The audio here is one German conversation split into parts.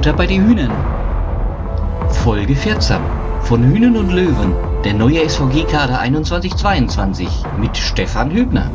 Butter bei die Hühnen. Folge 14 von Hühnen und Löwen, der neue SVG-Kader 21-22 mit Stefan Hübner.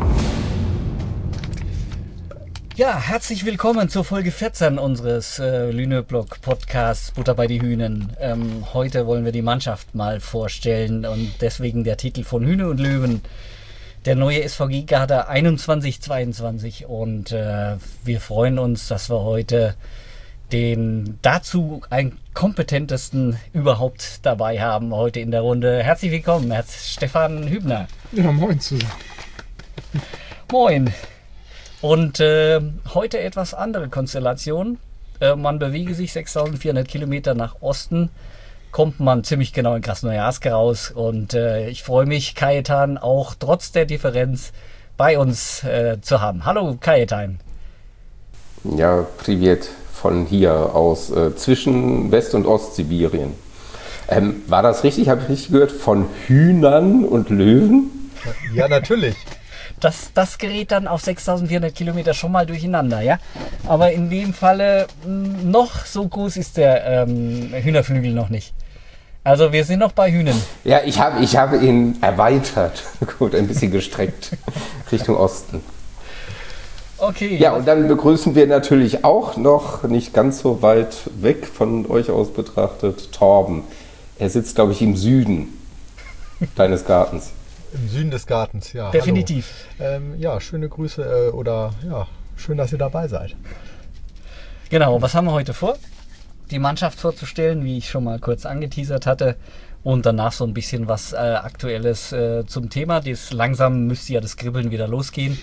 Ja, herzlich willkommen zur Folge 14 unseres Lüneblog-Podcasts Butter bei die Hühnen. Heute wollen wir die Mannschaft mal vorstellen und deswegen der Titel von Hühne und Löwen, der neue SVG-Kader 21-22. Und wir freuen uns, dass wir heute den dazu ein kompetentesten überhaupt dabei haben heute in der Runde. Herzlich willkommen, Stefan Hübner. Ja, moin zusammen. Moin. Und heute etwas andere Konstellation. Man bewege sich 6400 Kilometer nach Osten, kommt man ziemlich genau in Krasnojarsk raus. Und ich freue mich, Kajetan auch trotz der Differenz bei uns zu haben. Hallo Kajetan. Ja, privat von hier aus, zwischen West- und Ostsibirien. War das richtig? Habe ich richtig gehört? Von Hühnern und Löwen? Ja, natürlich. Das gerät dann auf 6400 Kilometer schon mal durcheinander, ja. Aber in dem Falle noch so groß ist der Hühnerflügel noch nicht. Also wir sind noch bei Hühnern. Ja, ich habe ihn erweitert. Gut, ein bisschen gestreckt Richtung Osten. Okay. Ja, und dann begrüßen wir natürlich auch noch, nicht ganz so weit weg von euch aus betrachtet, Torben. Er sitzt, glaube ich, im Süden deines Gartens. Im Süden des Gartens, ja. Definitiv. Ja, schöne Grüße schön, dass ihr dabei seid. Genau, was haben wir heute vor? Die Mannschaft vorzustellen, wie ich schon mal kurz angeteasert hatte. Und danach so ein bisschen was Aktuelles zum Thema. Langsam müsste ja das Kribbeln wieder losgehen.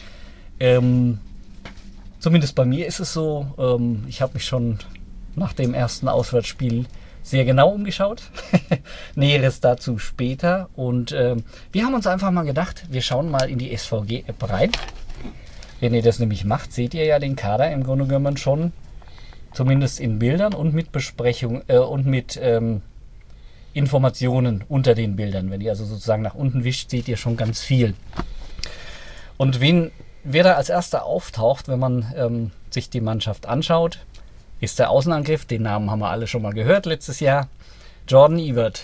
Zumindest bei mir ist es so, ich habe mich schon nach dem ersten Auswärtsspiel sehr genau umgeschaut. Näheres dazu später. Und wir haben uns einfach mal gedacht, wir schauen mal in die SVG-App rein. Wenn ihr das nämlich macht, seht ihr ja den Kader im Grunde genommen schon, zumindest in Bildern und mit Besprechung und mit Informationen unter den Bildern. Wenn ihr also sozusagen nach unten wischt, seht ihr schon ganz viel. Und wer da als erster auftaucht, wenn man sich die Mannschaft anschaut, ist der Außenangriff. Den Namen haben wir alle schon mal gehört letztes Jahr. Jordan Ewert.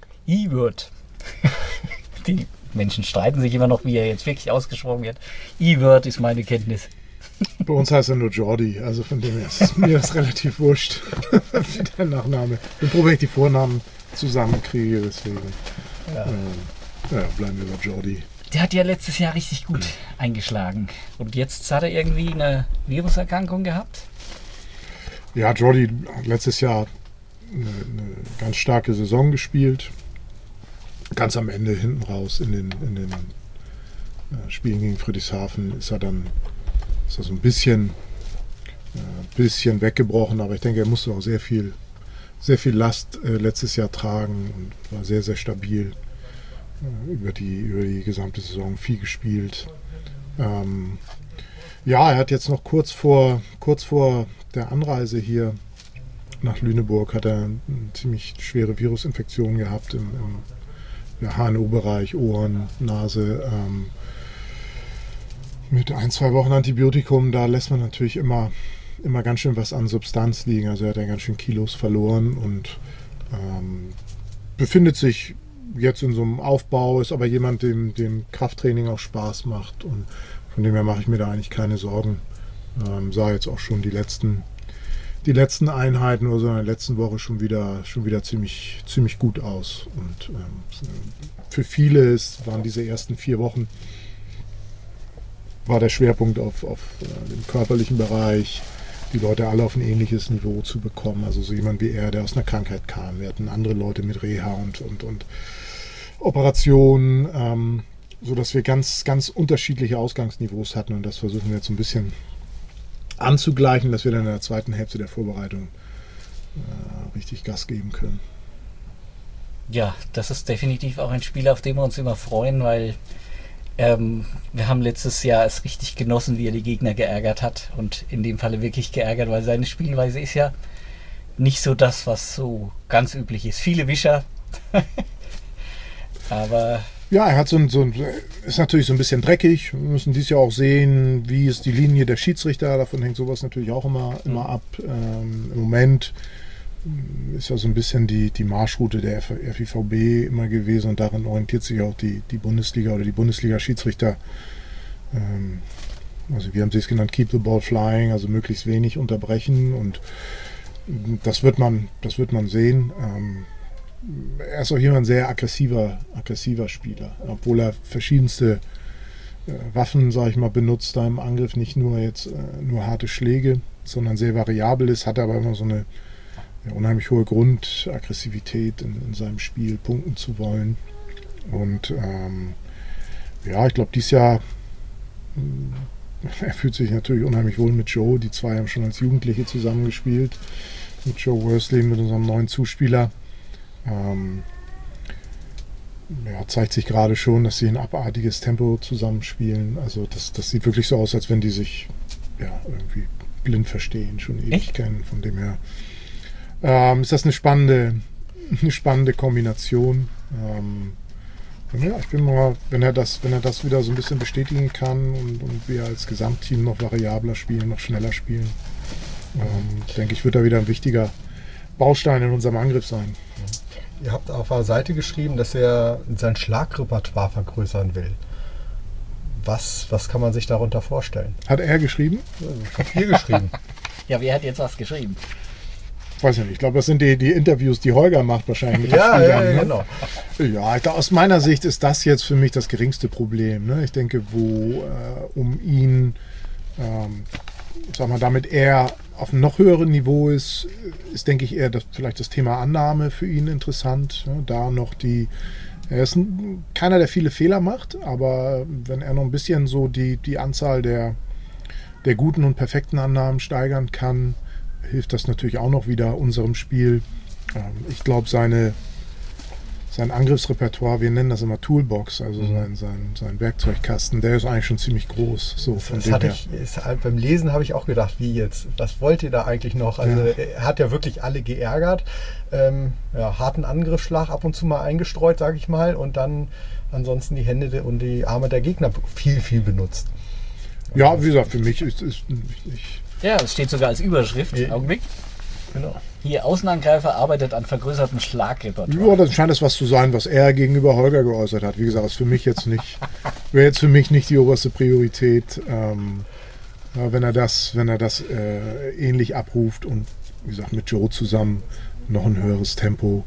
Die Menschen streiten sich immer noch, wie er jetzt wirklich ausgesprochen wird. Ewert ist meine Kenntnis. Bei uns heißt er nur Jordi, also von dem her ist mir das relativ wurscht, wie der Nachname. Ich bin froh, wenn ich die Vornamen zusammenkriege, deswegen bleiben wir bei Jordi. Der hat ja letztes Jahr richtig gut eingeschlagen. Und jetzt hat er irgendwie eine Viruserkrankung gehabt. Ja, Jordi hat letztes Jahr eine ganz starke Saison gespielt. Ganz am Ende hinten raus in den Spielen gegen Friedrichshafen ist er so ein bisschen weggebrochen. Aber ich denke, er musste auch sehr viel Last letztes Jahr tragen und war sehr, sehr stabil. Über die gesamte Saison viel gespielt. Er hat jetzt noch kurz vor der Anreise hier nach Lüneburg hat er eine ziemlich schwere Virusinfektion gehabt im HNO-Bereich, Ohren, Nase. Mit 1-2 Wochen Antibiotikum, da lässt man natürlich immer ganz schön was an Substanz liegen. Also er hat ja ganz schön Kilos verloren und befindet sich jetzt in so einem Aufbau, ist aber jemand, dem Krafttraining auch Spaß macht und von dem her mache ich mir da eigentlich keine Sorgen. Sah jetzt auch schon die letzten Einheiten oder so in der letzten Woche schon wieder ziemlich gut aus und für viele waren diese ersten 4 Wochen war der Schwerpunkt auf dem körperlichen Bereich, die Leute alle auf ein ähnliches Niveau zu bekommen. Also so jemand wie er, der aus einer Krankheit kam. Wir hatten andere Leute mit Reha und Operationen, sodass wir ganz, ganz unterschiedliche Ausgangsniveaus hatten. Und das versuchen wir jetzt ein bisschen anzugleichen, dass wir dann in der zweiten Hälfte der Vorbereitung richtig Gas geben können. Ja, das ist definitiv auch ein Spiel, auf dem wir uns immer freuen, weil wir haben letztes Jahr es richtig genossen, wie er die Gegner geärgert hat und in dem Falle wirklich geärgert, weil seine Spielweise ist ja nicht so das, was so ganz üblich ist. Viele Wischer, aber... Ja, er hat ist natürlich so ein bisschen dreckig. Wir müssen dies Jahr auch sehen, wie ist die Linie der Schiedsrichter. Davon hängt sowas natürlich auch immer ab. Im Moment ist ja so ein bisschen die Marschroute der FIVB immer gewesen und daran orientiert sich auch die Bundesliga oder die Bundesliga-Schiedsrichter. Also wir haben es genannt, keep the ball flying, also möglichst wenig unterbrechen und das wird man sehen. Er ist auch jemand sehr aggressiver Spieler, obwohl er verschiedenste Waffen, sage ich mal, benutzt da im Angriff, nicht nur harte Schläge, sondern sehr variabel ist, hat aber immer so eine unheimlich hohe Grundaggressivität in seinem Spiel, punkten zu wollen. Und ich glaube, dieses Jahr, er fühlt sich natürlich unheimlich wohl mit Joe. Die zwei haben schon als Jugendliche zusammengespielt. Mit Joe Worsley, mit unserem neuen Zuspieler. Zeigt sich gerade schon, dass sie ein abartiges Tempo zusammenspielen. Also das sieht wirklich so aus, als wenn die sich irgendwie blind verstehen, schon ewig kennen. Von dem her ist das eine spannende Kombination. Ich bin mal, wenn er das wieder so ein bisschen bestätigen kann und wir als Gesamtteam noch variabler spielen, noch schneller spielen, denke ich, wird er wieder ein wichtiger Baustein in unserem Angriff sein. Ihr habt auf der Seite geschrieben, dass er sein Schlagrepertoire vergrößern will. Was kann man sich darunter vorstellen? Hat er geschrieben? Habt ihr geschrieben? Ja, wer hat jetzt was geschrieben? Weiß ich nicht. Ich glaube, das sind die Interviews, die Holger macht wahrscheinlich mit den Spielern. Ja, genau. Ja, aus meiner Sicht ist das jetzt für mich das geringste Problem. Ne? Ich denke, wo um ihn, damit er auf einem noch höheren Niveau ist, denke ich, eher vielleicht das Thema Annahme für ihn interessant. Ne? Da noch er ist keiner, der viele Fehler macht, aber wenn er noch ein bisschen so die Anzahl der guten und perfekten Annahmen steigern kann, hilft das natürlich auch noch wieder unserem Spiel. Ich glaube, sein Angriffsrepertoire, wir nennen das immer Toolbox, also sein Werkzeugkasten, der ist eigentlich schon ziemlich groß. So, beim Lesen habe ich auch gedacht, wie jetzt? Was wollt ihr da eigentlich noch? Also er hat ja wirklich alle geärgert. Harten Angriffsschlag ab und zu mal eingestreut, sage ich mal, und dann ansonsten die Hände und die Arme der Gegner viel benutzt. Ja, wie gesagt, für mich ist ja, es steht sogar als Überschrift. Augenblick. Genau. Hier, Außenangreifer arbeitet an vergrößertem Schlagrepertoire. Ja, das scheint es was zu sein, was er gegenüber Holger geäußert hat. Wie gesagt, ist für mich wäre jetzt für mich nicht die oberste Priorität, wenn er das ähnlich abruft und wie gesagt mit Joe zusammen noch ein höheres Tempo,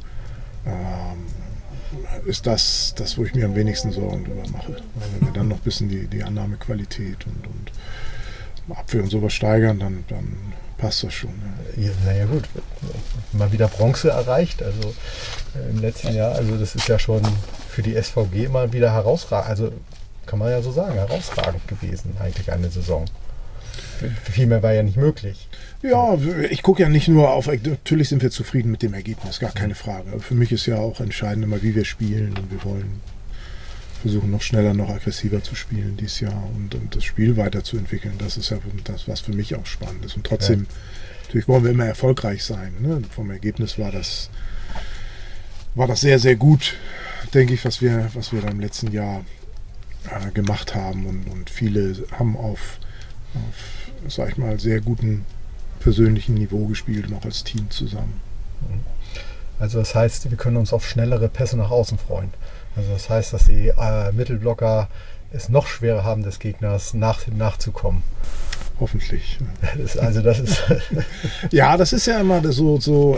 ist das, wo ich mir am wenigsten Sorgen drüber mache. Wenn wir dann noch ein bisschen die Annahmequalität und Abwehr und sowas steigern, dann passt das schon. Ja. Naja gut, mal wieder Bronze erreicht, also im letzten Jahr, also das ist ja schon für die SVG mal wieder herausragend, also kann man ja so sagen, herausragend gewesen, eigentlich eine Saison. Viel mehr war ja nicht möglich. Ja, ich gucke ja nicht nur auf, natürlich sind wir zufrieden mit dem Ergebnis, gar keine Frage. Aber für mich ist ja auch entscheidend immer, wie wir spielen und wir wollen versuchen noch schneller, noch aggressiver zu spielen dieses Jahr und das Spiel weiterzuentwickeln. Das ist ja das, was für mich auch spannend ist. Und trotzdem, natürlich wollen wir immer erfolgreich sein. Ne? Vom Ergebnis war das sehr, sehr gut, denke ich, was wir da im letzten Jahr gemacht haben. Und viele haben auf, sag ich mal, sehr guten persönlichen Niveau gespielt und auch als Team zusammen. Also das heißt, wir können uns auf schnellere Pässe nach außen freuen. Also das heißt, dass die Mittelblocker es noch schwerer haben, des Gegners nachzukommen. Hoffentlich. Das ist ja, das ist ja immer so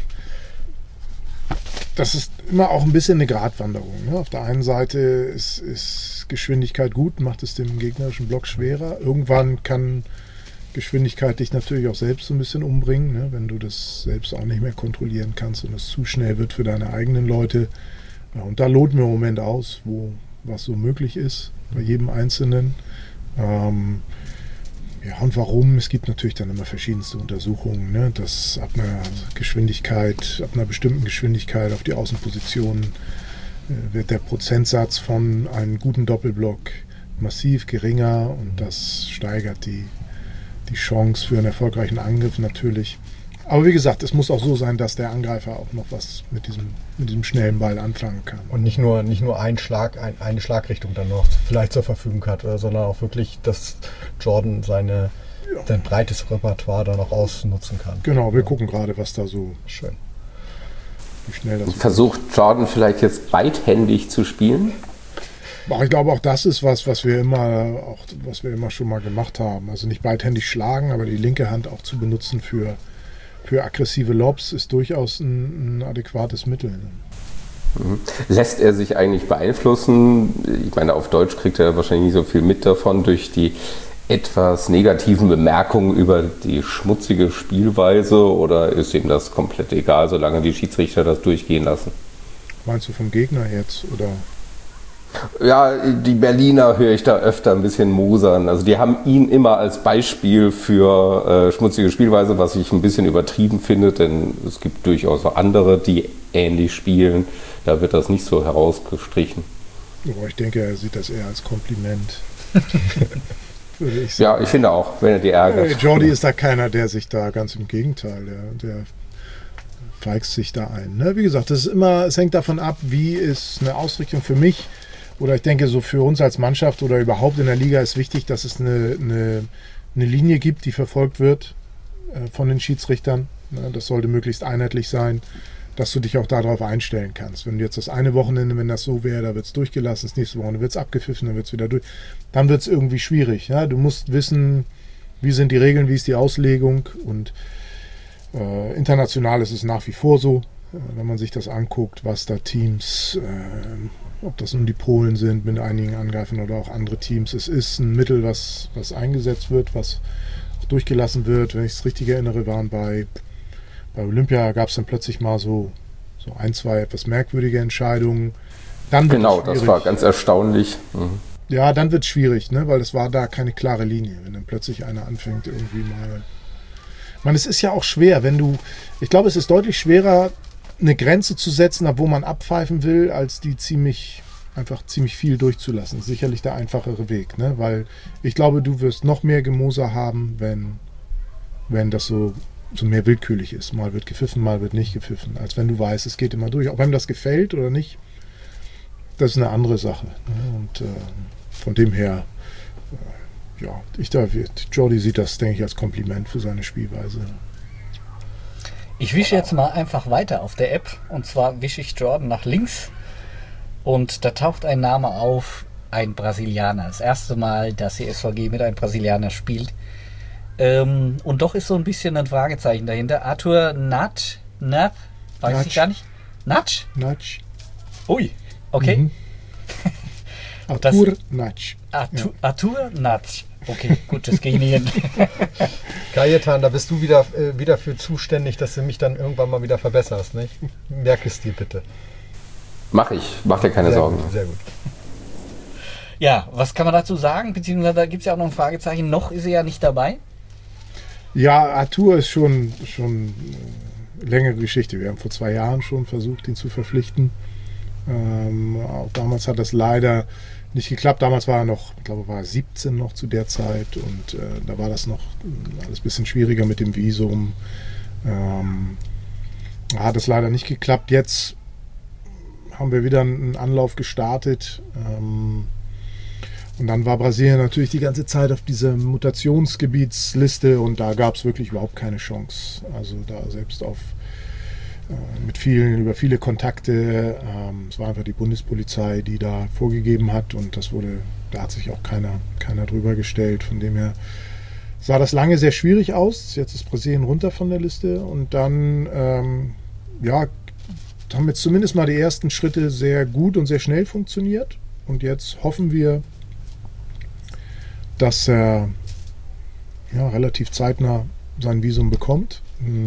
das ist immer auch ein bisschen eine Gratwanderung. Ne? Auf der einen Seite ist Geschwindigkeit gut, macht es dem gegnerischen Block schwerer. Irgendwann kann Geschwindigkeit dich natürlich auch selbst so ein bisschen umbringen, ne? Wenn du das selbst auch nicht mehr kontrollieren kannst und es zu schnell wird für deine eigenen Leute. Ja, und da loten wir im Moment aus, was so möglich ist, bei jedem Einzelnen. Und warum? Es gibt natürlich dann immer verschiedenste Untersuchungen, ne? Dass ab einer bestimmten Geschwindigkeit auf die Außenpositionen wird der Prozentsatz von einem guten Doppelblock massiv geringer und das steigert die Chance für einen erfolgreichen Angriff natürlich. Aber wie gesagt, es muss auch so sein, dass der Angreifer auch noch was mit diesem schnellen Ball anfangen kann. Und nicht nur ein Schlag, eine Schlagrichtung dann noch vielleicht zur Verfügung hat, sondern auch wirklich, dass Jordan seine dein breites Repertoire da noch ausnutzen kann. Genau, wir gucken gerade, was da so schön. Wie schnell das Versucht Jordan vielleicht jetzt beidhändig zu spielen? Aber ich glaube, auch das ist was wir immer schon mal gemacht haben. Also nicht beidhändig schlagen, aber die linke Hand auch zu benutzen für aggressive Lobs ist durchaus ein adäquates Mittel. Lässt er sich eigentlich beeinflussen? Ich meine, auf Deutsch kriegt er wahrscheinlich nicht so viel mit davon durch die etwas negativen Bemerkungen über die schmutzige Spielweise, oder ist ihm das komplett egal, solange die Schiedsrichter das durchgehen lassen? Meinst du vom Gegner jetzt, oder? Ja, die Berliner höre ich da öfter ein bisschen mosern. Also die haben ihn immer als Beispiel für schmutzige Spielweise, was ich ein bisschen übertrieben finde, denn es gibt durchaus auch andere, die ähnlich spielen. Da wird das nicht so herausgestrichen. Ich denke, er sieht das eher als Kompliment. Würde ich sagen. Ja, ich finde auch, wenn er die ärgert. Jordi ist da keiner, der sich da, ganz im Gegenteil, der feigst sich da ein. Ne? Wie gesagt, es hängt davon ab, wie ist eine Ausrichtung für mich. Oder ich denke, so für uns als Mannschaft oder überhaupt in der Liga ist wichtig, dass es eine Linie gibt, die verfolgt wird von den Schiedsrichtern. Das sollte möglichst einheitlich sein, dass du dich auch darauf einstellen kannst. Wenn du jetzt das eine Wochenende, wenn das so wäre, da wird es durchgelassen, das nächste Wochenende wird es abgepfiffen, dann wird es wieder durch. Dann wird es irgendwie schwierig. Ja? Du musst wissen, wie sind die Regeln, wie ist die Auslegung, und international ist es nach wie vor so, wenn man sich das anguckt, was da Teams, ob das nun die Polen sind mit einigen Angreifern oder auch andere Teams, es ist ein Mittel, was eingesetzt wird, was auch durchgelassen wird. Wenn ich es richtig erinnere, waren bei Olympia gab es dann plötzlich mal so ein, zwei etwas merkwürdige Entscheidungen. Dann genau, das war ganz erstaunlich. Mhm. Ja, dann wird es schwierig, ne? Weil es war da keine klare Linie, wenn dann plötzlich einer anfängt irgendwie mal. Ich meine, es ist ja auch schwer, ich glaube, es ist deutlich schwerer, eine Grenze zu setzen, ab wo man abpfeifen will, als die ziemlich viel durchzulassen. Sicherlich der einfachere Weg, ne? Weil ich glaube, du wirst noch mehr Gemoser haben, wenn das so mehr willkürlich ist. Mal wird gepfiffen, mal wird nicht gepfiffen. Als wenn du weißt, es geht immer durch. Ob einem das gefällt oder nicht, das ist eine andere Sache. Ne? Und von dem her, Jordi sieht das, denke ich, als Kompliment für seine Spielweise. Ich wische jetzt mal einfach weiter auf der App, und zwar wische ich Jordan nach links und da taucht ein Name auf, ein Brasilianer. Das erste Mal, dass die SVG mit einem Brasilianer spielt. Und doch ist so ein bisschen ein Fragezeichen dahinter. Arthur Nat, weiß ich gar nicht. Natsch? Ui, okay. Mhm. Arthur Natsch. Arthur Natsch. Okay, gut, das gehe ich nicht hin. Kajetan, da bist du wieder für zuständig, dass du mich dann irgendwann mal wieder verbesserst, nicht? Merk es dir bitte. Mach dir keine Sorgen. Gut, sehr gut. Ja, was kann man dazu sagen? Beziehungsweise da gibt es ja auch noch ein Fragezeichen. Noch ist er ja nicht dabei. Ja, Arthur ist schon längere Geschichte. Wir haben vor 2 Jahren schon versucht, ihn zu verpflichten. Auch damals hat das leider nicht geklappt. Damals war er noch, ich glaube, war er 17 noch zu der Zeit, und da war das noch alles ein bisschen schwieriger mit dem Visum. Hat es leider nicht geklappt. Jetzt haben wir wieder einen Anlauf gestartet. Und dann war Brasilien natürlich die ganze Zeit auf dieser Mutationsgebietsliste, und da gab es wirklich überhaupt keine Chance. Also da selbst über viele Kontakte. Es war einfach die Bundespolizei, die da vorgegeben hat, und da hat sich auch keiner drüber gestellt. Von dem her sah das lange sehr schwierig aus. Jetzt ist Brasilien runter von der Liste, und dann haben jetzt zumindest mal die ersten Schritte sehr gut und sehr schnell funktioniert. Und jetzt hoffen wir, dass er relativ zeitnah sein Visum bekommt.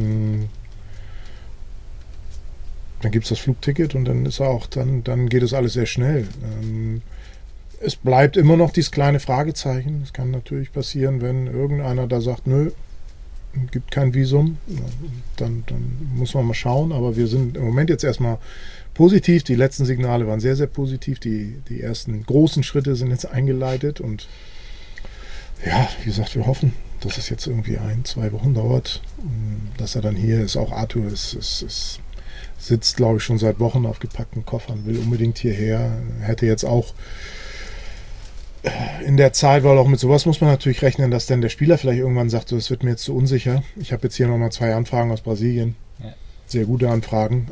Dann gibt es das Flugticket, und dann ist er auch, dann geht es alles sehr schnell. Es bleibt immer noch dieses kleine Fragezeichen. Es kann natürlich passieren, wenn irgendeiner da sagt, nö, gibt kein Visum, dann muss man mal schauen. Aber wir sind im Moment jetzt erstmal positiv. Die letzten Signale waren sehr, sehr positiv. Die ersten großen Schritte sind jetzt eingeleitet, und ja, wie gesagt, wir hoffen, dass es jetzt irgendwie 1-2 Wochen dauert, dass er dann hier ist. Auch Arthur sitzt, glaube ich, schon seit Wochen auf gepackten Koffern, will unbedingt hierher. Hätte jetzt auch in der Zeit, weil auch mit sowas muss man natürlich rechnen, dass dann der Spieler vielleicht irgendwann sagt, so, das wird mir jetzt zu unsicher. Ich habe jetzt hier nochmal 2 Anfragen aus Brasilien. Ja. Sehr gute Anfragen.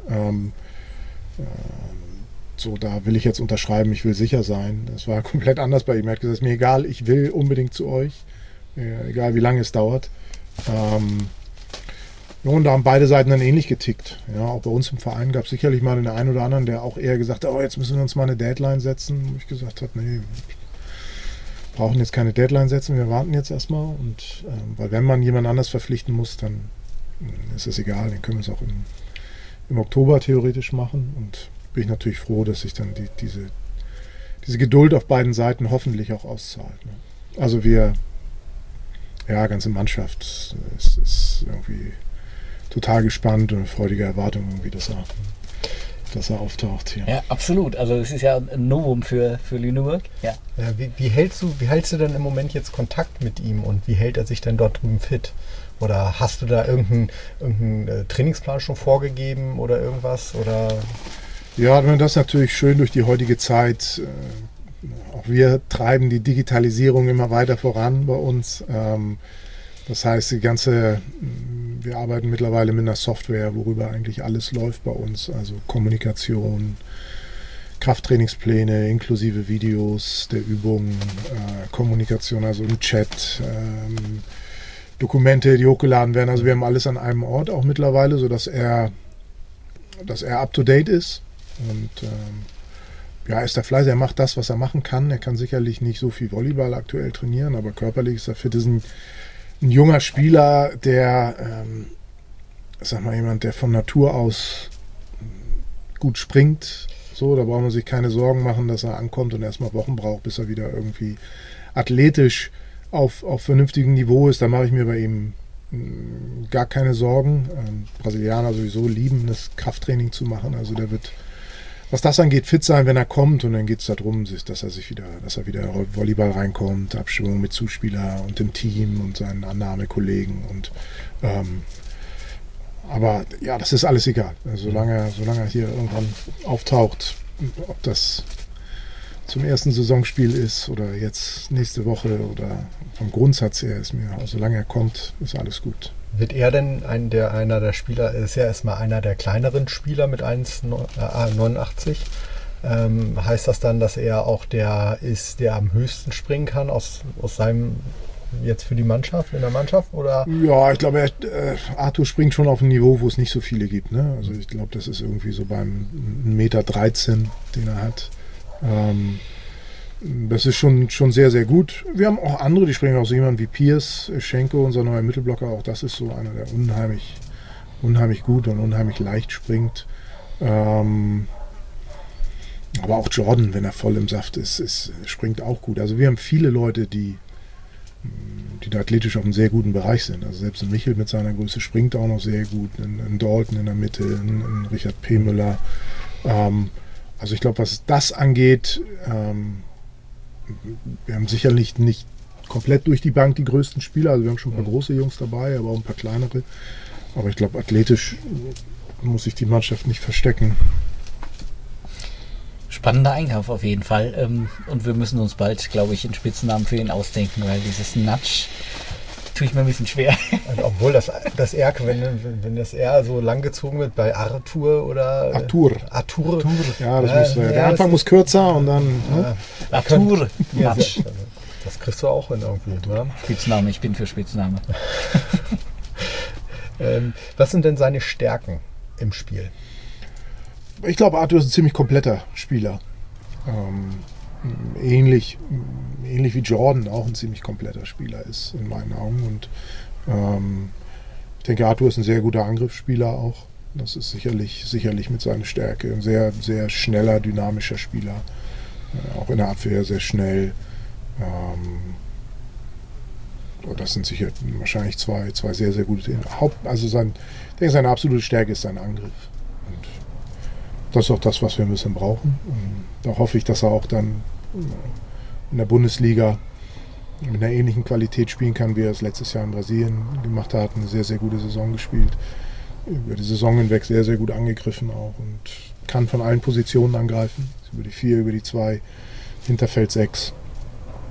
So, da will ich jetzt unterschreiben, ich will sicher sein. Das war komplett anders bei ihm. Er hat gesagt, ist mir egal, ich will unbedingt zu euch. Egal wie lange es dauert. Und da haben beide Seiten dann ähnlich getickt. Ja, auch bei uns im Verein gab es sicherlich mal den einen oder anderen, der auch eher gesagt hat, oh, jetzt müssen wir uns mal eine Deadline setzen. Wo ich gesagt habe, nee, brauchen jetzt keine Deadline setzen, wir warten jetzt erstmal. Und weil wenn man jemand anders verpflichten muss, dann ist es egal, dann können wir es auch im Oktober theoretisch machen. Und bin ich natürlich froh, dass sich dann diese Geduld auf beiden Seiten hoffentlich auch auszahlt. Ne? Also ganze Mannschaft ist irgendwie total gespannt und freudige Erwartung irgendwie, dass er auftaucht hier. Ja, absolut. Also es ist ja ein Novum für Lüneburg. Ja. Ja, wie hältst du denn im Moment jetzt Kontakt mit ihm und wie hält er sich denn dort drüben fit? Oder hast du da irgendeinen Trainingsplan schon vorgegeben oder irgendwas? Oder? Ja, das ist natürlich schön durch die heutige Zeit. Auch wir treiben die Digitalisierung immer weiter voran bei uns. Das heißt, wir arbeiten mittlerweile mit einer Software, worüber eigentlich alles läuft bei uns. Also Kommunikation, Krafttrainingspläne inklusive Videos der Übungen, Kommunikation, also im Chat, Dokumente, die hochgeladen werden. Also wir haben alles an einem Ort auch mittlerweile, sodass er up to date ist. Und er ist der Fleißig, er macht das, was er machen kann. Er kann sicherlich nicht so viel Volleyball aktuell trainieren, aber körperlich ist er fit. Ist ein junger Spieler, der, jemand, der von Natur aus gut springt. So, da braucht man sich keine Sorgen machen, dass er ankommt und erstmal Wochen braucht, bis er wieder irgendwie athletisch auf vernünftigem Niveau ist. Da mache ich mir bei ihm gar keine Sorgen. Brasilianer sowieso lieben, das Krafttraining zu machen. Also der wird, was das angeht, fit sein, wenn er kommt. Und dann geht es darum, dass er wieder Volleyball reinkommt, Abstimmung mit Zuspieler und dem Team und seinen Annahmekollegen. Und aber ja, das ist alles egal. Also, solange er hier irgendwann auftaucht, ob das zum ersten Saisonspiel ist oder jetzt nächste Woche oder vom Grundsatz her ist mir, solange er kommt, ist alles gut. Wird er denn einer der Spieler, ist ja erstmal einer der kleineren Spieler mit 1,89? Heißt das dann, dass er auch der ist, der am höchsten springen kann aus seinem, jetzt für die Mannschaft, in der Mannschaft? Oder? Ja, ich glaube, Arthur springt schon auf ein Niveau, wo es nicht so viele gibt. Ne? Also ich glaube, das ist irgendwie so beim 1,13 Meter, den er hat. Das ist schon sehr, sehr gut. Wir haben auch andere, die springen auch so jemand wie Piers, Schenko, unser neuer Mittelblocker. Auch das ist so einer, der unheimlich gut und unheimlich leicht springt. Aber auch Jordan, wenn er voll im Saft ist, springt auch gut. Also wir haben viele Leute, die da athletisch auf einem sehr guten Bereich sind. Also selbst ein Michel mit seiner Größe springt auch noch sehr gut. Ein Dalton in der Mitte, ein Richard P. Müller. Also ich glaube, was das angeht, wir haben sicherlich nicht komplett durch die Bank die größten Spieler. Also wir haben schon ein paar große Jungs dabei, aber auch ein paar kleinere. Aber ich glaube, athletisch muss sich die Mannschaft nicht verstecken. Spannender Einkauf auf jeden Fall. Und wir müssen uns bald, glaube ich, einen Spitznamen für ihn ausdenken, weil dieses Nudge tue ich mir ein bisschen schwer. Und obwohl das R, wenn das R so lang gezogen wird bei Arthur oder Arthur. Ja, der Anfang muss kürzer und dann. Ne? Arthur. Ja, das kriegst du auch hin irgendwie. Ne? Spitzname, ich bin für Spitzname. Was sind denn seine Stärken im Spiel? Ich glaube, Arthur ist ein ziemlich kompletter Spieler. Ähnlich wie Jordan auch ein ziemlich kompletter Spieler ist, in meinen Augen. Und ich denke, Arthur ist ein sehr guter Angriffsspieler auch. Das ist sicherlich mit seiner Stärke. Ein sehr, sehr schneller, dynamischer Spieler. Auch in der Abwehr sehr schnell. Das sind sicher wahrscheinlich zwei sehr, sehr gute Themen. Ich denke, seine absolute Stärke ist sein Angriff. Und das ist auch das, was wir ein bisschen brauchen. Und da hoffe ich, dass er auch dann in der Bundesliga mit einer ähnlichen Qualität spielen kann, wie er es letztes Jahr in Brasilien gemacht hat. Eine sehr, sehr gute Saison gespielt. Über die Saison hinweg sehr, sehr gut angegriffen auch und kann von allen Positionen angreifen. Über die 4, über die 2, Hinterfeld 6.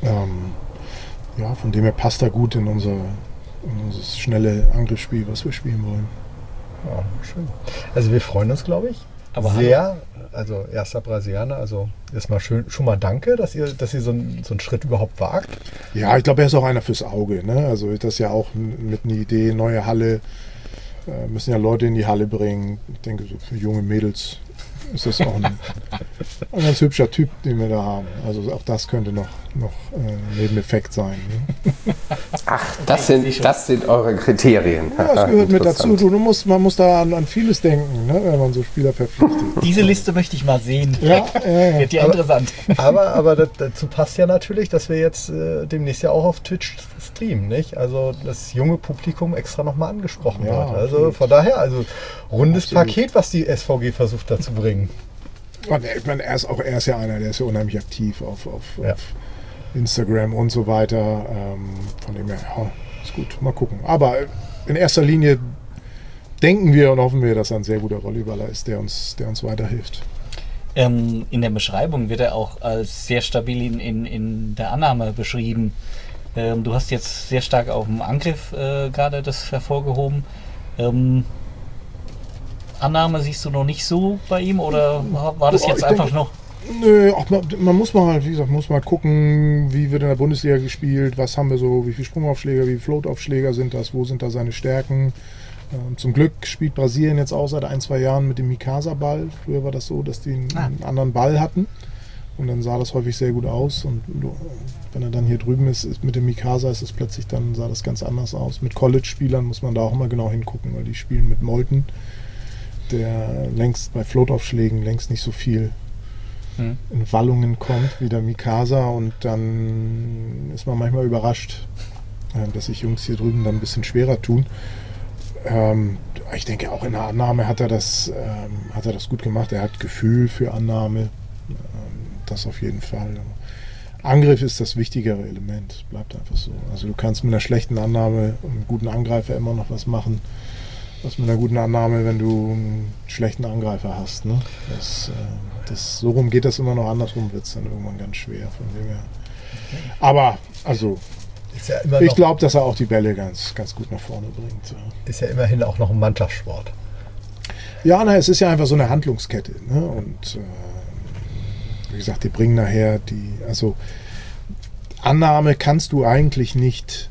Ja, von dem her passt er gut in unser schnelle Angriffsspiel, was wir spielen wollen. Ja, schön. Also wir freuen uns, glaube ich, Aber sehr. Also erster Brasilianer, also erstmal schon mal danke, dass ihr so einen Schritt überhaupt wagt. Ja, ich glaube, er ist auch einer fürs Auge. Ne? Also das ist ja auch mit einer Idee, neue Halle, müssen ja Leute in die Halle bringen. Ich denke, so für junge Mädels ist das auch ein ganz hübscher Typ, den wir da haben. Also auch das könnte noch ein Nebeneffekt sein. Ne? Ach, das sind eure Kriterien. Ja, das gehört mit dazu. Man muss da an vieles denken, ne, wenn man so Spieler verpflichtet. Diese Liste möchte ich mal sehen. Ja. Wird ja interessant. Aber dazu passt ja natürlich, dass wir jetzt demnächst ja auch auf Twitch streamen, nicht? Also das junge Publikum extra nochmal angesprochen Ja, wird. Also absolut. von daher, rundes Absolut. Paket, was die SVG versucht da zu bringen. Und ich meine, er ist ja einer, der ist ja unheimlich aktiv auf Ja. Instagram und so weiter. Von dem her, ja, ist gut. Mal gucken. Aber in erster Linie denken wir und hoffen wir, dass er ein sehr guter Volleyballer ist, der uns weiterhilft. In der Beschreibung wird er auch als sehr stabil in der Annahme beschrieben. Du hast jetzt sehr stark auf dem Angriff gerade das hervorgehoben. Annahme siehst du noch nicht so bei ihm oder war das Boah, jetzt ich einfach denke- noch? Nö, auch man muss mal, wie gesagt, gucken, wie wird in der Bundesliga gespielt, was haben wir so, wie viele Sprungaufschläger, wie viele Floataufschläger sind das, wo sind da seine Stärken. Zum Glück spielt Brasilien jetzt auch seit 1-2 Jahren mit dem Mikasa-Ball. Früher war das so, dass die einen anderen Ball hatten und dann sah das häufig sehr gut aus und wenn er dann hier drüben ist mit dem Mikasa, ist es plötzlich, dann sah das ganz anders aus. Mit College-Spielern muss man da auch immer genau hingucken, weil die spielen mit Molten, der längst bei Floataufschlägen längst nicht so viel in Wallungen kommt wie der Mikasa und dann ist man manchmal überrascht, dass sich Jungs hier drüben dann ein bisschen schwerer tun. Ich denke auch in der Annahme hat er das gut gemacht. Er hat Gefühl für Annahme, das auf jeden Fall. Angriff ist das wichtigere Element, bleibt einfach so. Also du kannst mit einer schlechten Annahme und einem guten Angreifer immer noch was machen, was mit einer guten Annahme, wenn du einen schlechten Angreifer hast. Ne? So rum geht das immer noch, andersrum wird es dann irgendwann ganz schwer. Von dem her. Aber also Ist ja immer ich noch, glaube, dass er auch die Bälle ganz, ganz gut nach vorne bringt. Ja. ist ja immerhin auch noch ein Mannschaftssport. Ja, es ist ja einfach so eine Handlungskette. Ne? Und wie gesagt, die bringen nachher also Annahme kannst du eigentlich nicht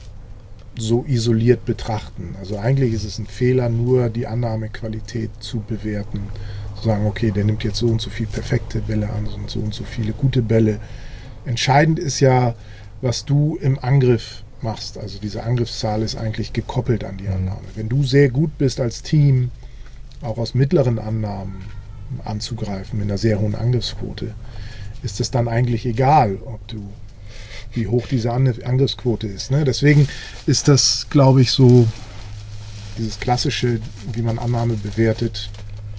so isoliert betrachten. Also eigentlich ist es ein Fehler, nur die Annahmequalität zu bewerten. Zu sagen, okay, der nimmt jetzt so und so viel perfekte Bälle an und so viele gute Bälle. Entscheidend ist ja, was du im Angriff machst. Also diese Angriffszahl ist eigentlich gekoppelt an die Annahme. Wenn du sehr gut bist als Team, auch aus mittleren Annahmen anzugreifen, mit einer sehr hohen Angriffsquote, ist es dann eigentlich egal, wie hoch diese Angriffsquote ist. Ne? Deswegen ist das, glaube ich, so dieses klassische, wie man Annahme bewertet,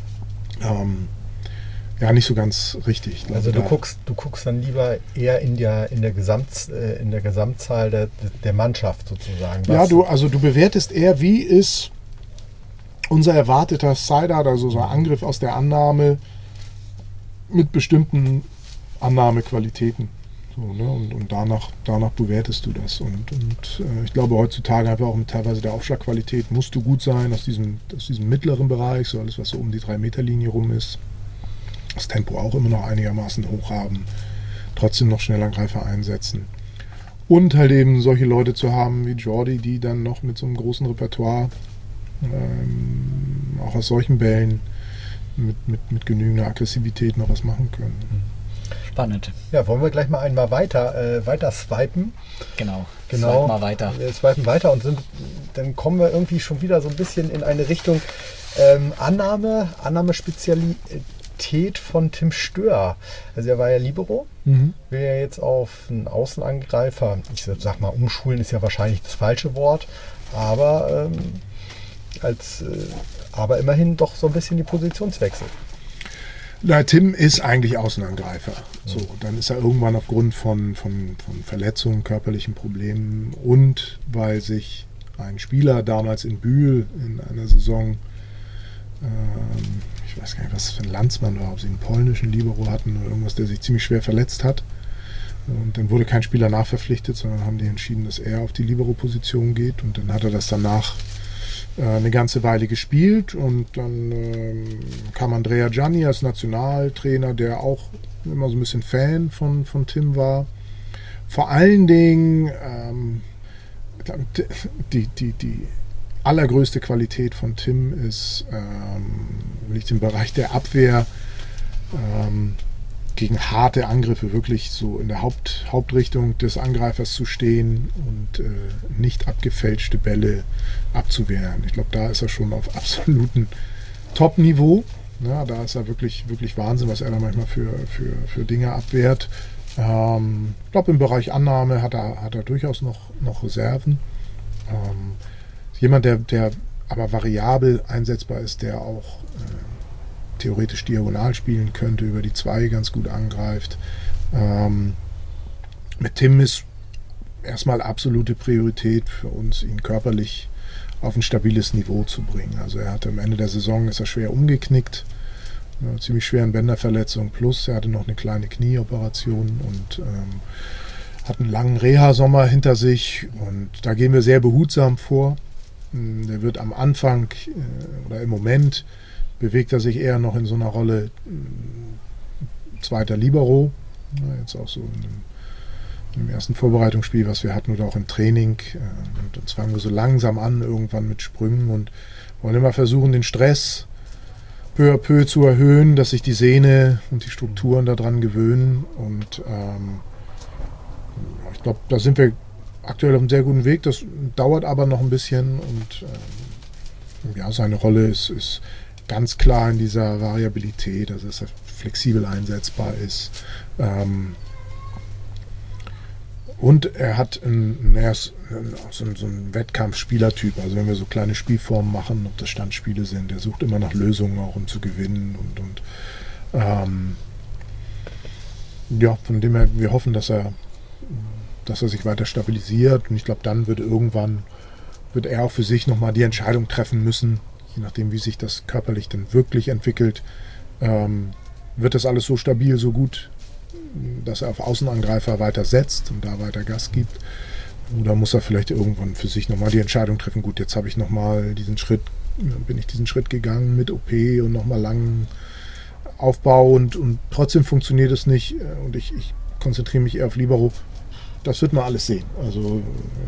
nicht so ganz richtig. Also du guckst dann lieber eher in der Gesamtzahl der Mannschaft sozusagen. Ja, du bewertest eher, wie ist unser erwarteter Sideout, also so ein Angriff aus der Annahme mit bestimmten Annahmequalitäten. So, ne? Und danach bewertest du das. Und ich glaube heutzutage einfach auch mit teilweise der Aufschlagqualität musst du gut sein aus diesem mittleren Bereich, so alles, was so um die 3-Meter-Linie rum ist. Das Tempo auch immer noch einigermaßen hoch haben, trotzdem noch schnell Angreifer einsetzen. Und halt eben solche Leute zu haben wie Jordi, die dann noch mit so einem großen Repertoire auch aus solchen Bällen mit genügender Aggressivität noch was machen können. Spannend. Ja, wollen wir gleich mal einmal weiter swipen? Genau. Genau. Swipe mal weiter. Wir swipen weiter und dann kommen wir irgendwie schon wieder so ein bisschen in eine Richtung Annahmespezialität von Tim Stör. Also er war ja Libero, will ja jetzt auf einen Außenangreifer, ich sag mal umschulen ist ja wahrscheinlich das falsche Wort, aber aber immerhin doch so ein bisschen die Positionswechsel. Na, Tim ist eigentlich Außenangreifer. So, dann ist er irgendwann aufgrund von Verletzungen, körperlichen Problemen und weil sich ein Spieler damals in Bühl in einer Saison, ich weiß gar nicht, was für ein Landsmann war, ob sie einen polnischen Libero hatten oder irgendwas, der sich ziemlich schwer verletzt hat. Und dann wurde kein Spieler nachverpflichtet, sondern haben die entschieden, dass er auf die Libero-Position geht. Und dann hat er das danach eine ganze Weile gespielt. Und dann kam Andrea Gianni als Nationaltrainer, der auch immer so ein bisschen Fan von Tim war. Vor allen Dingen die allergrößte Qualität von Tim ist, liegt im Bereich der Abwehr, gegen harte Angriffe wirklich so in der Hauptrichtung des Angreifers zu stehen und nicht abgefälschte Bälle abzuwehren. Ich glaube, da ist er schon auf absolutem Top-Niveau. Ja, da ist er wirklich, wirklich Wahnsinn, was er da manchmal für Dinge abwehrt. Ich glaube, im Bereich Annahme hat er durchaus noch Reserven. Jemand, der aber variabel einsetzbar ist, der auch theoretisch diagonal spielen könnte, über die 2 ganz gut angreift. Mit Tim ist erstmal absolute Priorität für uns, ihn körperlich auf ein stabiles Niveau zu bringen. Also er hatte am Ende der Saison, ist er schwer umgeknickt, eine ziemlich schweren Bänderverletzung, plus er hatte noch eine kleine Knieoperation und hat einen langen Reha-Sommer hinter sich und da gehen wir sehr behutsam vor. Der wird am Anfang oder im Moment bewegt er sich eher noch in so einer Rolle zweiter Libero. Jetzt auch so im ersten Vorbereitungsspiel, was wir hatten, oder auch im Training. Und uns fangen wir so langsam an, irgendwann mit Sprüngen und wollen immer versuchen, den Stress peu à peu zu erhöhen, dass sich die Sehne und die Strukturen daran gewöhnen. Und ich glaube, da sind wir aktuell auf einem sehr guten Weg. Das dauert aber noch ein bisschen und ja, seine Rolle ist ganz klar in dieser Variabilität, also dass er flexibel einsetzbar ist. Und er ist so ein Wettkampfspielertyp. Also wenn wir so kleine Spielformen machen, ob das Standspiele sind, der sucht immer nach Lösungen auch, um zu gewinnen. Ja, von dem her, wir hoffen, dass er sich weiter stabilisiert. Und ich glaube, dann wird er auch für sich nochmal die Entscheidung treffen müssen, je nachdem, wie sich das körperlich dann wirklich entwickelt, wird das alles so stabil, so gut, dass er auf Außenangreifer weiter setzt und da weiter Gas gibt. Oder muss er vielleicht irgendwann für sich nochmal die Entscheidung treffen, gut, jetzt habe ich nochmal bin ich diesen Schritt gegangen mit OP und nochmal langen Aufbau und trotzdem funktioniert es nicht und ich konzentriere mich eher auf Libero. Das wird man alles sehen. Also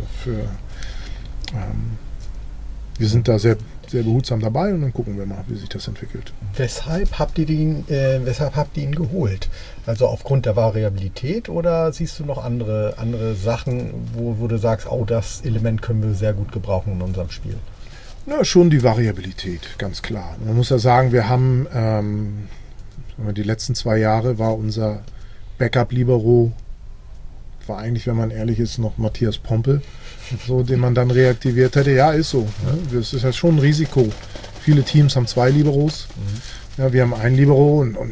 wir sind da sehr, sehr behutsam dabei und dann gucken wir mal, wie sich das entwickelt. Weshalb habt ihr ihn geholt? Also aufgrund der Variabilität oder siehst du noch andere Sachen, wo du sagst, oh, das Element können wir sehr gut gebrauchen in unserem Spiel? Na, schon die Variabilität, ganz klar. Man muss ja sagen, wir haben die letzten 2 Jahre war unser Backup-Libero, war eigentlich, wenn man ehrlich ist, noch Matthias Pompe, so, den man dann reaktiviert hätte. Ja, ist so. Ne? Das ist ja schon ein Risiko. Viele Teams haben 2 Liberos. Ja, wir haben einen Libero und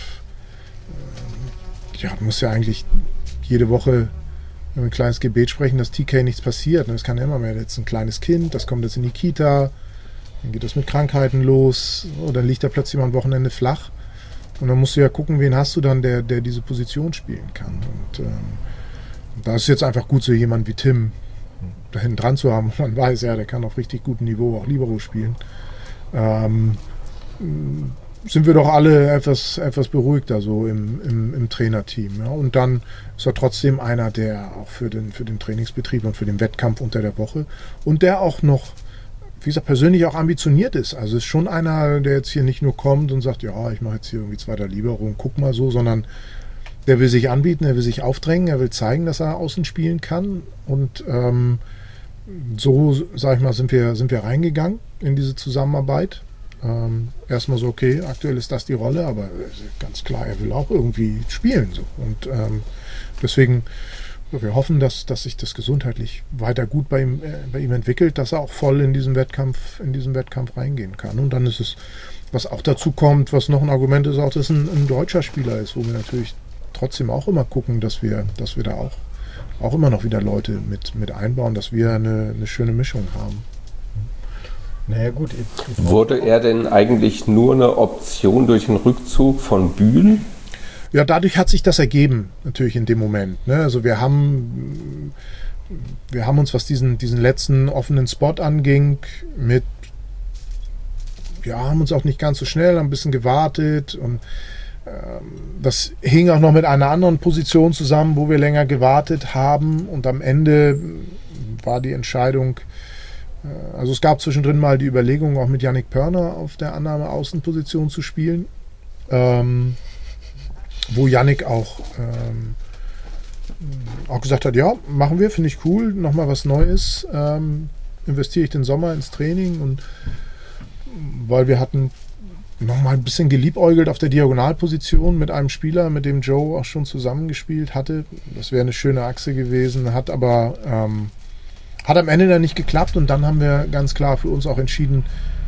muss ja eigentlich jede Woche ein kleines Gebet sprechen, dass TK nichts passiert. Es kann ja immer mehr. Jetzt ein kleines Kind, das kommt jetzt in die Kita, dann geht das mit Krankheiten los, dann liegt er plötzlich mal am Wochenende flach. Und dann musst du ja gucken, wen hast du dann, der diese Position spielen kann. Und da ist jetzt einfach gut, so jemand wie Tim da hinten dran zu haben. Man weiß ja, der kann auf richtig gutem Niveau auch Libero spielen. Sind wir doch alle etwas beruhigter so im Trainerteam. Ja? Und dann ist er trotzdem einer, der auch für den Trainingsbetrieb und für den Wettkampf unter der Woche und der auch noch, wie gesagt, persönlich auch ambitioniert ist. Also ist schon einer, der jetzt hier nicht nur kommt und sagt, ja, ich mache jetzt hier irgendwie zweiter Libero und guck mal so, sondern der will sich anbieten, er will sich aufdrängen, er will zeigen, dass er außen spielen kann. Und so, sag ich mal, sind wir reingegangen in diese Zusammenarbeit. Erstmal so, okay, aktuell ist das die Rolle, aber ganz klar, er will auch irgendwie spielen. So. Und deswegen, wir hoffen, dass sich das gesundheitlich weiter gut bei ihm entwickelt, dass er auch voll in diesen Wettkampf reingehen kann. Und dann ist es, was auch dazu kommt, was noch ein Argument ist, auch, dass ein deutscher Spieler ist, wo wir natürlich trotzdem auch immer gucken, dass wir da auch immer noch wieder Leute mit einbauen, dass wir eine schöne Mischung haben. Naja gut. Wurde er denn eigentlich nur eine Option durch den Rückzug von Bühl? Ja, dadurch hat sich das ergeben, natürlich in dem Moment. Ne? Also wir haben uns, was diesen letzten offenen Spot anging, haben uns auch nicht ganz so schnell, ein bisschen gewartet und das hing auch noch mit einer anderen Position zusammen, wo wir länger gewartet haben und am Ende war die Entscheidung, also es gab zwischendrin mal die Überlegung, auch mit Yannick Pörner auf der Annahme-Außenposition zu spielen, wo Yannick auch gesagt hat, ja, machen wir, finde ich cool, nochmal was Neues, investiere ich den Sommer ins Training und weil wir hatten nochmal ein bisschen geliebäugelt auf der Diagonalposition mit einem Spieler, mit dem Joe auch schon zusammengespielt hatte. Das wäre eine schöne Achse gewesen, hat aber hat am Ende dann nicht geklappt und dann haben wir ganz klar für uns auch entschieden,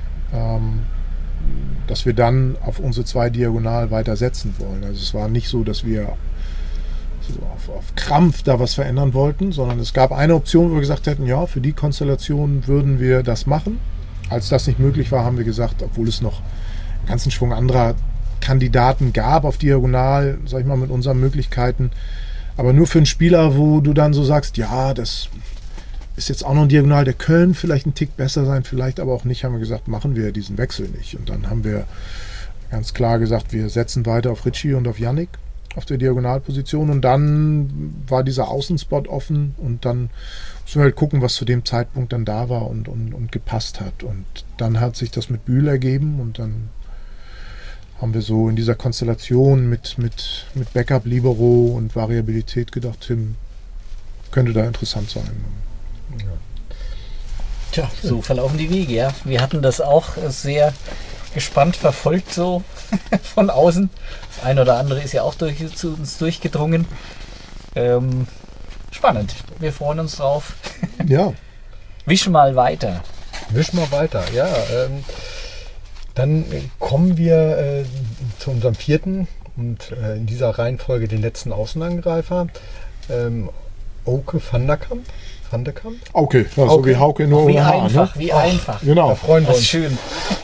dass wir dann auf unsere 2 Diagonal weiter setzen wollen. Also es war nicht so, dass wir so auf Krampf da was verändern wollten, sondern es gab eine Option, wo wir gesagt hätten, ja, für die Konstellation würden wir das machen. Als das nicht möglich war, haben wir gesagt, obwohl es noch einen ganzen Schwung anderer Kandidaten gab auf Diagonal, sag ich mal, mit unseren Möglichkeiten, aber nur für einen Spieler, wo du dann so sagst, ja, das ist jetzt auch noch ein Diagonal, der könnte vielleicht ein Tick besser sein, vielleicht aber auch nicht, haben wir gesagt, machen wir diesen Wechsel nicht. Und dann haben wir ganz klar gesagt, wir setzen weiter auf Richie und auf Yannick auf der Diagonalposition und dann war dieser Außenspot offen und dann müssen wir halt gucken, was zu dem Zeitpunkt dann da war und gepasst hat. Und dann hat sich das mit Bühl ergeben und dann haben wir so in dieser Konstellation mit Backup, Libero und Variabilität gedacht, Tim, könnte da interessant sein. Ja. Tja, so verlaufen die Wege, ja. Wir hatten das auch sehr gespannt verfolgt, so von außen. Das eine oder andere ist ja auch zu uns durchgedrungen. Spannend. Wir freuen uns drauf. Ja. Wisch mal weiter, ja. Dann kommen wir zu unserem 4. und in dieser Reihenfolge den letzten Außenangreifer. Auke van der Kamp. Okay, ja, so wie Hauke, nur wie ohne Haar. einfach, Ne? wie einfach. Genau. Da freuen wir uns. Schön.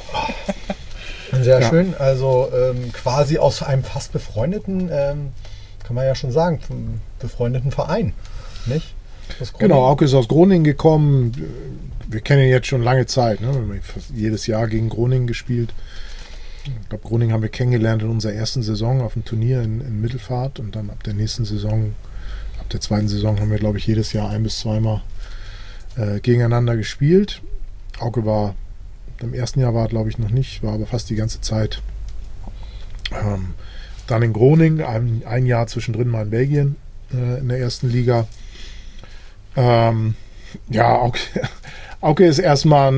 Sehr schön. Also quasi aus einem fast befreundeten, kann man ja schon sagen, befreundeten Verein. Nicht? Genau, Auke ist aus Groningen gekommen. Wir kennen ihn jetzt schon lange Zeit. Ne? Wir haben fast jedes Jahr gegen Groningen gespielt. Ich glaube, Groningen haben wir kennengelernt in unserer ersten Saison auf dem Turnier in Mittelfahrt. Und dann ab der nächsten Saison, ab der zweiten Saison, haben wir, glaube ich, jedes Jahr 1- bis 2-mal gegeneinander gespielt. Auke war, im ersten Jahr war er, glaube ich, noch nicht, war aber fast die ganze Zeit dann in Groningen, ein Jahr zwischendrin mal in Belgien in der ersten Liga. Auke ist erstmal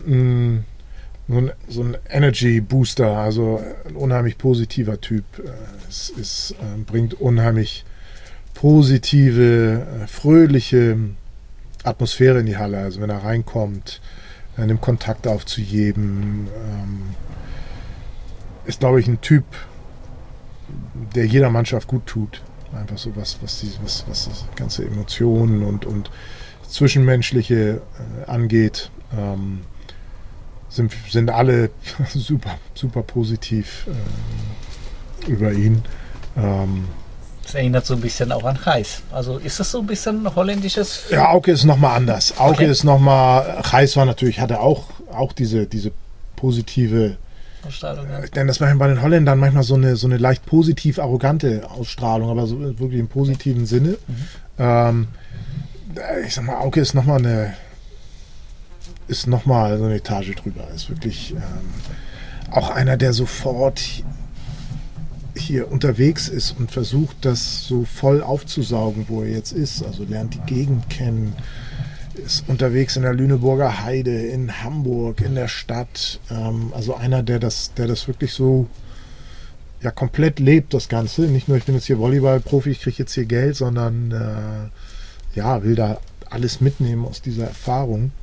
so ein Energy Booster, also ein unheimlich positiver Typ. Es bringt unheimlich positive, fröhliche Atmosphäre in die Halle. Also wenn er reinkommt, nimmt Kontakt auf zu jedem. Ist, glaube ich, ein Typ, der jeder Mannschaft gut tut. Einfach so was das ganze Emotionen und Zwischenmenschliche angeht, sind alle super positiv über ihn. Das erinnert so ein bisschen auch an Reis. Also ist das so ein bisschen holländisches? Ja, Auke ist nochmal anders. Auke ist nochmal, Reis war natürlich, hatte auch diese positive Ausstrahlung. Ja. Ich nenne das manchmal bei den Holländern manchmal so eine leicht positiv arrogante Ausstrahlung, aber so wirklich im positiven Sinne. Ich sag mal, Auke ist nochmal so eine Etage drüber. Ist wirklich auch einer, der sofort hier unterwegs ist und versucht, das so voll aufzusaugen, wo er jetzt ist. Also lernt die Gegend kennen, ist unterwegs in der Lüneburger Heide, in Hamburg, in der Stadt. Also einer, der das wirklich so ja komplett lebt, das Ganze. Nicht nur, ich bin jetzt hier Volleyball-Profi, ich kriege jetzt hier Geld, sondern will da alles mitnehmen aus dieser Erfahrung.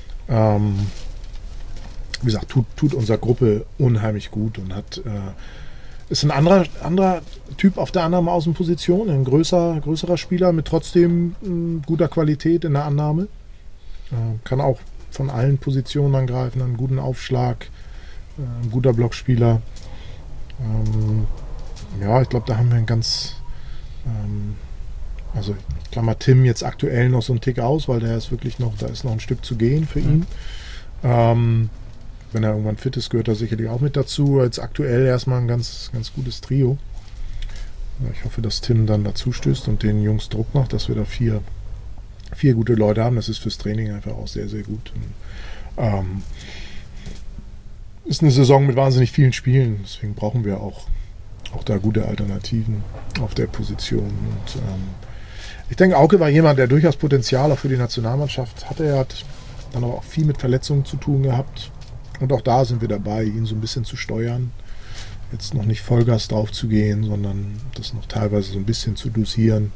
Wie gesagt, tut unserer Gruppe unheimlich gut und ist ein anderer Typ auf der anderen Außenposition, ein größerer Spieler mit trotzdem guter Qualität in der Annahme. Kann auch von allen Positionen angreifen, einen guten Aufschlag, ein guter Blockspieler. Ja, ich glaube, da haben wir ein ganz, also ich klammer Tim jetzt aktuell noch so einen Tick aus, weil da ist noch ein Stück zu gehen für ihn. Wenn er irgendwann fit ist, gehört er sicherlich auch mit dazu. Jetzt aktuell erstmal ein ganz, ganz gutes Trio. Ich hoffe, dass Tim dann dazu stößt und den Jungs Druck macht, dass wir da vier gute Leute haben. Das ist fürs Training einfach auch sehr, sehr gut. Und, ist eine Saison mit wahnsinnig vielen Spielen, deswegen brauchen wir auch da gute Alternativen auf der Position. Und ich denke, Auke war jemand, der durchaus Potenzial auch für die Nationalmannschaft hatte. Er hat dann aber auch viel mit Verletzungen zu tun gehabt. Und auch da sind wir dabei, ihn so ein bisschen zu steuern. Jetzt noch nicht Vollgas drauf zu gehen, sondern das noch teilweise so ein bisschen zu dosieren.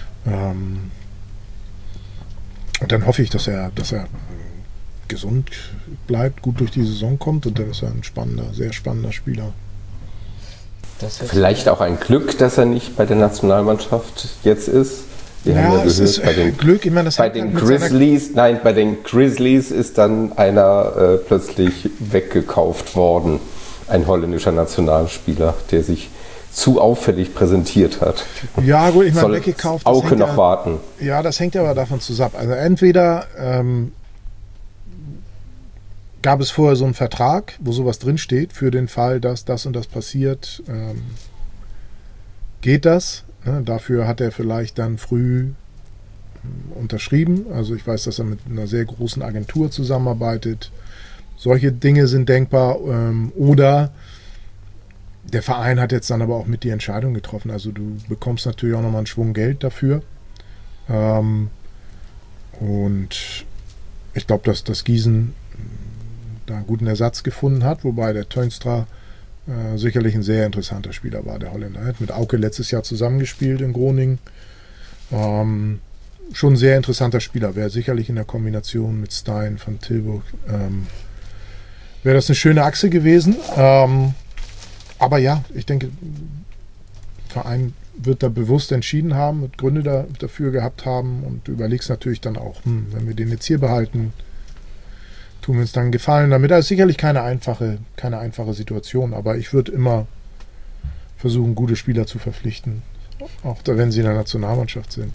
Und dann hoffe ich, dass er gesund bleibt, gut durch die Saison kommt und dann ist er ein sehr spannender Spieler. Vielleicht auch ein Glück, dass er nicht bei der Nationalmannschaft jetzt ist. Wir haben ja gehört, bei den Glück, ich meine, das bei den Grizzlies, bei den Grizzlies ist dann einer plötzlich weggekauft worden. Ein holländischer Nationalspieler, der sich zu auffällig präsentiert hat. Ja, gut, ich meine, weggekauft. Auke noch warten. Ja, das hängt aber davon zusammen. Also entweder gab es vorher so einen Vertrag, wo sowas drinsteht, für den Fall, dass das und das passiert, geht das. Ne? Dafür hat er vielleicht dann früh unterschrieben. Also ich weiß, dass er mit einer sehr großen Agentur zusammenarbeitet. Solche Dinge sind denkbar. Oder der Verein hat jetzt dann aber auch mit die Entscheidung getroffen. Also du bekommst natürlich auch nochmal einen Schwung Geld dafür. Und ich glaube, dass das Gießen da einen guten Ersatz gefunden hat, wobei der Toenstra sicherlich ein sehr interessanter Spieler war, der Holländer. Er hat mit Auke letztes Jahr zusammengespielt in Groningen. Schon ein sehr interessanter Spieler. Wäre sicherlich in der Kombination mit Stein von Tilburg wäre das eine schöne Achse gewesen. Aber ja, ich denke, der Verein wird da bewusst entschieden haben, wird Gründe dafür gehabt haben und du überlegst natürlich dann auch, wenn wir den jetzt hier behalten, tun wir uns dann einen Gefallen damit. Das ist sicherlich keine einfache Situation, aber ich würde immer versuchen, gute Spieler zu verpflichten, auch da, wenn sie in der Nationalmannschaft sind.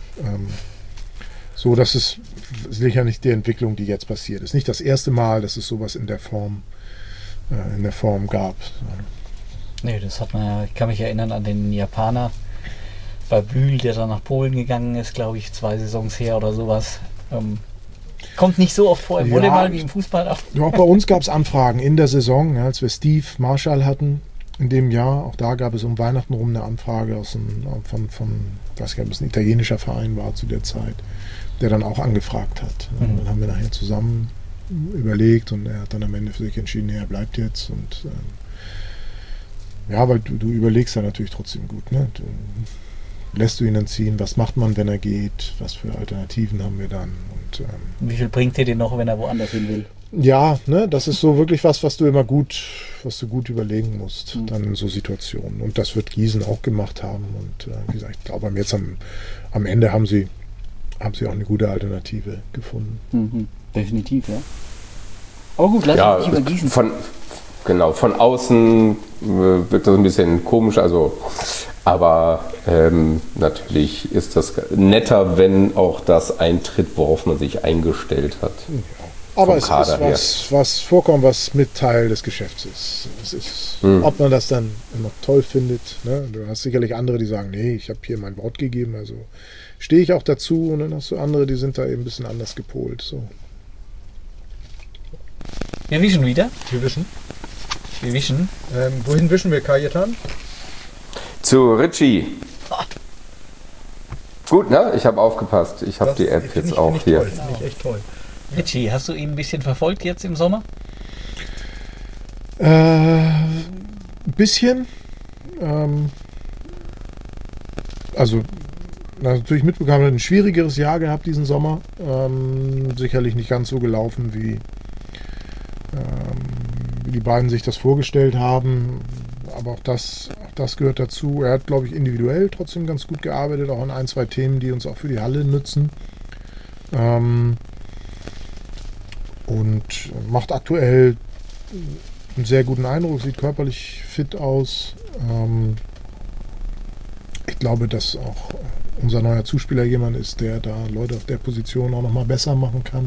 So, das ist sicher nicht die Entwicklung, die jetzt passiert. Es ist nicht das erste Mal, dass es sowas in der Form gab. Nee, das hat man ja, ich kann mich erinnern an den Japaner bei Bühl, der dann nach Polen gegangen ist, glaube ich, 2 Saisons her oder sowas. Kommt nicht so oft vor im Volleyball wie im Fußball. Ja, auch bei uns gab es Anfragen in der Saison, als wir Steve Marshall hatten in dem Jahr. Auch da gab es um Weihnachten rum eine Anfrage von weiß gar nicht, ob es ein italienischer Verein war zu der Zeit, der dann auch angefragt hat. Und dann haben wir nachher zusammen überlegt und er hat dann am Ende für sich entschieden, er bleibt jetzt. Und ja, weil du überlegst ja natürlich trotzdem gut. Ne? Lässt du ihn dann ziehen? Was macht man, wenn er geht? Was für Alternativen haben wir dann? Und, wie viel bringt er dir noch, wenn er woanders hin will? Ja, ne, das ist so wirklich was du gut überlegen musst, dann in so Situationen. Und das wird Gießen auch gemacht haben. Und wie gesagt, ich glaube, jetzt am Ende haben sie auch eine gute Alternative gefunden. Definitiv, ja. Aber gut, lass uns nicht über Gießen. Von außen wirkt das ein bisschen komisch, aber natürlich ist das netter, wenn auch das eintritt, worauf man sich eingestellt hat. Ja. Aber es ist was vorkommt, was mit Teil des Geschäfts ist. Es ist ob man das dann immer toll findet. Ne? Du hast sicherlich andere, die sagen, nee, ich habe hier mein Wort gegeben, also stehe ich auch dazu. Und dann hast du andere, die sind da eben ein bisschen anders gepolt. So. Wir wischen wieder. Wir wischen. Wir wohin wischen wir, Kajetan? Zu Richie. Gut, ne? Ich habe aufgepasst. Ich habe die App jetzt auch hier. Toll. Finde ich echt toll. Richie, hast du ihn ein bisschen verfolgt jetzt im Sommer? Ein bisschen. Natürlich mitbekommen, er hat ein schwierigeres Jahr gehabt diesen Sommer. Sicherlich nicht ganz so gelaufen, wie die beiden sich das vorgestellt haben. Aber auch das gehört dazu. Er hat, glaube ich, individuell trotzdem ganz gut gearbeitet, auch an 1, 2 Themen, die uns auch für die Halle nützen. Und macht aktuell einen sehr guten Eindruck, sieht körperlich fit aus. Ich glaube, dass auch unser neuer Zuspieler jemand ist, der da Leute auf der Position auch nochmal besser machen kann.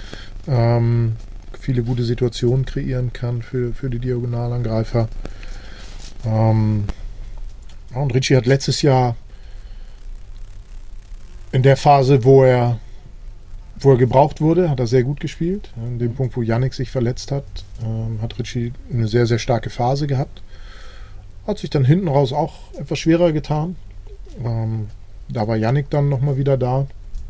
Viele gute Situationen kreieren kann für die Diagonalangreifer. Und Ricci hat letztes Jahr in der Phase, wo er gebraucht wurde, hat er sehr gut gespielt. An dem Punkt, wo Yannick sich verletzt hat, hat Ricci eine sehr, sehr starke Phase gehabt. Hat sich dann hinten raus auch etwas schwerer getan. Da war Yannick dann nochmal wieder da.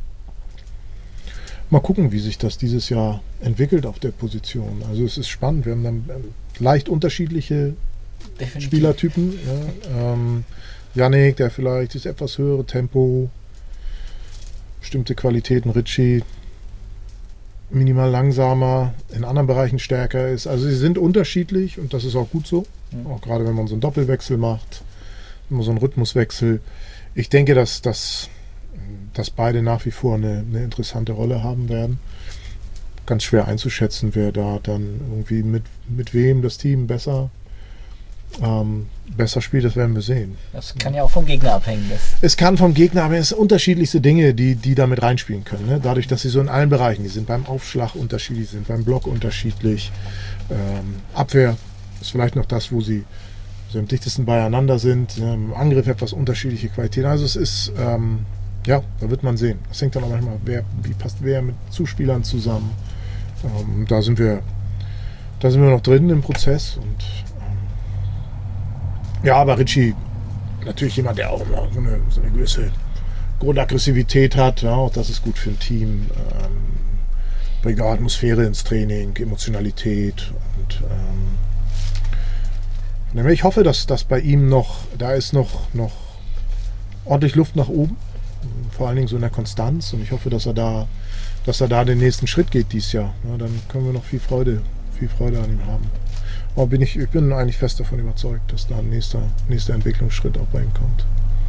Mal gucken, wie sich das dieses Jahr entwickelt auf der Position. Also es ist spannend. Wir haben dann leicht unterschiedliche Spielertypen. Ja. Yannick, der vielleicht das etwas höhere Tempo, bestimmte Qualitäten, Ricci minimal langsamer, in anderen Bereichen stärker ist. Also sie sind unterschiedlich und das ist auch gut so. Auch gerade wenn man so einen Doppelwechsel macht, immer so einen Rhythmuswechsel. Ich denke, dass beide nach wie vor eine interessante Rolle haben werden. Ganz schwer einzuschätzen, wer da dann irgendwie mit wem das Team besser spielt, das werden wir sehen. Das kann ja auch vom Gegner abhängen. Es kann vom Gegner abhängen. Es sind unterschiedlichste Dinge, die da mit reinspielen können. Ne? Dadurch, dass sie so in allen Bereichen, die sind beim Aufschlag unterschiedlich, sind beim Block unterschiedlich. Abwehr ist vielleicht noch das, wo sie so am dichtesten beieinander sind. Im Angriff etwas unterschiedliche Qualitäten. Also es ist, da wird man sehen. Das hängt dann auch manchmal, wie passt wer mit Zuspielern zusammen. Da sind wir noch drin im Prozess und aber Ricci, natürlich jemand, der auch immer so eine gewisse Grundaggressivität hat. Ja, auch das ist gut für ein Team. Bringt auch Atmosphäre ins Training, Emotionalität. Und ich hoffe, dass bei ihm da ist noch ordentlich Luft nach oben. Vor allen Dingen so in der Konstanz. Und ich hoffe, dass er da den nächsten Schritt geht dieses Jahr. Ja, dann können wir noch viel Freude an ihm haben. Aber ich bin eigentlich fest davon überzeugt, dass da ein nächster Entwicklungsschritt auch bei ihm kommt.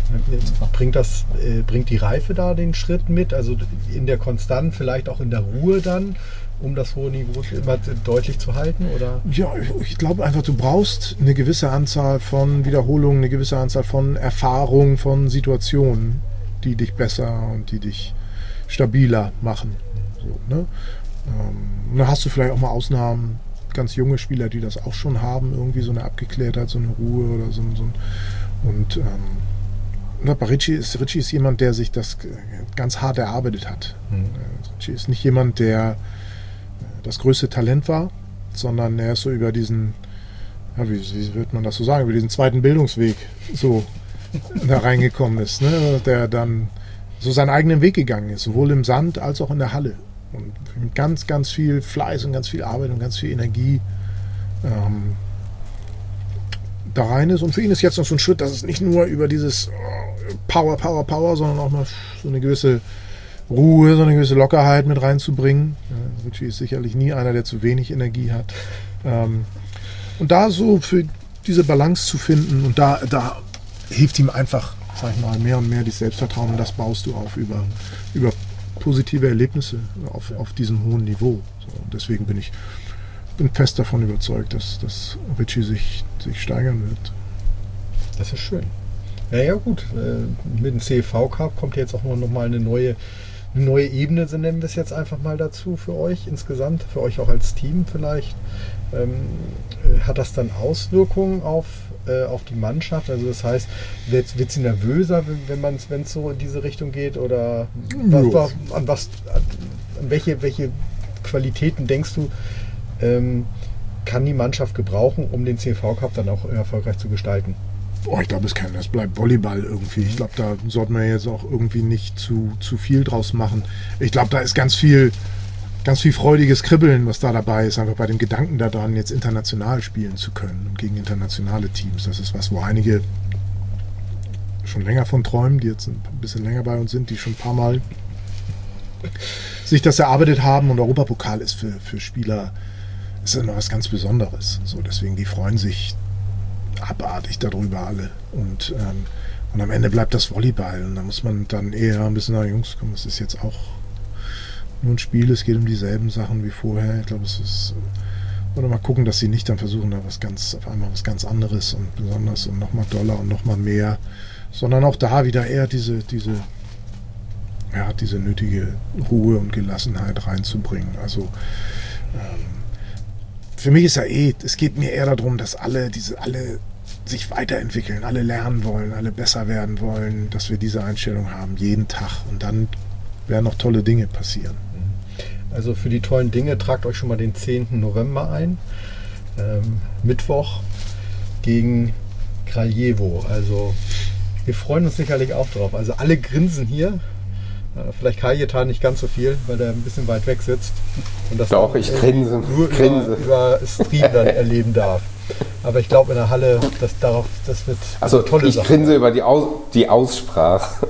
Bringt die Reife da den Schritt mit? Also in der Konstanz, vielleicht auch in der Ruhe dann, um das hohe Niveau immer deutlich zu halten? Oder? Ja, ich glaube einfach, du brauchst eine gewisse Anzahl von Wiederholungen, eine gewisse Anzahl von Erfahrungen, von Situationen, die dich besser und die dich stabiler machen. So, ne? Und dann hast du vielleicht auch mal Ausnahmen, ganz junge Spieler, die das auch schon haben, irgendwie so eine Abgeklärtheit, so eine Ruhe oder so. Und bei Ricci ist jemand, der sich das ganz hart erarbeitet hat. Ricci ist nicht jemand, der das größte Talent war, sondern er ist so über diesen, wie wird man das so sagen, über diesen zweiten Bildungsweg so da reingekommen ist, ne? Der dann so seinen eigenen Weg gegangen ist, sowohl im Sand als auch in der Halle. Und mit ganz, ganz viel Fleiß und ganz viel Arbeit und ganz viel Energie da rein ist. Und für ihn ist jetzt noch so ein Schritt, dass es nicht nur über dieses Power, sondern auch mal so eine gewisse Ruhe, so eine gewisse Lockerheit mit reinzubringen. Ricci ist sicherlich nie einer, der zu wenig Energie hat. Und da so für diese Balance zu finden und da hilft ihm einfach, sag ich mal, mehr und mehr das Selbstvertrauen und das baust du auf über positive Erlebnisse auf diesem hohen Niveau. So, und deswegen bin fest davon überzeugt, dass Ricci sich steigern wird. Das ist schön. Ja gut. Mit dem CEV Cup kommt jetzt auch noch mal eine neue Ebene, so nennen wir es jetzt einfach mal dazu für euch insgesamt, für euch auch als Team vielleicht. Hat das dann Auswirkungen auf die Mannschaft? Also das heißt, wird sie nervöser, wenn es so in diese Richtung geht? Oder an welche Qualitäten denkst du, kann die Mannschaft gebrauchen, um den CEV Cup dann auch erfolgreich zu gestalten? Ich glaube, das bleibt Volleyball irgendwie. Ich glaube, da sollten wir jetzt auch irgendwie nicht zu viel draus machen. Ich glaube, da ist ganz viel freudiges Kribbeln, was da dabei ist, einfach bei dem Gedanken daran, jetzt international spielen zu können und gegen internationale Teams. Das ist was, wo einige schon länger von träumen, die jetzt ein bisschen länger bei uns sind, die schon ein paar Mal sich das erarbeitet haben. Und Europapokal ist für Spieler ist immer was ganz Besonderes. So, deswegen, die freuen sich abartig darüber alle. Und am Ende bleibt das Volleyball. Und da muss man dann eher ein bisschen sagen, Jungs, komm, das ist jetzt auch nur ein Spiel, es geht um dieselben Sachen wie vorher. Ich glaube, es ist. Oder mal gucken, dass sie nicht dann versuchen, da auf einmal was ganz anderes und Besonderes und nochmal doller und nochmal mehr. sondern auch da wieder eher diese nötige Ruhe und Gelassenheit reinzubringen. Also für mich ist es geht mir eher darum, dass alle sich weiterentwickeln, alle lernen wollen, alle besser werden wollen, dass wir diese Einstellung haben, jeden Tag. Und dann werden noch tolle Dinge passieren. Also für die tollen Dinge tragt euch schon mal den 10. November ein. Mittwoch gegen Kraljevo. Also wir freuen uns sicherlich auch drauf. Also alle grinsen hier. Vielleicht Kajetan nicht ganz so viel, weil er ein bisschen weit weg sitzt. Und das Doch, ich grinse. Nur über Stream dann erleben darf. Aber ich glaube in der Halle, das wird also eine tolle ich Sache. grinse über die Aussprache.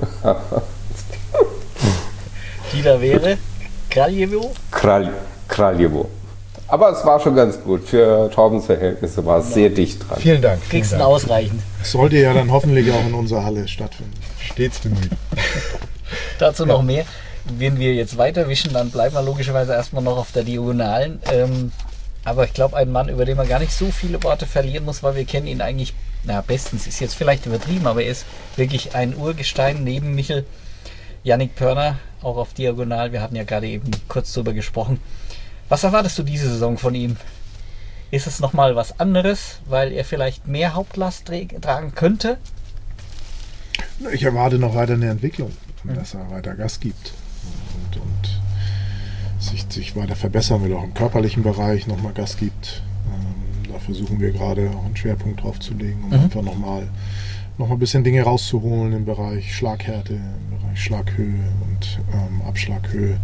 Die da wäre Kraljevo? Kraljevo. Aber es war schon ganz gut. Für Torbens Verhältnisse war es sehr dicht dran. Vielen Dank. Kriegst du ausreichend. Das sollte ja dann hoffentlich auch in unserer Halle stattfinden. Stets bemüht. Dazu noch mehr. Wenn wir jetzt weiterwischen, dann bleiben wir logischerweise erstmal noch auf der Diagonalen. Aber ich glaube, ein Mann, über den man gar nicht so viele Worte verlieren muss, weil wir kennen ihn eigentlich, bestens, ist jetzt vielleicht übertrieben, aber er ist wirklich ein Urgestein neben Michel. Yannick Pörner, auch auf Diagonal. Wir hatten ja gerade eben kurz drüber gesprochen. Was erwartest du diese Saison von ihm? Ist es nochmal was anderes, weil er vielleicht mehr Hauptlast tragen könnte? Ich erwarte noch weiter eine Entwicklung, dass er weiter Gas gibt und sich weiter verbessern will, auch im körperlichen Bereich nochmal Gas gibt. Da versuchen wir gerade auch einen Schwerpunkt drauf zu legen, um einfach noch mal ein bisschen Dinge rauszuholen im Bereich Schlaghärte, im Bereich Schlaghöhe und Abschlaghöhe.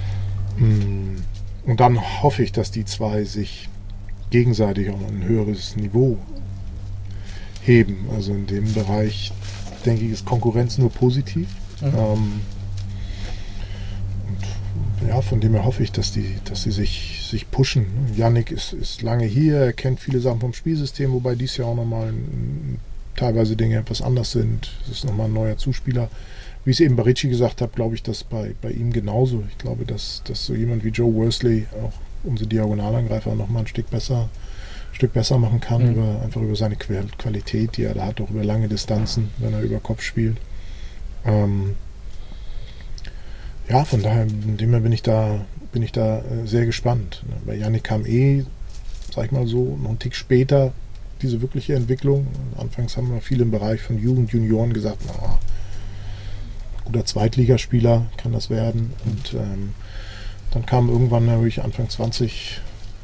Und dann hoffe ich, dass die zwei sich gegenseitig auf ein höheres Niveau heben. Also in dem Bereich, denke ich, ist Konkurrenz nur positiv. Von dem her hoffe ich, dass sie sich pushen. Yannick ist lange hier, er kennt viele Sachen vom Spielsystem, wobei dies ja auch nochmal teilweise Dinge etwas anders sind. Es ist nochmal ein neuer Zuspieler. Wie ich es eben bei Ricci gesagt habe, glaube ich, dass bei ihm genauso. Ich glaube, dass so jemand wie Joe Worsley auch unsere Diagonalangreifer nochmal ein Stück besser machen kann, einfach über seine Qualität, die er da hat, auch über lange Distanzen, wenn er über Kopf spielt. Von daher, in dem her bin ich da sehr gespannt. Bei Yannick kam sag ich mal so, noch einen Tick später diese wirkliche Entwicklung. Anfangs haben wir viel im Bereich von Jugend, Junioren gesagt, guter Zweitligaspieler kann das werden. Und dann kam irgendwann natürlich Anfang 20,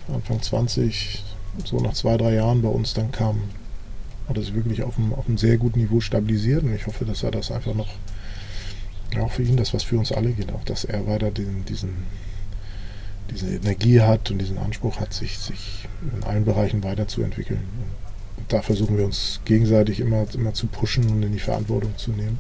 so nach 2-3 Jahren bei uns, hat er sich wirklich auf einem sehr guten Niveau stabilisiert. Und ich hoffe, dass er das einfach noch, auch für ihn, das was für uns alle geht, auch dass er weiter diese Energie hat und diesen Anspruch hat, sich in allen Bereichen weiterzuentwickeln. Und da versuchen wir uns gegenseitig immer zu pushen und in die Verantwortung zu nehmen.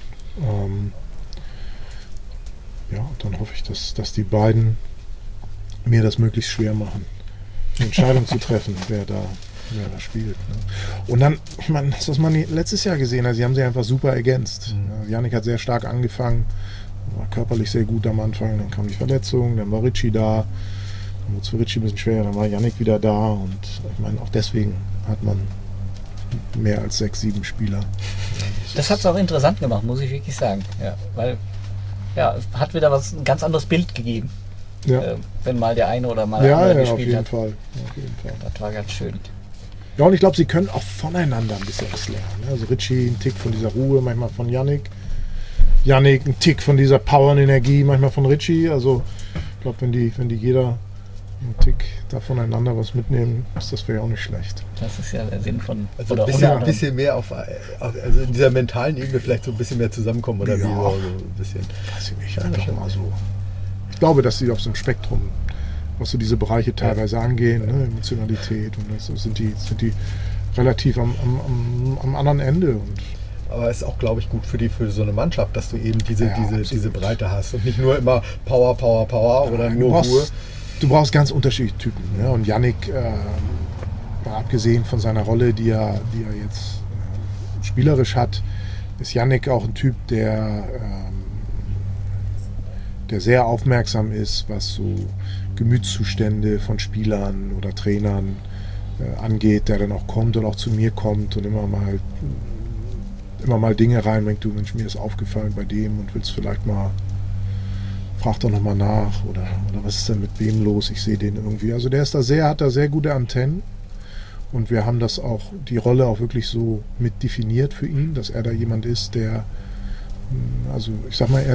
Dann hoffe ich, dass die beiden mir das möglichst schwer machen, die Entscheidung zu treffen, wer da spielt. Ne? Und dann, ich meine, das, was man letztes Jahr gesehen hat, sie haben sich einfach super ergänzt. Ja, Yannick hat sehr stark angefangen, war körperlich sehr gut am Anfang, dann kam die Verletzung, dann war Ricci da, dann wurde es für Ricci ein bisschen schwer, dann war Yannick wieder da und ich meine, auch deswegen hat man mehr als 6-7 Spieler. Das hat es auch interessant gemacht, muss ich wirklich sagen. Ja, weil hat wieder ein ganz anderes Bild gegeben. Ja. Wenn mal der eine oder mal der andere gespielt hat. Auf jeden Fall. Das war ganz schön. Ja, und ich glaube, sie können auch voneinander ein bisschen was lernen. Also Ricci ein Tick von dieser Ruhe, manchmal von Yannick. Yannick ein Tick von dieser Power und Energie, manchmal von Ricci. Also ich glaube, wenn die jeder einen Tick da voneinander was mitnehmen, ist das vielleicht auch nicht schlecht. Das ist ja der Sinn von... Also ein bisschen mehr also in dieser mentalen Ebene vielleicht so ein bisschen mehr zusammenkommen oder wie so ein bisschen. Weiß ich nicht, einfach mal so. Ich glaube, dass sie auf so einem Spektrum, was so diese Bereiche teilweise angehen, ne, Emotionalität und das sind die relativ am anderen Ende. Aber es ist auch, glaube ich, gut für so eine Mannschaft, dass du eben diese Breite hast und nicht nur immer Power oder nur Ruhe. Du brauchst ganz unterschiedliche Typen. Ja? Und Yannick, abgesehen von seiner Rolle, die er jetzt spielerisch hat, ist Yannick auch ein Typ, der sehr aufmerksam ist, was so Gemütszustände von Spielern oder Trainern angeht, der dann auch kommt und auch zu mir kommt und immer mal immer mal Dinge reinbringt, du Mensch, mir ist aufgefallen bei dem und willst vielleicht mal, frag doch nochmal nach oder was ist denn mit wem los, ich sehe den irgendwie. Also der ist hat da sehr gute Antennen und wir haben das auch, die Rolle auch wirklich so mit definiert für ihn, dass er da jemand ist, der, also ich sag mal,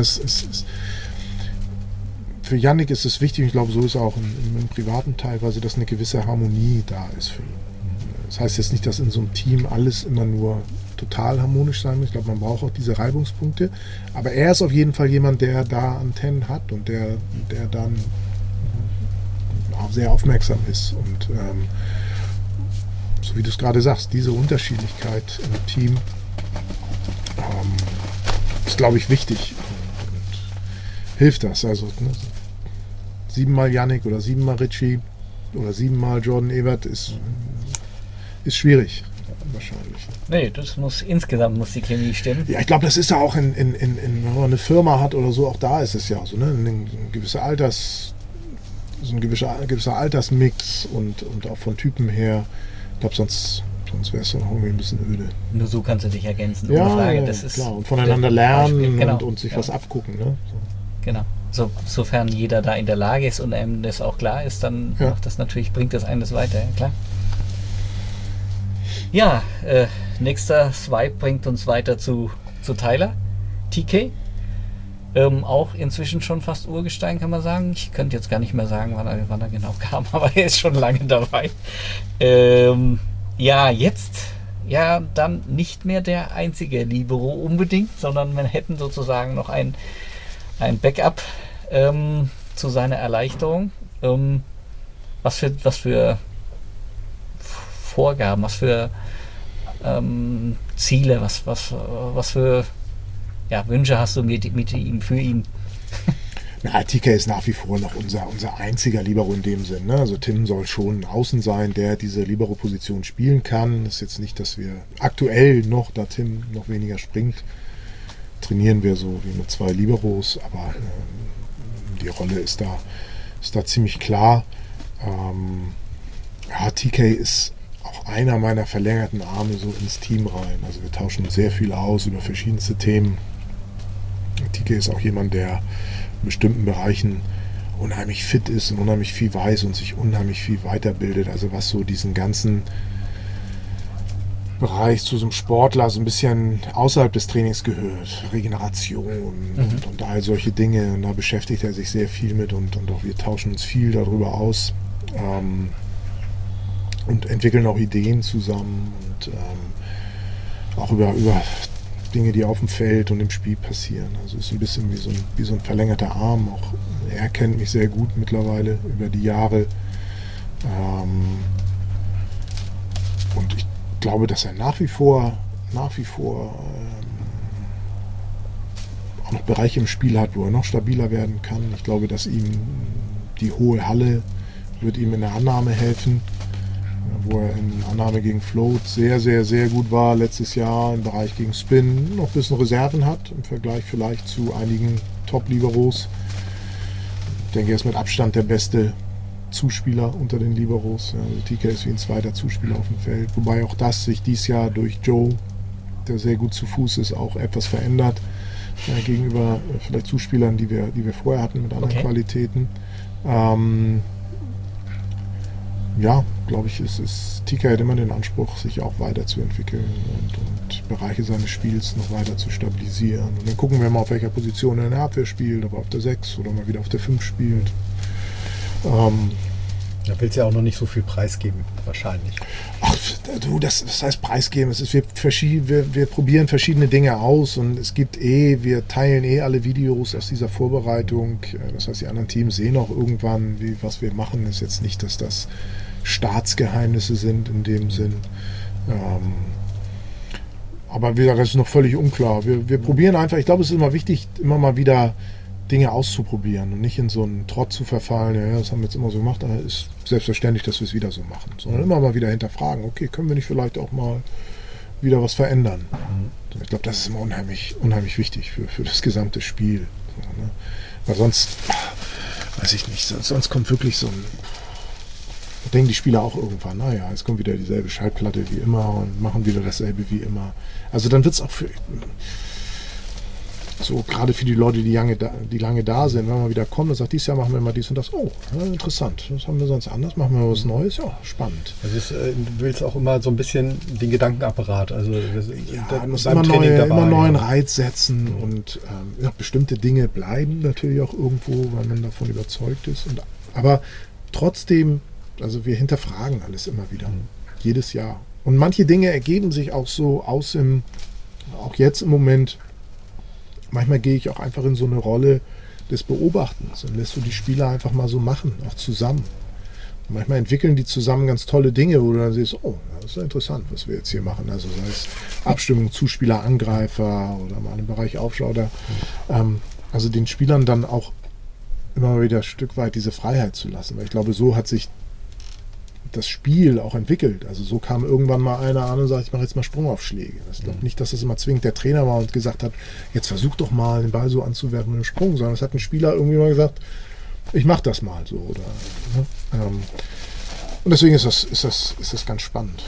für Yannick ist es wichtig, ich glaube, so ist es auch im privaten teilweise, dass eine gewisse Harmonie da ist für ihn. Das heißt jetzt nicht, dass in so einem Team alles immer nur total harmonisch sein muss. Ich glaube, man braucht auch diese Reibungspunkte. Aber er ist auf jeden Fall jemand, der da Antennen hat und der dann auch sehr aufmerksam ist. Und so wie du es gerade sagst, diese Unterschiedlichkeit im Team ist, glaube ich, wichtig und hilft das. Also 7-mal Yannick oder 7-mal Richie oder 7-mal Jordan Ebert ist schwierig. Wahrscheinlich. Nee, insgesamt muss die Chemie stimmen. Ja, ich glaube, das ist ja auch wenn man eine Firma hat oder so, auch da ist es ja so, ne? Ein gewisser Altersmix und auch von Typen her. Ich glaube, sonst wäre es dann auch irgendwie ein bisschen öde. Nur so kannst du dich ergänzen. Ja, ohne Frage. ja, Das ist klar. Und voneinander lernen genau, und sich was abgucken. Ne? So. Genau. Sofern jeder da in der Lage ist und einem das auch klar ist, dann macht das natürlich, bringt das eines weiter, ja, klar. Ja, nächster Swipe bringt uns weiter zu Tyler, TK. Auch inzwischen schon fast Urgestein, kann man sagen. Ich könnte jetzt gar nicht mehr sagen, wann er genau kam, aber er ist schon lange dabei. Jetzt dann nicht mehr der einzige Libero unbedingt, sondern wir hätten sozusagen noch ein Backup zu seiner Erleichterung. Was für Vorgaben, was für Ziele, was für Wünsche hast du mit ihm, für ihn? Na, TK ist nach wie vor noch unser einziger Libero in dem Sinn. Ne? Also Tim soll schon außen sein, der diese Libero-Position spielen kann. Das ist jetzt nicht, dass wir aktuell noch, da Tim noch weniger springt, trainieren wir so wie mit 2 Liberos, aber die Rolle ist da ziemlich klar. TK ist auch einer meiner verlängerten Arme so ins Team rein. Also wir tauschen sehr viel aus über verschiedenste Themen. TK ist auch jemand, der in bestimmten Bereichen unheimlich fit ist und unheimlich viel weiß und sich unheimlich viel weiterbildet. Also was so diesen ganzen Bereich zu so einem Sportler so ein bisschen außerhalb des Trainings gehört. Regeneration und all solche Dinge. Und da beschäftigt er sich sehr viel mit und auch wir tauschen uns viel darüber aus. Und entwickeln auch Ideen zusammen und auch über Dinge, die auf dem Feld und im Spiel passieren. Also es ist ein bisschen wie so ein verlängerter Arm. Auch er kennt mich sehr gut mittlerweile über die Jahre. Und ich glaube, dass er nach wie vor auch noch Bereiche im Spiel hat, wo er noch stabiler werden kann. Ich glaube, dass ihm die hohe Halle wird ihm in der Annahme helfen, wo er in Annahme gegen Float sehr, sehr, sehr gut war letztes Jahr, im Bereich gegen Spin noch ein bisschen Reserven hat, im Vergleich vielleicht zu einigen Top-Liberos. Ich denke, er ist mit Abstand der beste Zuspieler unter den Liberos. Also TK ist wie ein zweiter Zuspieler auf dem Feld, wobei auch das sich dieses Jahr durch Joe, der sehr gut zu Fuß ist, auch etwas verändert gegenüber vielleicht Zuspielern, die wir vorher hatten mit anderen Qualitäten. Glaube ich, TK hat immer den Anspruch, sich auch weiterzuentwickeln und Bereiche seines Spiels noch weiter zu stabilisieren. Und dann gucken wir mal, auf welcher Position er in der Abwehr spielt, ob er auf der 6 oder mal wieder auf der 5 spielt. Da willst du ja auch noch nicht so viel preisgeben, wahrscheinlich. Ach, du, das heißt preisgeben. Es ist, wir probieren verschiedene Dinge aus und wir teilen alle Videos aus dieser Vorbereitung. Das heißt, die anderen Teams sehen auch irgendwann, was wir machen. Ist jetzt nicht, dass das Staatsgeheimnisse sind in dem Sinn. Aber wie gesagt, das ist noch völlig unklar. Wir probieren einfach, ich glaube, es ist immer wichtig, immer mal wieder Dinge auszuprobieren und nicht in so einen Trott zu verfallen, ja, das haben wir jetzt immer so gemacht, aber es ist selbstverständlich, dass wir es wieder so machen, sondern immer mal wieder hinterfragen, okay, können wir nicht vielleicht auch mal wieder was verändern? Ich glaube, das ist immer unheimlich wichtig für das gesamte Spiel. So, ne? Weil sonst, weiß ich nicht, sonst kommt wirklich so ein Da denken die Spieler auch irgendwann, naja, jetzt kommt wieder dieselbe Schallplatte wie immer und machen wieder dasselbe wie immer. Also dann wird es auch für so gerade für die Leute, die lange da sind, wenn man wieder kommt und sagt, dieses Jahr machen wir mal dies und das. Oh, ja, interessant. Das haben wir sonst anders. Machen wir was Neues. Ja, spannend. Also du willst auch immer so ein bisschen den Gedankenapparat. Also du musst immer neuen Reiz setzen und bestimmte Dinge bleiben natürlich auch irgendwo, weil man davon überzeugt ist. Aber trotzdem, also wir hinterfragen alles immer wieder. Jedes Jahr. Und manche Dinge ergeben sich auch so aus auch jetzt im Moment. Manchmal gehe ich auch einfach in so eine Rolle des Beobachtens und lässt so die Spieler einfach mal so machen, auch zusammen. Und manchmal entwickeln die zusammen ganz tolle Dinge, wo du dann siehst, oh, das ist ja interessant, was wir jetzt hier machen. Also sei es Abstimmung, Zuspieler, Angreifer oder mal im Bereich Aufschau. Also den Spielern dann auch immer mal wieder ein Stück weit diese Freiheit zu lassen. Weil ich glaube, so hat sich das Spiel auch entwickelt. Also so kam irgendwann mal einer an und sagt, ich mache jetzt mal Sprungaufschläge. Ich glaube nicht, dass das immer zwingend der Trainer war und gesagt hat, jetzt versuch doch mal den Ball so anzuwerfen mit einem Sprung, sondern es hat ein Spieler irgendwie mal gesagt, ich mache das mal so. Oder, und deswegen ist das ganz spannend.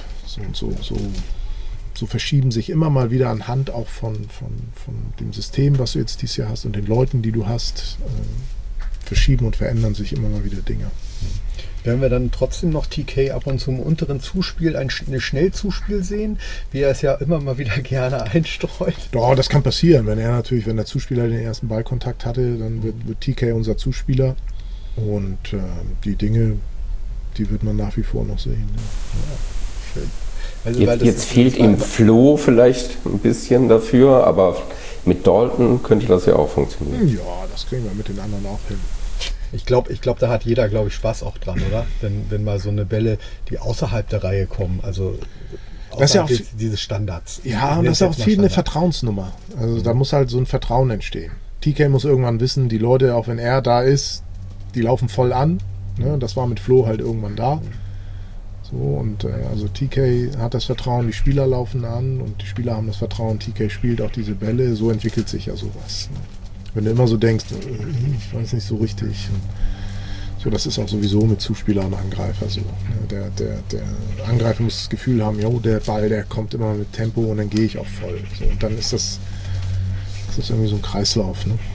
So verschieben sich immer mal wieder anhand auch von dem System, was du jetzt dieses Jahr hast und den Leuten, die du hast, verschieben und verändern sich immer mal wieder Dinge. Werden wir dann trotzdem noch TK ab und zu im unteren Zuspiel ein Schnellzuspiel sehen, wie er es ja immer mal wieder gerne einstreut? Doch, das kann passieren. Wenn der Zuspieler den ersten Ballkontakt hatte, dann wird TK unser Zuspieler. Und die Dinge, die wird man nach wie vor noch sehen. Ja. Schön. Also, jetzt fehlt ihm Flo vielleicht ein bisschen dafür, aber mit Dalton könnte das ja auch funktionieren. Ja, das kriegen wir mit den anderen auch hin. Ich glaube, da hat jeder, Spaß auch dran, oder? Wenn mal so eine Bälle, die außerhalb der Reihe kommen, also das ist ja auch diese Standards. Ja, und das ist auch viel eine Vertrauensnummer. Also da muss halt so ein Vertrauen entstehen. TK muss irgendwann wissen, die Leute, auch wenn er da ist, die laufen voll an. Ne? Das war mit Flo halt irgendwann da. So, und also TK hat das Vertrauen, die Spieler laufen an und die Spieler haben das Vertrauen, TK spielt auch diese Bälle. So entwickelt sich ja sowas. Ne? Wenn du immer so denkst, ich weiß nicht so richtig. So, das ist auch sowieso mit Zuspieler und Angreifer so. Der Angreifer muss das Gefühl haben, jo, der Ball, der kommt immer mit Tempo und dann gehe ich auch voll. So, und dann ist das irgendwie so ein Kreislauf. Ne?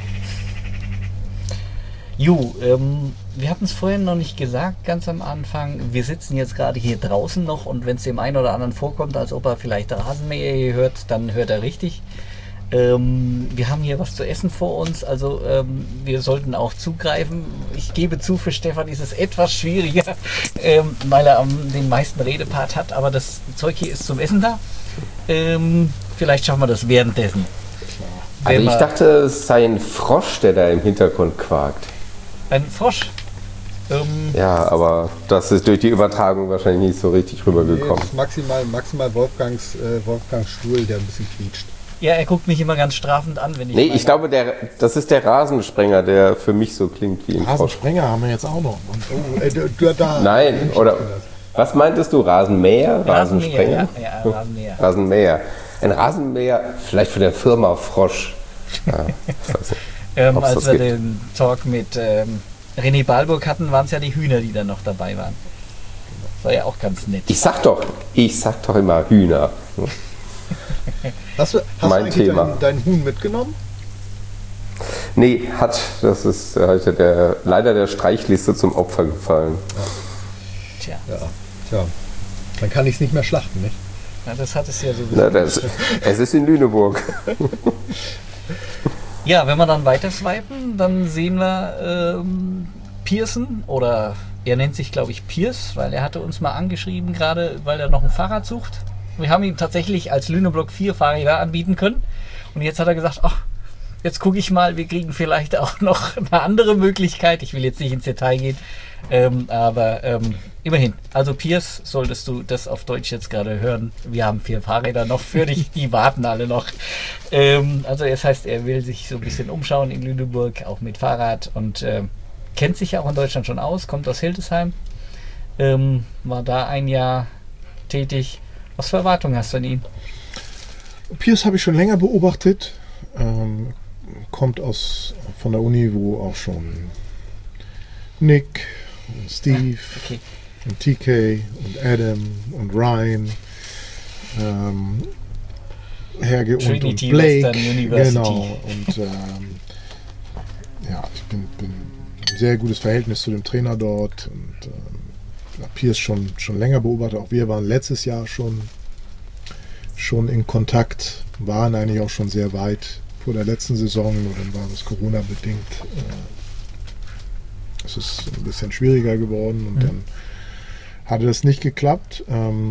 Wir hatten es vorhin noch nicht gesagt, ganz am Anfang. Wir sitzen jetzt gerade hier draußen noch und wenn es dem einen oder anderen vorkommt, als ob er vielleicht Rasenmäher hier hört, dann hört er richtig. Wir haben hier was zu essen vor uns, also wir sollten auch zugreifen. Ich gebe zu, für Stefan ist es etwas schwieriger, weil er den meisten Redepart hat, aber das Zeug hier ist zum Essen da. Vielleicht schaffen wir das währenddessen. Also ich dachte, es sei ein Frosch, der da im Hintergrund quakt. Ein Frosch? Ja, aber das ist durch die Übertragung wahrscheinlich nicht so richtig rübergekommen. Nee, das ist maximal Wolfgangs Stuhl, der ein bisschen quietscht. Ja, er guckt mich immer ganz strafend an, wenn ich... Nee, ich glaube, das ist der Rasensprenger, der für mich so klingt wie ein Frosch. Rasensprenger haben wir jetzt auch noch. Nein, oder was meintest du? Rasenmäher? Rasensprenger? Ja, Rasenmäher. Rasenmäher. Ein Rasenmäher, vielleicht von der Firma Frosch. Ja, als wir den Talk mit René Balburg hatten, waren es ja die Hühner, die dann noch dabei waren. Das war ja auch ganz nett. Ich sag doch immer Hühner. Hast du eigentlich dein Huhn mitgenommen? Nee, das ist leider der Streichliste zum Opfer gefallen. Ja. Tja. Dann kann ich es nicht mehr schlachten, nicht? Ja, das hat es ja sowieso. Es ist in Lüneburg. Ja, wenn wir dann weiter swipen, dann sehen wir Pearson, oder er nennt sich, glaube ich, Pierce, weil er hatte uns mal angeschrieben gerade, weil er noch ein Fahrrad sucht. Wir haben ihm tatsächlich als Lüneblock 4 Fahrräder anbieten können. Und jetzt hat er gesagt, ach, jetzt gucke ich mal, wir kriegen vielleicht auch noch eine andere Möglichkeit. Ich will jetzt nicht ins Detail gehen, aber immerhin. Also Pierce, solltest du das auf Deutsch jetzt gerade hören, wir haben 4 Fahrräder noch für dich, die warten alle noch. Also das heißt, er will sich so ein bisschen umschauen in Lüneburg, auch mit Fahrrad und kennt sich ja auch in Deutschland schon aus, kommt aus Hildesheim, war da ein Jahr tätig. Was für Erwartungen hast du an ihn? Pierce habe ich schon länger beobachtet. Kommt von der Uni, wo auch schon Nick, Steve, und TK und Adam und Ryan, Herge und Blake. Genau. Und ich bin ein sehr gutes Verhältnis zu dem Trainer dort und Pierce schon länger beobachtet. Auch wir waren letztes Jahr schon in Kontakt, waren eigentlich auch schon sehr weit vor der letzten Saison, nur dann war das Corona-bedingt. Es ist ein bisschen schwieriger geworden und dann hatte das nicht geklappt.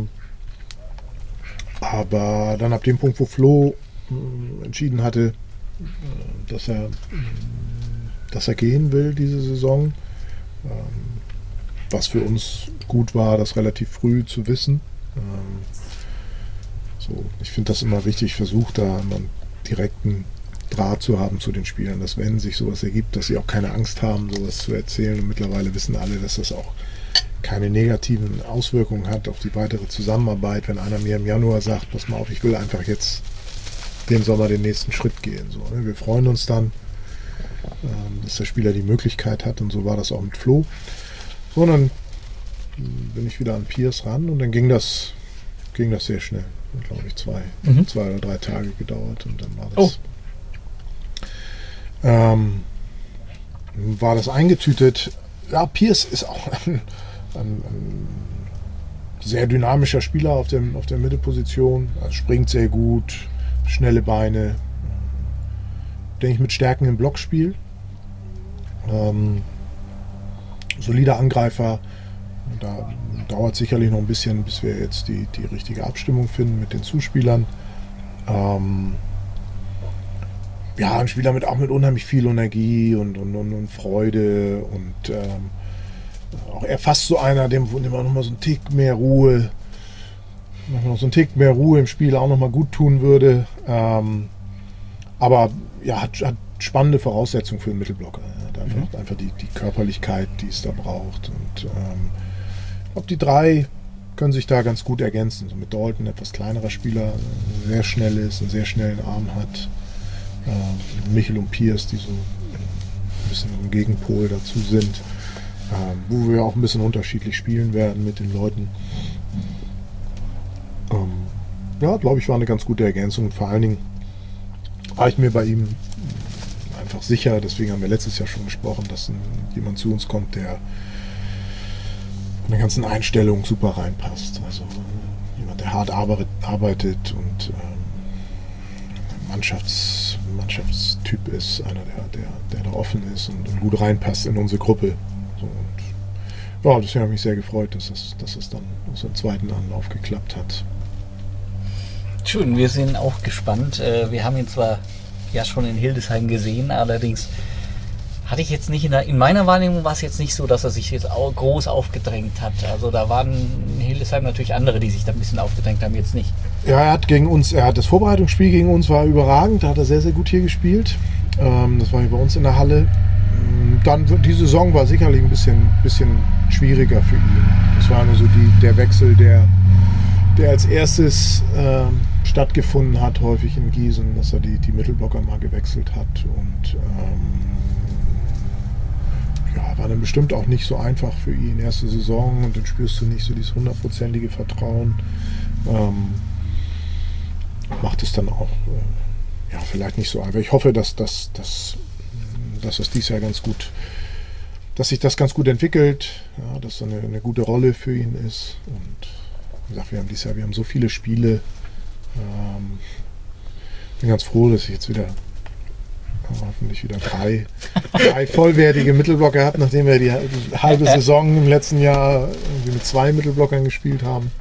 Aber dann ab dem Punkt, wo Flo entschieden hatte, dass er gehen will diese Saison, was für uns gut war, das relativ früh zu wissen. Ich finde das immer wichtig, versucht da einen direkten Draht zu haben zu den Spielern, dass wenn sich sowas ergibt, dass sie auch keine Angst haben, sowas zu erzählen. Und mittlerweile wissen alle, dass das auch keine negativen Auswirkungen hat auf die weitere Zusammenarbeit. Wenn einer mir im Januar sagt, pass mal auf, ich will einfach jetzt den Sommer den nächsten Schritt gehen. Wir freuen uns dann, dass der Spieler die Möglichkeit hat, und so war das auch mit Flo. So, und dann bin ich wieder an Pierce ran und dann ging das sehr schnell. Glaube ich, zwei oder 3 Tage gedauert und dann war das eingetütet. Ja, Pierce ist auch ein sehr dynamischer Spieler auf der Mittelposition. Also springt sehr gut, schnelle Beine. Denke ich, mit Stärken im Blockspiel. Solider Angreifer. Da dauert sicherlich noch ein bisschen, bis wir jetzt die richtige Abstimmung finden mit den Zuspielern. Ein Spieler auch mit unheimlich viel Energie und Freude und auch er fast so einer, dem auch nochmal so ein Tick mehr Ruhe im Spiel auch nochmal gut tun würde. Aber hat spannende Voraussetzungen für den Mittelblocker. Er hat einfach die Körperlichkeit, die es da braucht. Und ich glaube, die 3 können sich da ganz gut ergänzen. So mit Dalton, etwas kleinerer Spieler, sehr schnell ist, einen sehr schnellen Arm hat. Michel und Pierce, die so ein bisschen im Gegenpol dazu sind. Wo wir auch ein bisschen unterschiedlich spielen werden mit den Leuten. Glaube ich, war eine ganz gute Ergänzung. Und vor allen Dingen war ich mir bei ihm einfach sicher, deswegen haben wir letztes Jahr schon gesprochen, dass jemand zu uns kommt, der in der ganzen Einstellung super reinpasst. Also jemand, der hart arbeitet und Mannschaftstyp ist, einer, der da offen ist und gut reinpasst in unsere Gruppe. Deswegen habe ich mich sehr gefreut, dass es dann aus dem zweiten Anlauf geklappt hat. Schön, wir sind auch gespannt. Wir haben ihn zwar ja schon in Hildesheim gesehen, allerdings hatte ich jetzt nicht in meiner Wahrnehmung war es jetzt nicht so, dass er sich jetzt auch groß aufgedrängt hat. Also da waren in Hildesheim natürlich andere, die sich da ein bisschen aufgedrängt haben, jetzt nicht. Ja, er hat das Vorbereitungsspiel gegen uns war überragend, da hat er sehr, sehr gut hier gespielt. Das war hier bei uns in der Halle. Dann die Saison war sicherlich ein bisschen schwieriger für ihn. Das war nur so der Wechsel, der als erstes stattgefunden hat, häufig in Gießen, dass er die Mittelblocker mal gewechselt hat und war dann bestimmt auch nicht so einfach für ihn, erste Saison, und dann spürst du nicht so dieses 100%ige Vertrauen. Macht es dann auch vielleicht nicht so einfach. Ich hoffe, dass es dieses Jahr ganz gut, dass sich das ganz gut entwickelt, dass das eine gute Rolle für ihn ist. Und wie gesagt, wir haben so viele Spiele. Bin ganz froh, dass ich jetzt hoffentlich wieder drei vollwertige Mittelblocker habe, nachdem wir die halbe Saison im letzten Jahr irgendwie mit 2 Mittelblockern gespielt haben.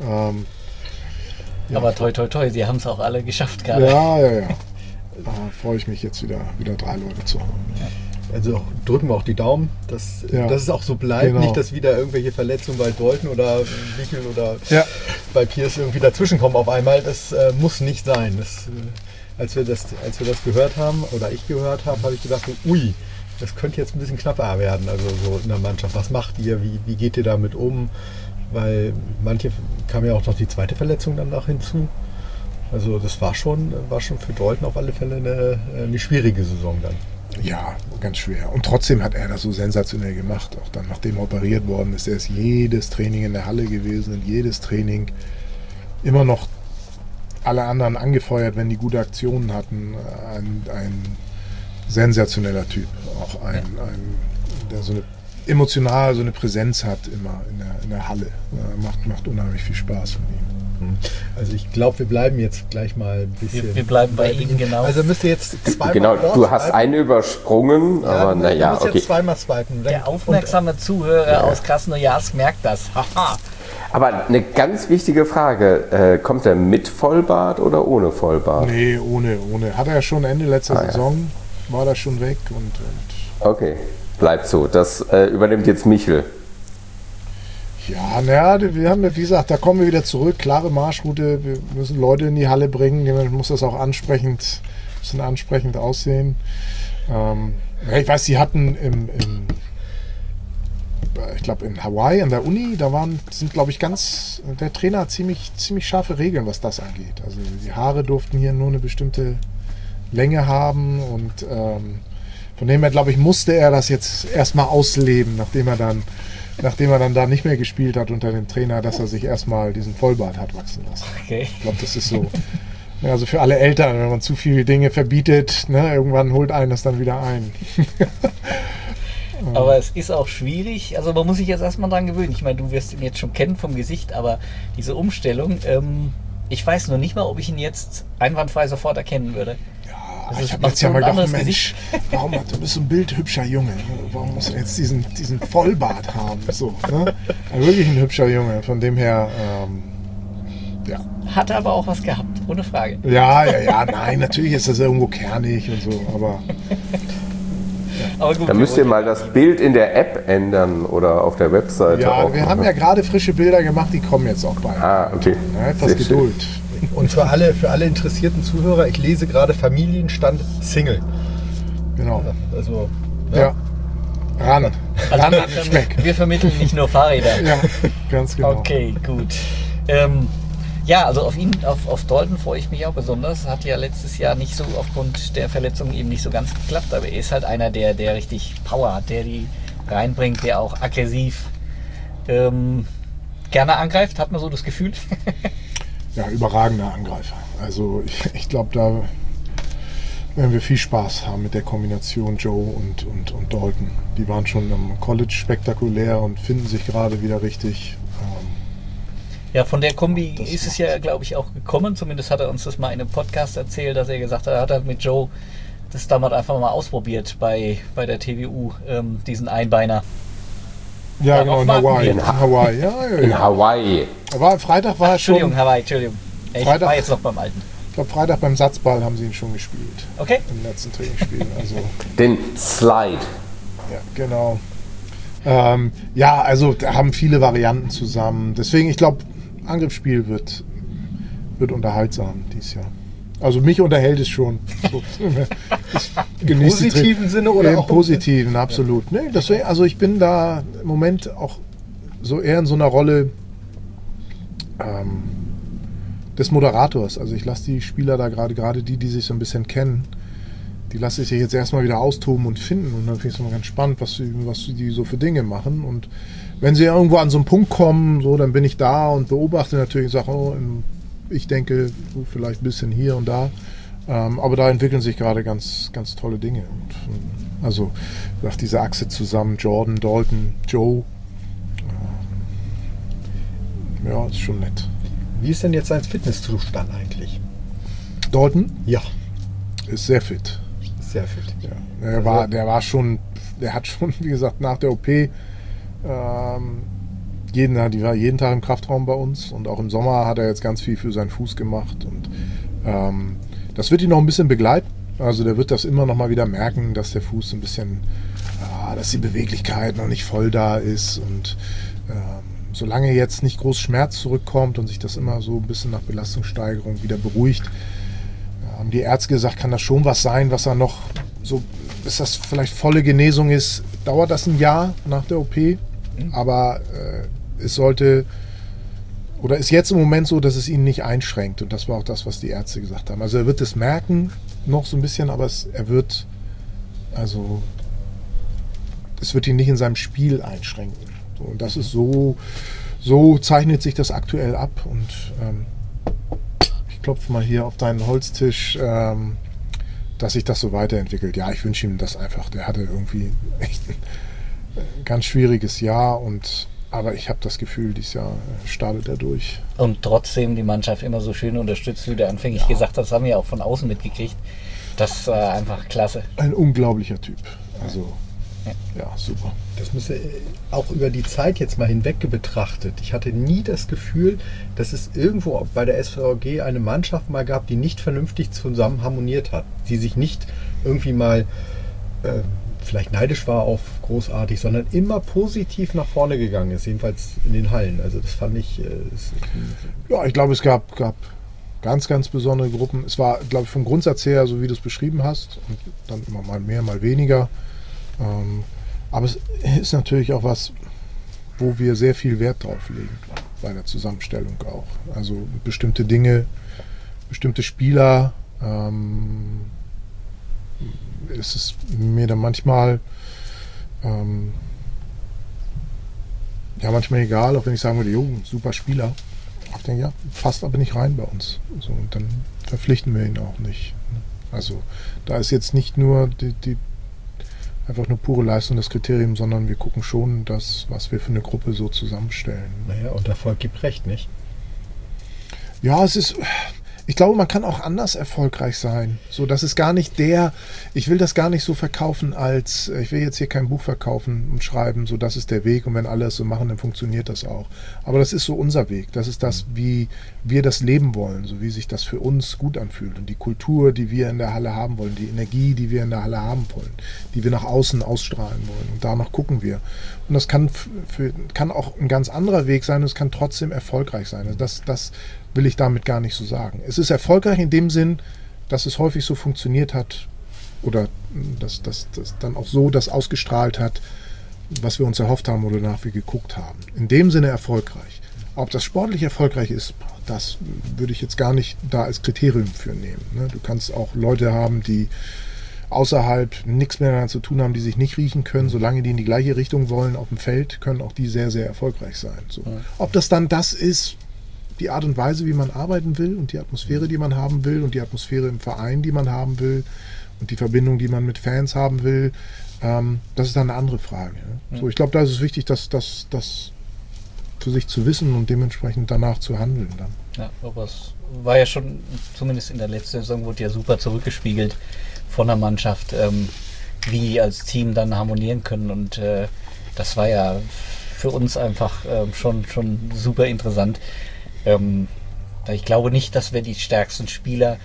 Aber toi toi toi, sie haben es auch alle geschafft gerade. Ja. Da freue ich mich jetzt wieder 3 Leute zu haben. Ja. Also drücken wir auch die Daumen, dass es auch so bleibt. Genau. Nicht, dass wieder irgendwelche Verletzungen bei Dalton oder Michel oder bei Pierce irgendwie dazwischenkommen auf einmal. Das muss nicht sein. Als wir das gehört haben, oder ich gehört habe, habe ich gedacht, ui, das könnte jetzt ein bisschen knapper werden. Also so in der Mannschaft. Was macht ihr? Wie geht ihr damit um? Weil manche kam ja auch noch die zweite Verletzung dann noch hinzu. Also das war schon für Dalton auf alle Fälle eine schwierige Saison dann. Ja, ganz schwer. Und trotzdem hat er das so sensationell gemacht. Auch dann, nachdem er operiert worden ist, er ist jedes Training in der Halle gewesen und jedes Training immer noch alle anderen angefeuert, wenn die gute Aktionen hatten. Ein sensationeller Typ. Auch der so eine emotional so eine Präsenz hat immer in der Halle. Macht unheimlich viel Spaß mit ihm. Also ich glaube, wir bleiben jetzt gleich mal ein bisschen. Wir bleiben bei Ihnen, genau. Also müsst ihr jetzt zweimal. Genau, du hast eine übersprungen, aber naja, Du musst okay. jetzt zweimal swipen. Der aufmerksame Zuhörer aus Krasnojarsk merkt das. Haha. Aber eine ganz wichtige Frage, kommt er mit Vollbart oder ohne Vollbart? Nee, ohne. Hat er ja schon Ende letzter Saison, war das schon weg und Okay, bleibt so. Das übernimmt jetzt Michel. ja, naja, wir haben, wie gesagt, da kommen wir wieder zurück. Klare Marschroute, wir müssen Leute in die Halle bringen, dementsprechend muss das auch ansprechend aussehen. Ich weiß, sie hatten ich glaube in Hawaii an der Uni, sind glaube ich der Trainer hat ziemlich scharfe Regeln, was das angeht. Also die Haare durften hier nur eine bestimmte Länge haben und von dem her, glaube ich, musste er das jetzt erstmal ausleben, nachdem er dann da nicht mehr gespielt hat unter dem Trainer, dass er sich erstmal diesen Vollbart hat wachsen lassen. Okay. Ich glaube, das ist so. Ja, also für alle Eltern, wenn man zu viele Dinge verbietet, ne, irgendwann holt einen das dann wieder ein. Aber es ist auch schwierig, also man muss sich jetzt erstmal dran gewöhnen. Ich meine, du wirst ihn jetzt schon kennen vom Gesicht, aber diese Umstellung, ich weiß nur nicht mal, ob ich ihn jetzt einwandfrei sofort erkennen würde. Ja, ich habe jetzt ja mal gedacht, Mensch, du bist so ein bildhübscher Junge, warum musst du jetzt diesen Vollbart haben? So, ne? Wirklich ein hübscher Junge, von dem her, ja. Hat aber auch was gehabt, ohne Frage. Ja, nein, natürlich ist das irgendwo kernig und so, aber... Aber gut, Da müsst ihr mal das Bild in der App ändern oder auf der Webseite. Ja, auch wir noch, haben ne? ja gerade frische Bilder gemacht, die kommen jetzt auch bald. Ah, okay. Ja, etwas Sehr schön. Geduld. Und für alle interessierten Zuhörer, ich lese gerade Familienstand Single. Genau. Also, Ja. Ran an den Speck. wir vermitteln nicht nur Fahrräder. Ja, ganz genau. Okay, gut. Ja, also auf Dalton freue ich mich auch besonders. Hat ja letztes Jahr nicht so aufgrund der Verletzung eben nicht so ganz geklappt, aber er ist halt einer, der richtig Power hat, der die reinbringt, der auch aggressiv gerne angreift, hat man so das Gefühl. Ja, überragender Angreifer. Also ich glaube, da werden wir viel Spaß haben mit der Kombination Joe und Dalton. Die waren schon am College spektakulär und finden sich gerade wieder richtig. Ja, von der Kombi ist es ja, glaube ich, auch gekommen. Zumindest hat er uns das mal in einem Podcast erzählt, dass er gesagt hat, er hat halt mit Joe das damals einfach mal ausprobiert bei der TWU, diesen Einbeiner. Ja, genau, in Hawaii. In Hawaii, ja. In Hawaii. Freitag war er schon. Entschuldigung, Hawaii, Entschuldigung. Ich Freitag- war jetzt noch beim Alten. Ich glaube, Freitag beim Satzball haben sie ihn schon gespielt. Okay. Im letzten Trainingsspiel. Also, Den Slide. ja, genau. Ja, also da haben viele Varianten zusammen. Deswegen, ich glaube, Angriffsspiel wird unterhaltsam dieses Jahr. Also mich unterhält es schon. So, im positiven Sinne oder im auch positiven, absolut. Nee, deswegen, also ich bin da im Moment auch so eher in so einer Rolle des Moderators. Also ich lasse die Spieler da gerade die sich so ein bisschen kennen, die lasse ich jetzt erstmal wieder austoben und finden. Und dann finde ich es immer ganz spannend, was die so für Dinge machen. Und wenn sie irgendwo an so einen Punkt kommen, so, dann bin ich da und beobachte natürlich und sage, oh, ich denke, so vielleicht ein bisschen hier und da. Aber da entwickeln sich gerade ganz, ganz tolle Dinge. Und, also sagt diese Achse zusammen, Jordan, Dalton, Joe. Ja, ist schon nett. Wie ist denn jetzt sein Fitnesszustand eigentlich? Dalton Ja, ist sehr fit. sehr fit. Ja. Der hat schon, wie gesagt, nach der OP die war jeden Tag im Kraftraum bei uns und auch im Sommer hat er jetzt ganz viel für seinen Fuß gemacht und das wird ihn noch ein bisschen begleiten. Also der wird das immer noch mal wieder merken, dass der Fuß ein bisschen, dass die Beweglichkeit noch nicht voll da ist und solange jetzt nicht groß Schmerz zurückkommt und sich das immer so ein bisschen nach Belastungssteigerung wieder beruhigt, haben die Ärzte gesagt, kann das schon was sein, was er noch so, bis das vielleicht volle Genesung ist, dauert das ein Jahr nach der OP, aber es sollte oder ist jetzt im Moment so, dass es ihn nicht einschränkt und das war auch das, was die Ärzte gesagt haben. Also er wird es merken, noch so ein bisschen, aber er wird Also es wird ihn nicht in seinem Spiel einschränken. So, und das ist so zeichnet sich das aktuell ab. Und ich klopfe mal hier auf deinen Holztisch, dass sich das so weiterentwickelt. Ja, ich wünsche ihm das einfach. Der hatte irgendwie echt ein ganz schwieriges Jahr, aber ich habe das Gefühl, dieses Jahr startet er durch. Und trotzdem die Mannschaft immer so schön unterstützt, wie du anfänglich gesagt hast, haben wir auch von außen mitgekriegt. Das war einfach klasse. Ein unglaublicher Typ. Also, ja, super. Das müsste auch über die Zeit jetzt mal hinweg betrachtet. Ich hatte nie das Gefühl, dass es irgendwo bei der SVG eine Mannschaft mal gab, die nicht vernünftig zusammen harmoniert hat. Die sich nicht irgendwie mal vielleicht neidisch war auf großartig, sondern immer positiv nach vorne gegangen ist, jedenfalls in den Hallen. Also das fand ich... ja, ich glaube, es gab ganz, ganz besondere Gruppen. Es war, glaube ich, vom Grundsatz her, so wie du es beschrieben hast, und dann immer mal mehr, mal weniger. Aber es ist natürlich auch was, wo wir sehr viel Wert drauf legen, bei der Zusammenstellung auch. Also bestimmte Dinge, bestimmte Spieler, ist es mir dann manchmal manchmal egal, auch wenn ich sagen würde, jo, super Spieler. Ich denke, ja, passt aber nicht rein bei uns. So, und dann verpflichten wir ihn auch nicht. Also da ist jetzt nicht nur die einfach nur pure Leistung das Kriterium, sondern wir gucken schon, was wir für eine Gruppe so zusammenstellen. Naja, und Erfolg gibt recht, nicht? Ja, ich glaube, man kann auch anders erfolgreich sein. So, das ist gar nicht ich will das gar nicht so verkaufen ich will jetzt hier kein Buch verkaufen und schreiben, so das ist der Weg und wenn alle es so machen, dann funktioniert das auch. Aber das ist so unser Weg. Das ist das, wie wir das leben wollen, so wie sich das für uns gut anfühlt und die Kultur, die wir in der Halle haben wollen, die Energie, die wir in der Halle haben wollen, die wir nach außen ausstrahlen wollen und danach gucken wir. Und das kann auch ein ganz anderer Weg sein und es kann trotzdem erfolgreich sein. Also das will ich damit gar nicht so sagen. Es ist erfolgreich in dem Sinn, dass es häufig so funktioniert hat oder dass dann auch so das ausgestrahlt hat, was wir uns erhofft haben oder nach wir geguckt haben. In dem Sinne erfolgreich. Ob das sportlich erfolgreich ist, das würde ich jetzt gar nicht da als Kriterium für nehmen. Du kannst auch Leute haben, die außerhalb nichts mehr daran zu tun haben, die sich nicht riechen können, solange die in die gleiche Richtung wollen auf dem Feld, können auch die sehr, sehr erfolgreich sein. So. Ob das dann das ist, die Art und Weise, wie man arbeiten will und die Atmosphäre, die man haben will und die Atmosphäre im Verein, die man haben will und die Verbindung, die man mit Fans haben will, das ist dann eine andere Frage. Ja? So, ich glaube, da ist es wichtig, das für sich zu wissen und dementsprechend danach zu handeln. Dann. Ja, aber es war ja schon, zumindest in der letzten Saison, wurde ja super zurückgespiegelt von der Mannschaft, wie die als Team dann harmonieren können und das war ja für uns einfach schon super interessant. Ich glaube nicht, dass wir die stärksten Spieler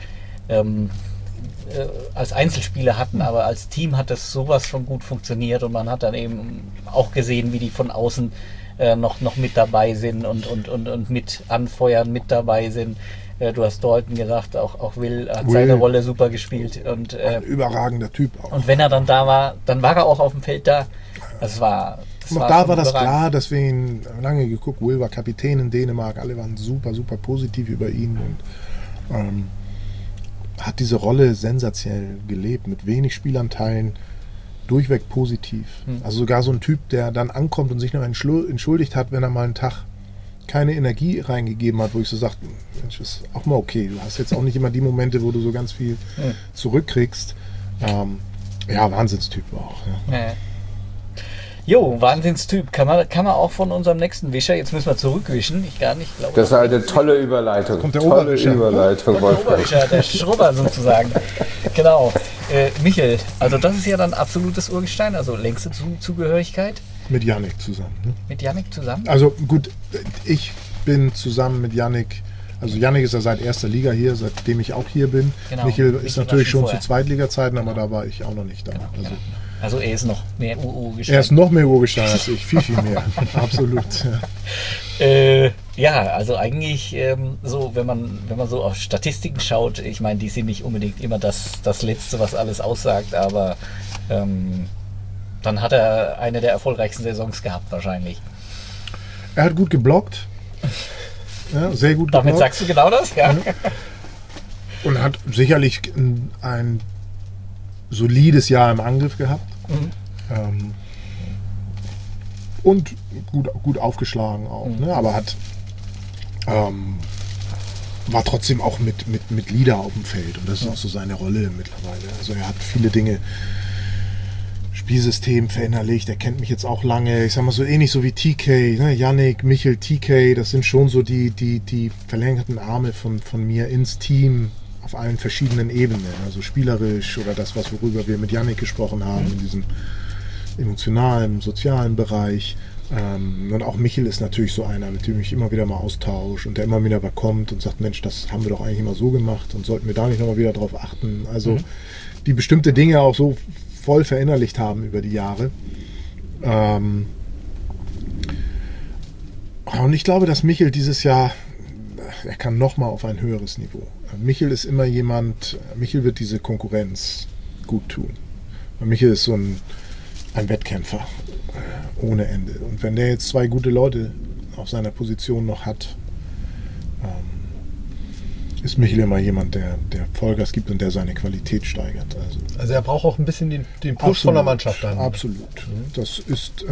als Einzelspieler hatten, aber als Team hat das sowas von gut funktioniert und man hat dann eben auch gesehen, wie die von außen noch mit dabei sind und mit anfeuern, mit dabei sind. Du hast Dalton gesagt, auch Will hat seine Rolle super gespielt. Und, ein überragender Typ auch. Und wenn er dann da war, dann war er auch auf dem Feld da. Das war das klar, dass wir ihn lange geguckt. Will war Kapitän in Dänemark, alle waren super, super positiv über ihn und hat diese Rolle sensationell gelebt, mit wenig Spielanteilen, durchweg positiv. Also sogar so ein Typ, der dann ankommt und sich noch entschuldigt hat, wenn er mal einen Tag keine Energie reingegeben hat, wo ich so sagte, Mensch, ist auch mal okay. Du hast jetzt auch nicht immer die Momente, wo du so ganz viel zurückkriegst. Wahnsinnstyp auch. Ja. Jo, Wahnsinnstyp. Kann man auch von unserem nächsten Wischer, jetzt müssen wir zurückwischen. Ich glaube, das war eine tolle Überleitung. Kommt der Oberwischer. Der Schrubber sozusagen. Genau. Michael, also das ist ja dann absolutes Urgestein, also längste Zugehörigkeit. Mit Yannick zusammen. Ne? Mit Yannick zusammen? Also gut, ich bin zusammen mit Yannick, also Yannick ist ja seit erster Liga hier, seitdem ich auch hier bin. Genau. Michael ist natürlich schon zu Zweitliga-Zeiten, aber da war ich auch noch nicht da. Genau. Also er ist noch mehr Urgestein. Er ist noch mehr Urgestein als ich, viel mehr. Absolut. Ja. Also eigentlich so, wenn man so auf Statistiken schaut, ich meine, die sind nicht unbedingt immer das Letzte, was alles aussagt, aber dann hat er eine der erfolgreichsten Saisons gehabt wahrscheinlich. Er hat gut geblockt. Ja, sehr gut geblockt. Damit sagst du genau das? Ja. Und hat sicherlich ein solides Jahr im Angriff gehabt. Und gut aufgeschlagen auch. Ne? Aber war trotzdem auch mit Leader auf dem Feld. Und das ist auch so seine Rolle mittlerweile. Also er hat viele Dinge, Spielsystem verinnerlicht. Er kennt mich jetzt auch lange. Ich sag mal so ähnlich so wie TK, ne? Yannick, Michel, TK. Das sind schon so die verlängerten Arme von mir ins Team auf allen verschiedenen Ebenen. Also spielerisch oder das, worüber wir mit Yannick gesprochen haben, in diesem emotionalen, sozialen Bereich. Und auch Michel ist natürlich so einer, mit dem ich immer wieder mal austausche und der immer wieder kommt und sagt, Mensch, das haben wir doch eigentlich immer so gemacht und sollten wir da nicht nochmal wieder drauf achten. Also die bestimmte Dinge auch so voll verinnerlicht haben über die Jahre. Und ich glaube, dass Michel dieses Jahr, er kann nochmal auf ein höheres Niveau. Michel ist immer jemand, Michel wird diese Konkurrenz gut tun. Michel ist so ein Wettkämpfer ohne Ende. Und wenn der jetzt 2 gute Leute auf seiner Position noch hat, ist Michel immer jemand, der Vollgas gibt und der seine Qualität steigert. Also er braucht auch ein bisschen den Push von der Mannschaft dann. Absolut. Das ist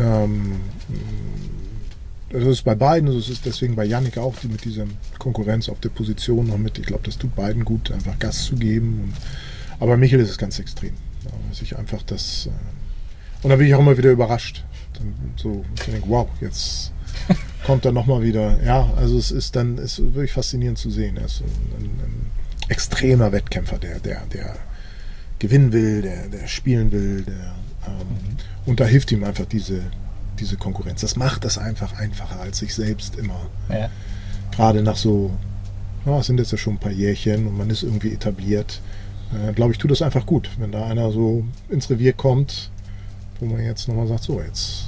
bei beiden, das ist deswegen bei Yannick auch, die mit dieser Konkurrenz auf der Position noch mit, ich glaube, das tut beiden gut, einfach Gas zu geben. Aber Michel ist es ganz extrem. Da weiß ich einfach, dass... Und da bin ich auch immer wieder überrascht. So, ich denke, wow, jetzt kommt er nochmal wieder. Ja, also es ist wirklich faszinierend zu sehen. Er ist ein extremer Wettkämpfer, der gewinnen will, der spielen will. Und da hilft ihm einfach diese Konkurrenz. Das macht das einfach einfacher als sich selbst immer. Ja. Gerade nach so, es sind jetzt ja schon ein paar Jährchen und man ist irgendwie etabliert. Glaube ich, tut das einfach gut, wenn da einer so ins Revier kommt, wo man jetzt nochmal sagt, so jetzt.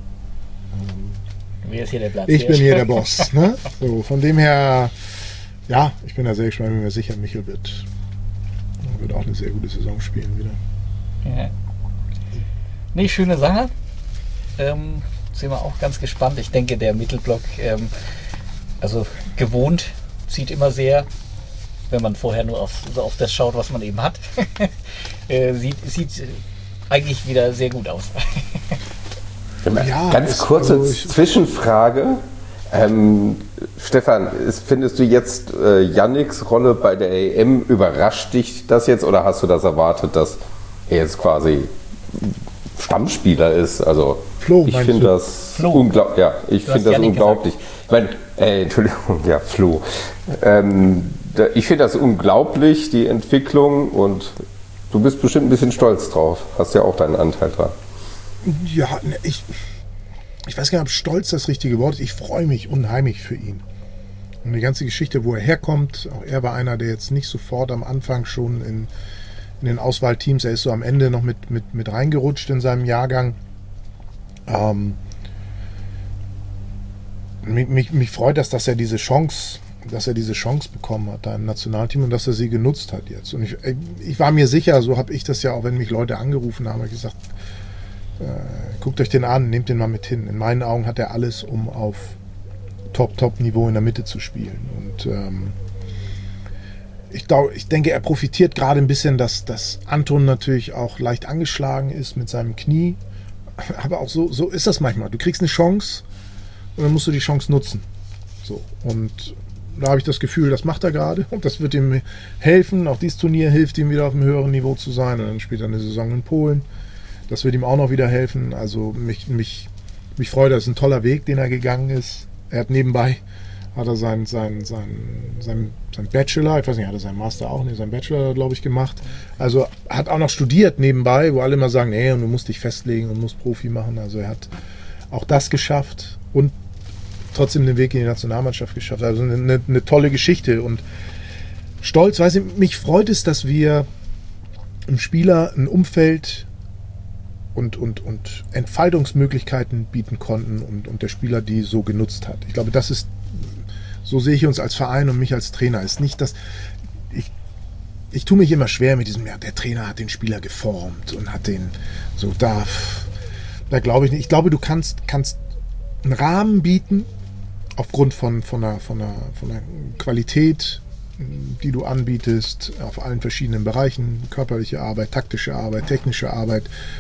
Wer ist hier der Platz? Ich bin hier der Boss. Ne? So, von dem her, ja, ich bin da sehr gespannt, bin mir sicher, Michel wird auch eine sehr gute Saison spielen wieder. Ja. Nee, schöne Sache. Sind wir auch ganz gespannt. Ich denke, der Mittelblock, also gewohnt, sieht immer sehr, wenn man vorher nur auf das schaut, was man eben hat, sieht eigentlich wieder sehr gut aus. Ja, ganz kurze Zwischenfrage. Stefan, findest du jetzt Yannicks Rolle bei der EM, überrascht dich das jetzt oder hast du das erwartet, dass er jetzt quasi Stammspieler ist? Also Flo, ich finde das unglaublich. Ja, ich finde das unglaublich. Ich meine, Entschuldigung, ja, Flo. Ich finde das unglaublich, die Entwicklung, und du bist bestimmt ein bisschen stolz drauf. Hast ja auch deinen Anteil dran. Ja, ich weiß gar nicht, ob stolz das richtige Wort ist. Ich freue mich unheimlich für ihn. Und die ganze Geschichte, wo er herkommt, auch er war einer, der jetzt nicht sofort am Anfang schon in den Auswahlteams, er ist so am Ende noch mit reingerutscht in seinem Jahrgang. Mich freut das, dass er diese Chance bekommen hat da im Nationalteam und dass er sie genutzt hat jetzt. Und ich war mir sicher, so habe ich das ja auch, wenn mich Leute angerufen haben, gesagt, guckt euch den an, nehmt den mal mit hin. In meinen Augen hat er alles, um auf Top-Niveau in der Mitte zu spielen. Und ich denke, er profitiert gerade ein bisschen, dass Anton natürlich auch leicht angeschlagen ist mit seinem Knie. Aber auch so ist das manchmal. Du kriegst eine Chance und dann musst du die Chance nutzen. So. Und da habe ich das Gefühl, das macht er gerade und das wird ihm helfen. Auch dieses Turnier hilft ihm wieder auf einem höheren Niveau zu sein und dann spielt er eine Saison in Polen. Das wird ihm auch noch wieder helfen. Also mich freut, das ist ein toller Weg, den er gegangen ist. Er hat nebenbei sein Bachelor, ich weiß nicht, hat er seinen Master auch, sein Bachelor, glaube ich, gemacht. Also hat auch noch studiert nebenbei, wo alle immer sagen, nee, und du musst dich festlegen und musst Profi machen. Also er hat auch das geschafft und trotzdem den Weg in die Nationalmannschaft geschafft. Also eine tolle Geschichte und stolz, weiß ich, mich freut es, dass wir einem Spieler ein Umfeld und Entfaltungsmöglichkeiten bieten konnten und der Spieler die so genutzt hat. Ich glaube, das ist, so sehe ich uns als Verein und mich als Trainer. Ist nicht, dass ich tue mich immer schwer mit diesem, ja, der Trainer hat den Spieler geformt und hat den so da glaube ich nicht. Ich glaube, du kannst einen Rahmen bieten aufgrund von der Qualität die du anbietest, auf allen verschiedenen Bereichen, körperliche Arbeit, taktische Arbeit, technische Arbeit,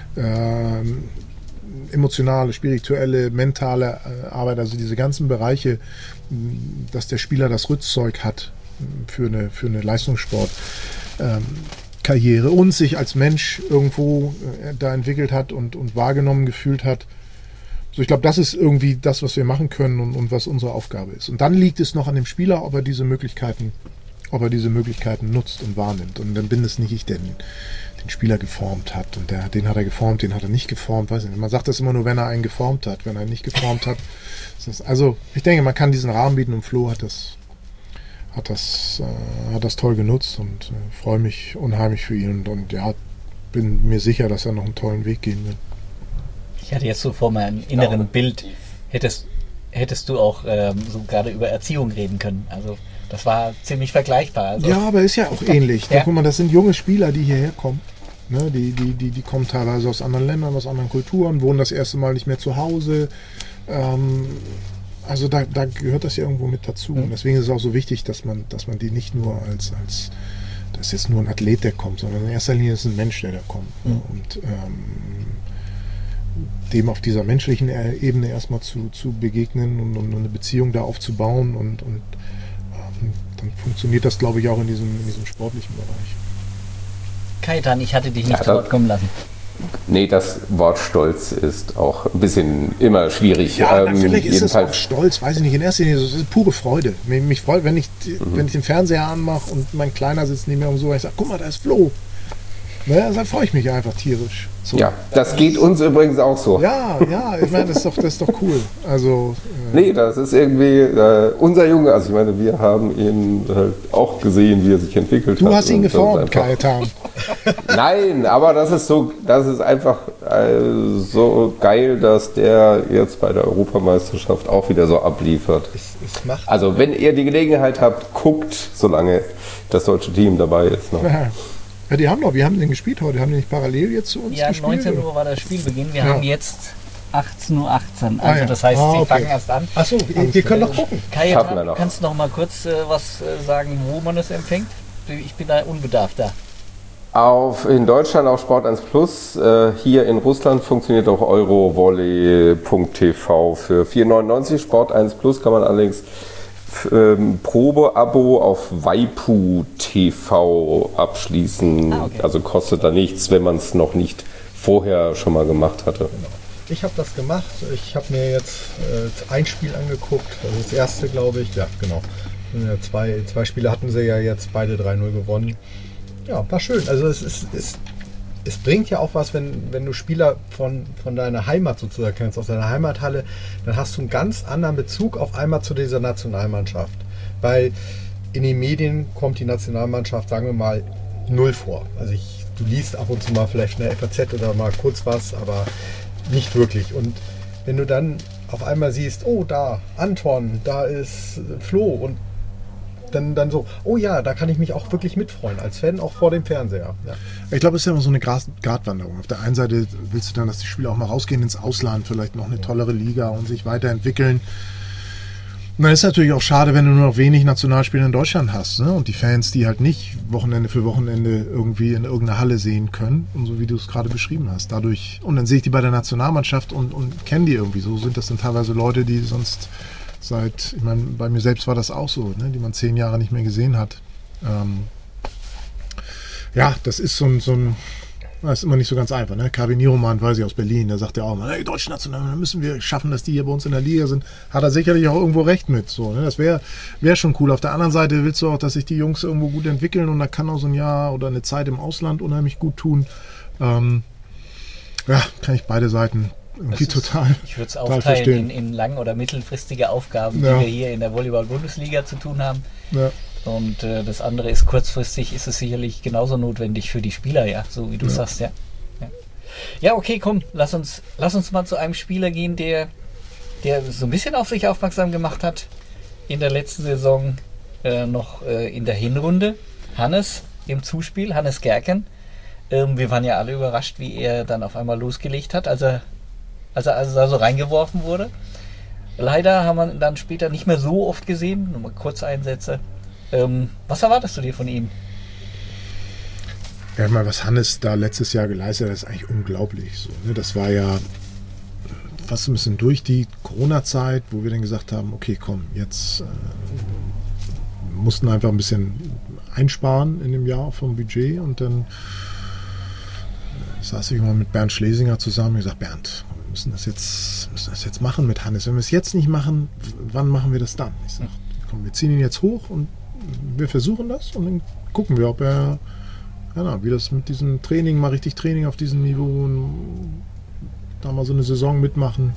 emotionale, spirituelle, mentale Arbeit, also diese ganzen Bereiche, dass der Spieler das Rüstzeug hat für eine Leistungssportkarriere und sich als Mensch irgendwo da entwickelt hat und wahrgenommen gefühlt hat. So, ich glaube, das ist irgendwie das, was wir machen können und was unsere Aufgabe ist. Und dann liegt es noch an dem Spieler, ob er diese Möglichkeiten nutzt und wahrnimmt. Und dann bin es nicht ich, der den Spieler geformt hat. Und den hat er geformt, den hat er nicht geformt. Weiß nicht. Man sagt das immer nur, wenn er einen geformt hat. Wenn er ihn nicht geformt hat. Also ich denke, man kann diesen Rahmen bieten und Flo hat das toll genutzt und freue mich unheimlich für ihn. Und ja, bin mir sicher, dass er noch einen tollen Weg gehen wird. Ich hatte jetzt so vor meinem inneren Bild, hättest du auch so gerade über Erziehung reden können. Also das war ziemlich vergleichbar. Also. Ja, aber ist ja auch ähnlich. Ja. Guck mal, das sind junge Spieler, die hierher kommen. Ne, die kommen teilweise aus anderen Ländern, aus anderen Kulturen, wohnen das erste Mal nicht mehr zu Hause. Also da gehört das ja irgendwo mit dazu. Und deswegen ist es auch so wichtig, dass man die nicht nur als das ist jetzt nur ein Athlet, der kommt, sondern in erster Linie ist es ein Mensch, der da kommt. Und dem auf dieser menschlichen Ebene erstmal zu begegnen und eine Beziehung da aufzubauen und dann funktioniert das, glaube ich, auch in diesem sportlichen Bereich. Kaitan, ich hatte dich nicht zu Wort kommen lassen. Nee, das Wort Stolz ist auch ein bisschen immer schwierig. Ja, natürlich ist es auch Stolz, weiß ich nicht, in erster Linie ist es pure Freude. Mich freut, wenn ich den Fernseher anmache und mein Kleiner sitzt neben mir und so, ich sage, guck mal, da ist Flo. Naja, da freue ich mich einfach tierisch. So. Ja, das geht uns übrigens auch so. Ja, ich meine, das ist doch cool. Also, nee, das ist irgendwie unser Junge, also ich meine, wir haben ihn halt auch gesehen, wie er sich entwickelt hat. Du hast ihn geformt, Kaitan. Nein, aber das ist einfach so geil, dass der jetzt bei der Europameisterschaft auch wieder so abliefert. Also wenn ihr die Gelegenheit habt, guckt, solange das deutsche Team dabei ist. Noch. Ja, wir haben den gespielt heute, haben die nicht parallel jetzt zu uns gespielt? Ja, 19 Uhr war das Spielbeginn, wir haben jetzt 18:18 Uhr. Also das heißt, sie fangen erst an. Achso, wir können doch gucken. Kai, kannst du noch mal kurz was sagen, wo man es empfängt? Ich bin da unbedarft da. In Deutschland auf Sport 1 Plus, hier in Russland funktioniert auch eurovolley.tv für 4,99. Sport 1 Plus kann man allerdings Probeabo auf Waipu TV abschließen. Okay. Also kostet da nichts, wenn man es noch nicht vorher schon mal gemacht hatte. Genau. Ich habe das gemacht. Ich habe mir jetzt ein Spiel angeguckt. Also das erste, glaube ich. Ja, genau. Zwei Spiele hatten sie ja jetzt beide 3-0 gewonnen. Ja, war schön. Also es bringt ja auch was, wenn du Spieler von deiner Heimat sozusagen kennst, aus deiner Heimathalle, dann hast du einen ganz anderen Bezug auf einmal zu dieser Nationalmannschaft. Weil in den Medien kommt die Nationalmannschaft, sagen wir mal, null vor. Also du liest ab und zu mal vielleicht in der FAZ oder mal kurz was, aber nicht wirklich. Und wenn du dann auf einmal siehst, oh da, Anton, da ist Flo und dann so, oh ja, da kann ich mich auch wirklich mitfreuen, als Fan auch vor dem Fernseher. Ja. Ich glaube, es ist ja immer so eine Gratwanderung. Auf der einen Seite willst du dann, dass die Spieler auch mal rausgehen ins Ausland, vielleicht noch eine tollere Liga und sich weiterentwickeln. Und dann ist es natürlich auch schade, wenn du nur noch wenig Nationalspieler in Deutschland hast, ne? Und die Fans, die halt nicht Wochenende für Wochenende irgendwie in irgendeiner Halle sehen können, und so wie du es gerade beschrieben hast. Dadurch, und dann sehe ich die bei der Nationalmannschaft und kenne die irgendwie. So sind das dann teilweise Leute, die sonst ich meine, bei mir selbst war das auch so, ne, die man 10 Jahre nicht mehr gesehen hat. Ja, das ist das ist immer nicht so ganz einfach. Ne? Kavi Nieroman, weiß ich, aus Berlin, der sagt ja auch, hey, deutsche National, dann müssen wir schaffen, dass die hier bei uns in der Liga sind. Hat er sicherlich auch irgendwo recht mit. So, ne? Das wäre schon cool. Auf der anderen Seite willst du auch, dass sich die Jungs irgendwo gut entwickeln und da kann auch so ein Jahr oder eine Zeit im Ausland unheimlich gut tun. Ja, kann ich beide Seiten irgendwie total. Ich würde es aufteilen in lang- oder mittelfristige Aufgaben, die wir hier in der Volleyball-Bundesliga zu tun haben. Ja. Und das andere ist kurzfristig, ist es sicherlich genauso notwendig für die Spieler, ja, so wie du sagst, ja. Ja, okay, komm, lass uns mal zu einem Spieler gehen, der so ein bisschen auf sich aufmerksam gemacht hat in der letzten Saison, noch in der Hinrunde. Hannes im Zuspiel, Hannes Gerken. Wir waren ja alle überrascht, wie er dann auf einmal losgelegt hat, als er da so reingeworfen wurde. Leider haben wir ihn dann später nicht mehr so oft gesehen, nur mal Kurzeinsätze. Was erwartest du dir von ihm? Ja, mal, was Hannes da letztes Jahr geleistet hat, ist eigentlich unglaublich. So, ne? Das war ja fast ein bisschen durch die Corona-Zeit, wo wir dann gesagt haben, okay, komm, jetzt mussten einfach ein bisschen einsparen in dem Jahr vom Budget und dann saß ich mal mit Bernd Schlesinger zusammen und gesagt, Bernd, wir müssen das jetzt machen mit Hannes. Wenn wir es jetzt nicht machen, wann machen wir das dann? Ich sage, komm, wir ziehen ihn jetzt hoch und wir versuchen das und dann gucken wir, ob er, wie das mit diesem Training, mal richtig Training auf diesem Niveau und da mal so eine Saison mitmachen,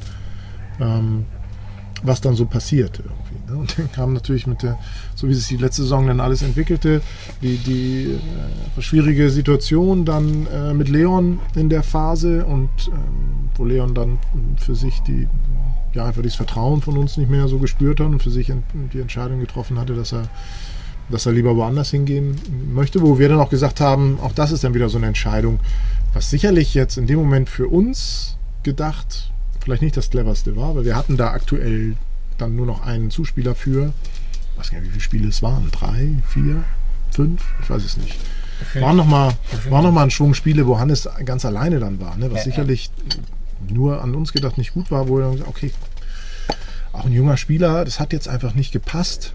was dann so passiert irgendwie. Ne? Und dann kam natürlich so wie sich die letzte Saison dann alles entwickelte, die schwierige Situation dann mit Leon in der Phase und wo Leon dann für sich einfach dieses Vertrauen von uns nicht mehr so gespürt hat und für sich die Entscheidung getroffen hatte, dass er lieber woanders hingehen möchte, wo wir dann auch gesagt haben, auch das ist dann wieder so eine Entscheidung, was sicherlich jetzt in dem Moment für uns gedacht vielleicht nicht das cleverste war, weil wir hatten da aktuell dann nur noch einen Zuspieler für, ich weiß gar nicht, wie viele Spiele es waren, 3, 4, 5, ich weiß es nicht. Waren noch mal ein Schwung Spiele, wo Hannes ganz alleine dann war, ne? Was sicherlich nur an uns gedacht nicht gut war, wo wir dann gesagt, okay, auch ein junger Spieler, das hat jetzt einfach nicht gepasst.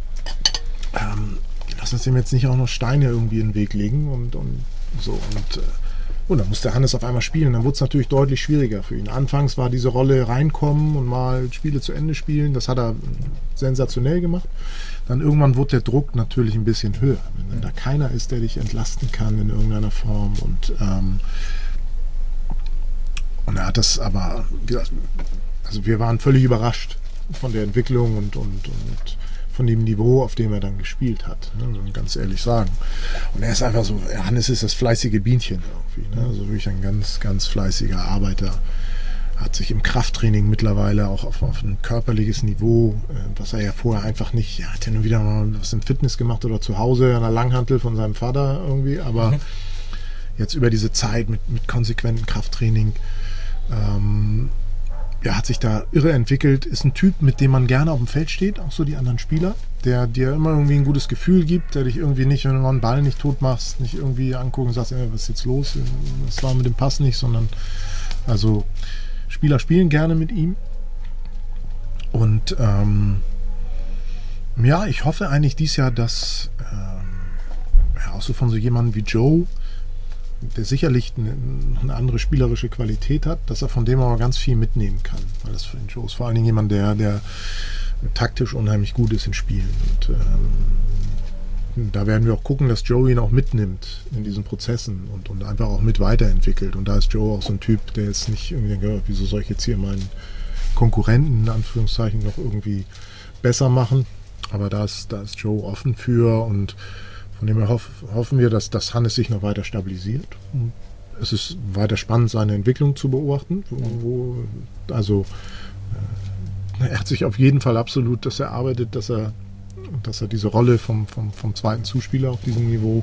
Lass uns dem jetzt nicht auch noch Steine irgendwie in den Weg legen und so. Und dann musste Hannes auf einmal spielen. Dann wurde es natürlich deutlich schwieriger für ihn. Anfangs war diese Rolle reinkommen und mal Spiele zu Ende spielen. Das hat er sensationell gemacht. Dann irgendwann wurde der Druck natürlich ein bisschen höher. Wenn da keiner ist, der dich entlasten kann in irgendeiner Form. Und er hat das aber, wie gesagt, also wir waren völlig überrascht von der Entwicklung und von dem Niveau, auf dem er dann gespielt hat, ne, ganz ehrlich sagen. Und er ist einfach so, Hannes ist das fleißige Bienchen irgendwie, ne, also wirklich ein ganz, ganz fleißiger Arbeiter. Hat sich im Krafttraining mittlerweile auch auf ein körperliches Niveau, was er ja vorher einfach nicht, hat ja nur wieder mal was im Fitness gemacht oder zu Hause an der Langhantel von seinem Vater irgendwie, aber jetzt über diese Zeit mit konsequentem Krafttraining, hat sich da irre entwickelt, ist ein Typ, mit dem man gerne auf dem Feld steht, auch so die anderen Spieler, der dir immer irgendwie ein gutes Gefühl gibt, der dich irgendwie nicht, wenn du mal einen Ball nicht tot machst, nicht irgendwie angucken und sagst, was ist jetzt los, das war mit dem Pass nicht, sondern also Spieler spielen gerne mit ihm und ich hoffe eigentlich dieses Jahr, dass auch so von so jemandem wie Joe, der sicherlich eine andere spielerische Qualität hat, dass er von dem aber ganz viel mitnehmen kann. Weil das für den Joe ist vor allen Dingen jemand, der taktisch unheimlich gut ist in Spielen. Und da werden wir auch gucken, dass Joe ihn auch mitnimmt in diesen Prozessen und einfach auch mit weiterentwickelt. Und da ist Joe auch so ein Typ, der jetzt nicht irgendwie denkt, wieso soll ich jetzt hier meinen Konkurrenten in Anführungszeichen noch irgendwie besser machen. Aber da ist Joe offen für und von dem her hoffen wir, dass Hannes sich noch weiter stabilisiert. Und es ist weiter spannend, seine Entwicklung zu beobachten. Er hat sich auf jeden Fall absolut das erarbeitet, dass er diese Rolle vom zweiten Zuspieler auf diesem Niveau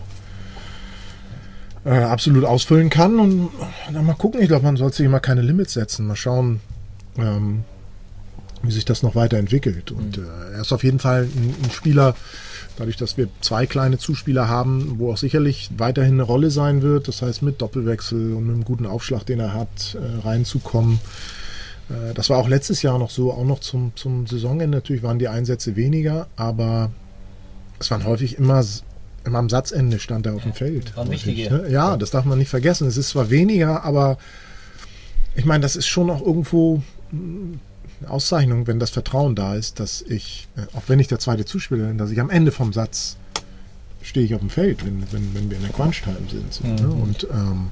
absolut ausfüllen kann. Und dann mal gucken, ich glaube, man sollte sich immer keine Limits setzen. Mal schauen, wie sich das noch weiterentwickelt. Und er ist auf jeden Fall ein Spieler, dadurch, dass wir 2 kleine Zuspieler haben, wo auch sicherlich weiterhin eine Rolle sein wird, das heißt mit Doppelwechsel und mit einem guten Aufschlag, den er hat, reinzukommen. Das war auch letztes Jahr noch so, auch noch zum Saisonende natürlich waren die Einsätze weniger, aber es waren häufig immer am Satzende stand er auf dem Feld. Waren wichtige. Ne? Ja, das darf man nicht vergessen. Es ist zwar weniger, aber ich meine, das ist schon auch irgendwo Auszeichnung, wenn das Vertrauen da ist, dass ich, auch wenn ich der zweite Zuspieler bin, dass ich am Ende vom Satz stehe ich auf dem Feld, wenn wir in der Crunch-Time sind. So, ne? Und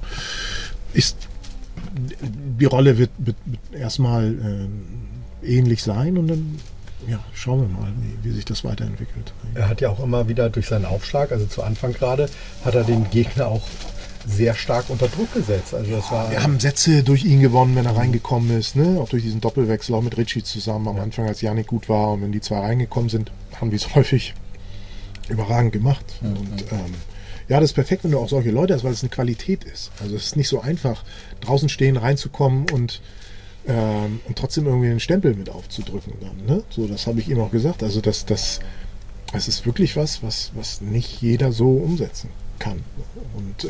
die Rolle wird erstmal ähnlich sein und dann schauen wir mal, wie sich das weiterentwickelt. Er hat ja auch immer wieder durch seinen Aufschlag, also zu Anfang gerade, hat er den Gegner auch sehr stark unter Druck gesetzt. Also wir haben Sätze durch ihn gewonnen, wenn er reingekommen ist, ne? Auch durch diesen Doppelwechsel, auch mit Ritchie zusammen am Anfang, als Yannick gut war. Und wenn die 2 reingekommen sind, haben die es häufig überragend gemacht. Mhm. Und das ist perfekt, wenn du auch solche Leute hast, weil es eine Qualität ist. Also es ist nicht so einfach, draußen stehen, reinzukommen und trotzdem irgendwie einen Stempel mit aufzudrücken. Dann, ne? So, das habe ich ihm auch gesagt. Also das es ist wirklich was nicht jeder so umsetzen kann. Und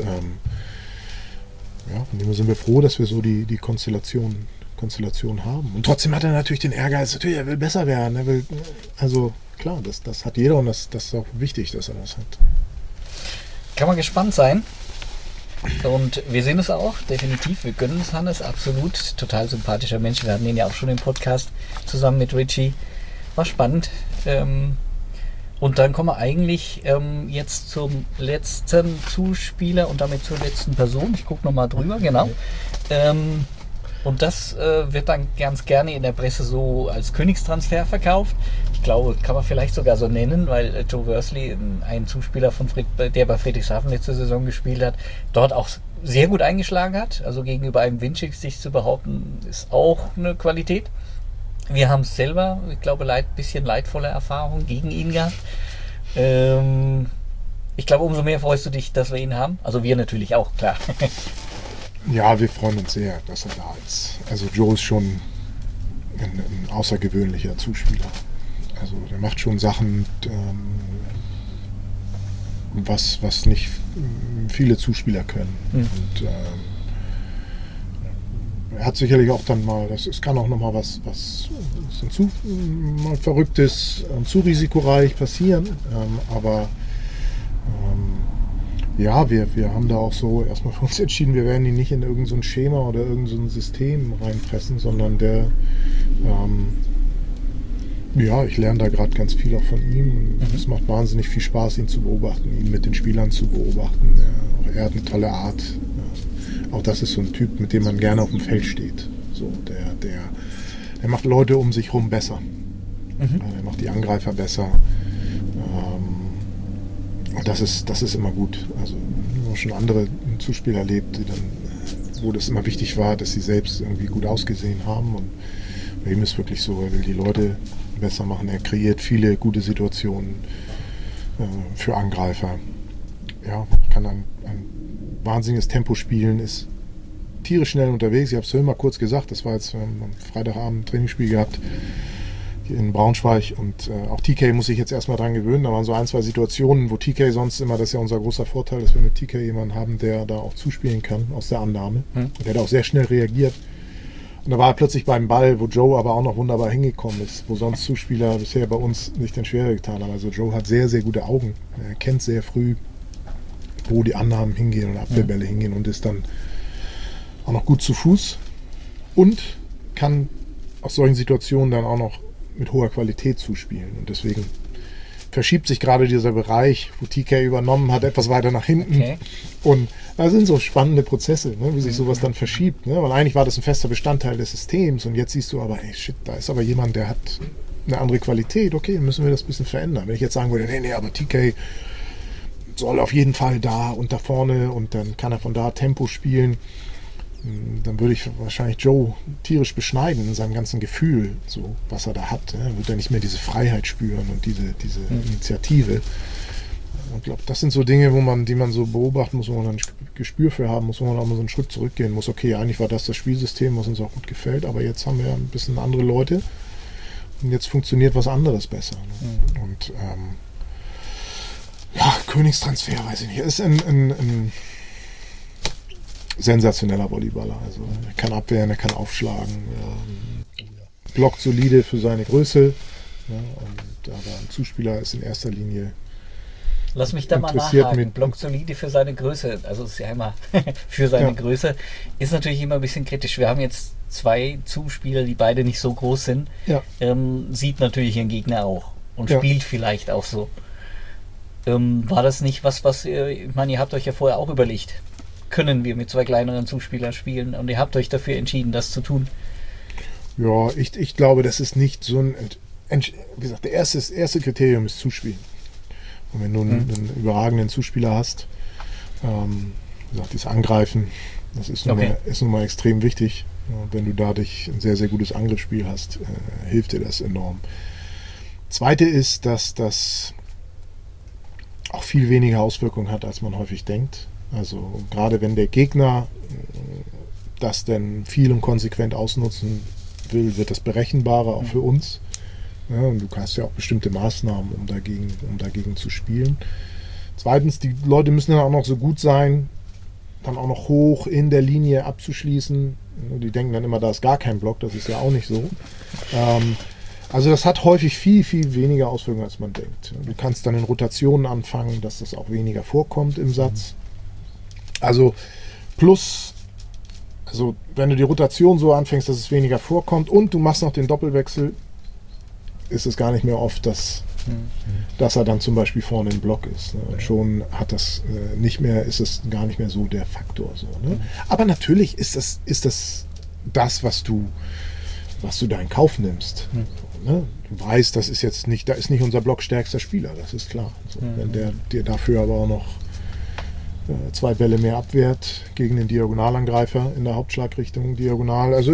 von dem sind wir froh, dass wir so die Konstellation haben. Und trotzdem hat er natürlich den Ehrgeiz, natürlich, er will besser werden. Also klar, das hat jeder und das ist auch wichtig, dass er das hat. Kann man gespannt sein. Und wir sehen es auch, definitiv. Wir gönnen es Hannes, absolut. Total sympathischer Mensch. Wir hatten ihn ja auch schon im Podcast zusammen mit Richie. War spannend. Und dann kommen wir eigentlich jetzt zum letzten Zuspieler und damit zur letzten Person. Ich gucke nochmal drüber, genau. Und das wird dann ganz gerne in der Presse so als Königstransfer verkauft. Ich glaube, kann man vielleicht sogar so nennen, weil Joe Worsley, ein Zuspieler der bei Friedrichshafen letzte Saison gespielt hat, dort auch sehr gut eingeschlagen hat. Also gegenüber einem Winczek sich zu behaupten, ist auch eine Qualität. Wir haben selber, ich glaube, bisschen leidvolle Erfahrungen gegen ihn gehabt. Ich glaube, umso mehr freust du dich, dass wir ihn haben. Also wir natürlich auch, klar. Ja, wir freuen uns sehr, dass er da ist. Also Joe ist schon ein außergewöhnlicher Zuspieler. Also der macht schon Sachen, was nicht viele Zuspieler können. Und er hat sicherlich auch dann mal, es kann auch nochmal was mal Verrücktes, zu risikoreich passieren. Aber wir haben da auch so erstmal für uns entschieden, wir werden ihn nicht in irgend so ein Schema oder irgend so ein System reinpressen, sondern ich lerne da gerade ganz viel auch von ihm. Es macht wahnsinnig viel Spaß, ihn zu beobachten, ihn mit den Spielern zu beobachten. Er hat eine tolle Art. Auch das ist so ein Typ, mit dem man gerne auf dem Feld steht. So, der macht Leute um sich rum besser. Er macht die Angreifer besser. Und das ist immer gut. Also ich habe schon andere Zuspieler erlebt, wo das immer wichtig war, dass sie selbst irgendwie gut ausgesehen haben. Und bei ihm ist wirklich so, er will die Leute besser machen. Er kreiert viele gute Situationen für Angreifer. Ja, kann ein wahnsinniges Tempo spielen, ist tierisch schnell unterwegs. Ich habe es vorhin mal kurz gesagt, das war jetzt am Freitagabend ein Trainingsspiel gehabt hier in Braunschweig und auch TK muss sich jetzt erstmal dran gewöhnen. Da waren so 1, 2 Situationen, wo TK sonst immer, das ist ja unser großer Vorteil, dass wir mit TK jemanden haben, der da auch zuspielen kann aus der Annahme. Und der hat auch sehr schnell reagiert. Und da war er plötzlich beim Ball, wo Joe aber auch noch wunderbar hingekommen ist, wo sonst Zuspieler bisher bei uns nicht den Schwere getan haben. Also Joe hat sehr, sehr gute Augen. Er kennt sehr früh, wo die Annahmen hingehen und Abwehrbälle hingehen und ist dann auch noch gut zu Fuß und kann aus solchen Situationen dann auch noch mit hoher Qualität zuspielen. Und deswegen verschiebt sich gerade dieser Bereich, wo TK übernommen hat, etwas weiter nach hinten. Okay. Und da sind so spannende Prozesse, ne, wie sich sowas dann verschiebt. Ne? Weil eigentlich war das ein fester Bestandteil des Systems und jetzt siehst du aber, hey, shit, da ist aber jemand, der hat eine andere Qualität. Okay, müssen wir das ein bisschen verändern. Wenn ich jetzt sagen würde, nee, aber TK soll auf jeden Fall da und da vorne und dann kann er von da Tempo spielen, dann würde ich wahrscheinlich Joe tierisch beschneiden in seinem ganzen Gefühl, so was er da hat. Er wird ja nicht mehr diese Freiheit spüren und diese Initiative. Ich glaube, das sind so Dinge, die man so beobachten muss, wo man ein Gespür für haben muss, wo man auch mal so einen Schritt zurückgehen muss. Okay, eigentlich war das Spielsystem, was uns auch gut gefällt, aber jetzt haben wir ein bisschen andere Leute und jetzt funktioniert was anderes besser. Ne? Und Königstransfer, weiß ich nicht. Er ist ein sensationeller Volleyballer. Also er kann abwehren, er kann aufschlagen. Blockt solide für seine Größe. Ja, und aber ein Zuspieler ist in erster Linie. Lass mich da mal nachhaken. Blockt solide für seine Größe. Also ist ja immer für seine Größe. Ist natürlich immer ein bisschen kritisch. Wir haben jetzt 2 Zuspieler, die beide nicht so groß sind. Ja. Sieht natürlich ihren Gegner auch und spielt vielleicht auch so. War das nicht was ich meine, ihr habt euch ja vorher auch überlegt, können wir mit 2 kleineren Zuspielern spielen und ihr habt euch dafür entschieden, das zu tun? Ja, ich glaube, das ist nicht so ein, wie gesagt, das erste Kriterium ist Zuspielen. Und wenn du einen überragenden Zuspieler hast, wie gesagt, das Angreifen, das ist nun mal extrem wichtig. Und wenn du dadurch ein sehr, sehr gutes Angriffsspiel hast, hilft dir das enorm. Zweite ist, dass das auch viel weniger Auswirkungen hat, als man häufig denkt. Also gerade wenn der Gegner das denn viel und konsequent ausnutzen will, wird das berechenbarer auch für uns. Ja, und du hast ja auch bestimmte Maßnahmen, um dagegen zu spielen. Zweitens, die Leute müssen dann auch noch so gut sein, dann auch noch hoch in der Linie abzuschließen. Die denken dann immer, da ist gar kein Block, das ist ja auch nicht so. Also das hat häufig viel, viel weniger Auswirkungen, als man denkt. Du kannst dann in Rotationen anfangen, dass das auch weniger vorkommt im Satz. Also plus, also wenn du die Rotation so anfängst, dass es weniger vorkommt und du machst noch den Doppelwechsel, ist es gar nicht mehr oft, dass er dann zum Beispiel vorne im Block ist. Ne? Und schon hat das ist es gar nicht mehr so der Faktor. So, ne? Aber natürlich ist das, was du da in Kauf nimmst. Ne? Du weißt, da ist nicht unser blockstärkster Spieler, das ist klar. So, wenn der dir dafür aber auch noch 2 Bälle mehr abwehrt gegen den Diagonalangreifer in der Hauptschlagrichtung diagonal, also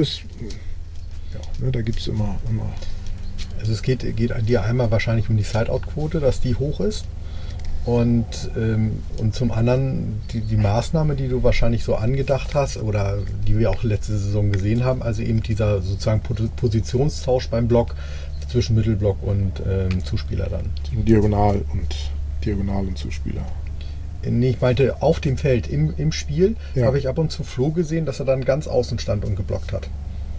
da gibt es immer. Also es geht dir einmal wahrscheinlich um die Sideout-Quote, dass die hoch ist. Und zum anderen die Maßnahme, die du wahrscheinlich so angedacht hast oder die wir auch letzte Saison gesehen haben, also eben dieser sozusagen Positionstausch beim Block zwischen Mittelblock und Zuspieler dann. Diagonal und Zuspieler. Nee, ich meinte auf dem Feld im Spiel habe ich ab und zu Flo gesehen, dass er dann ganz außen stand und geblockt hat.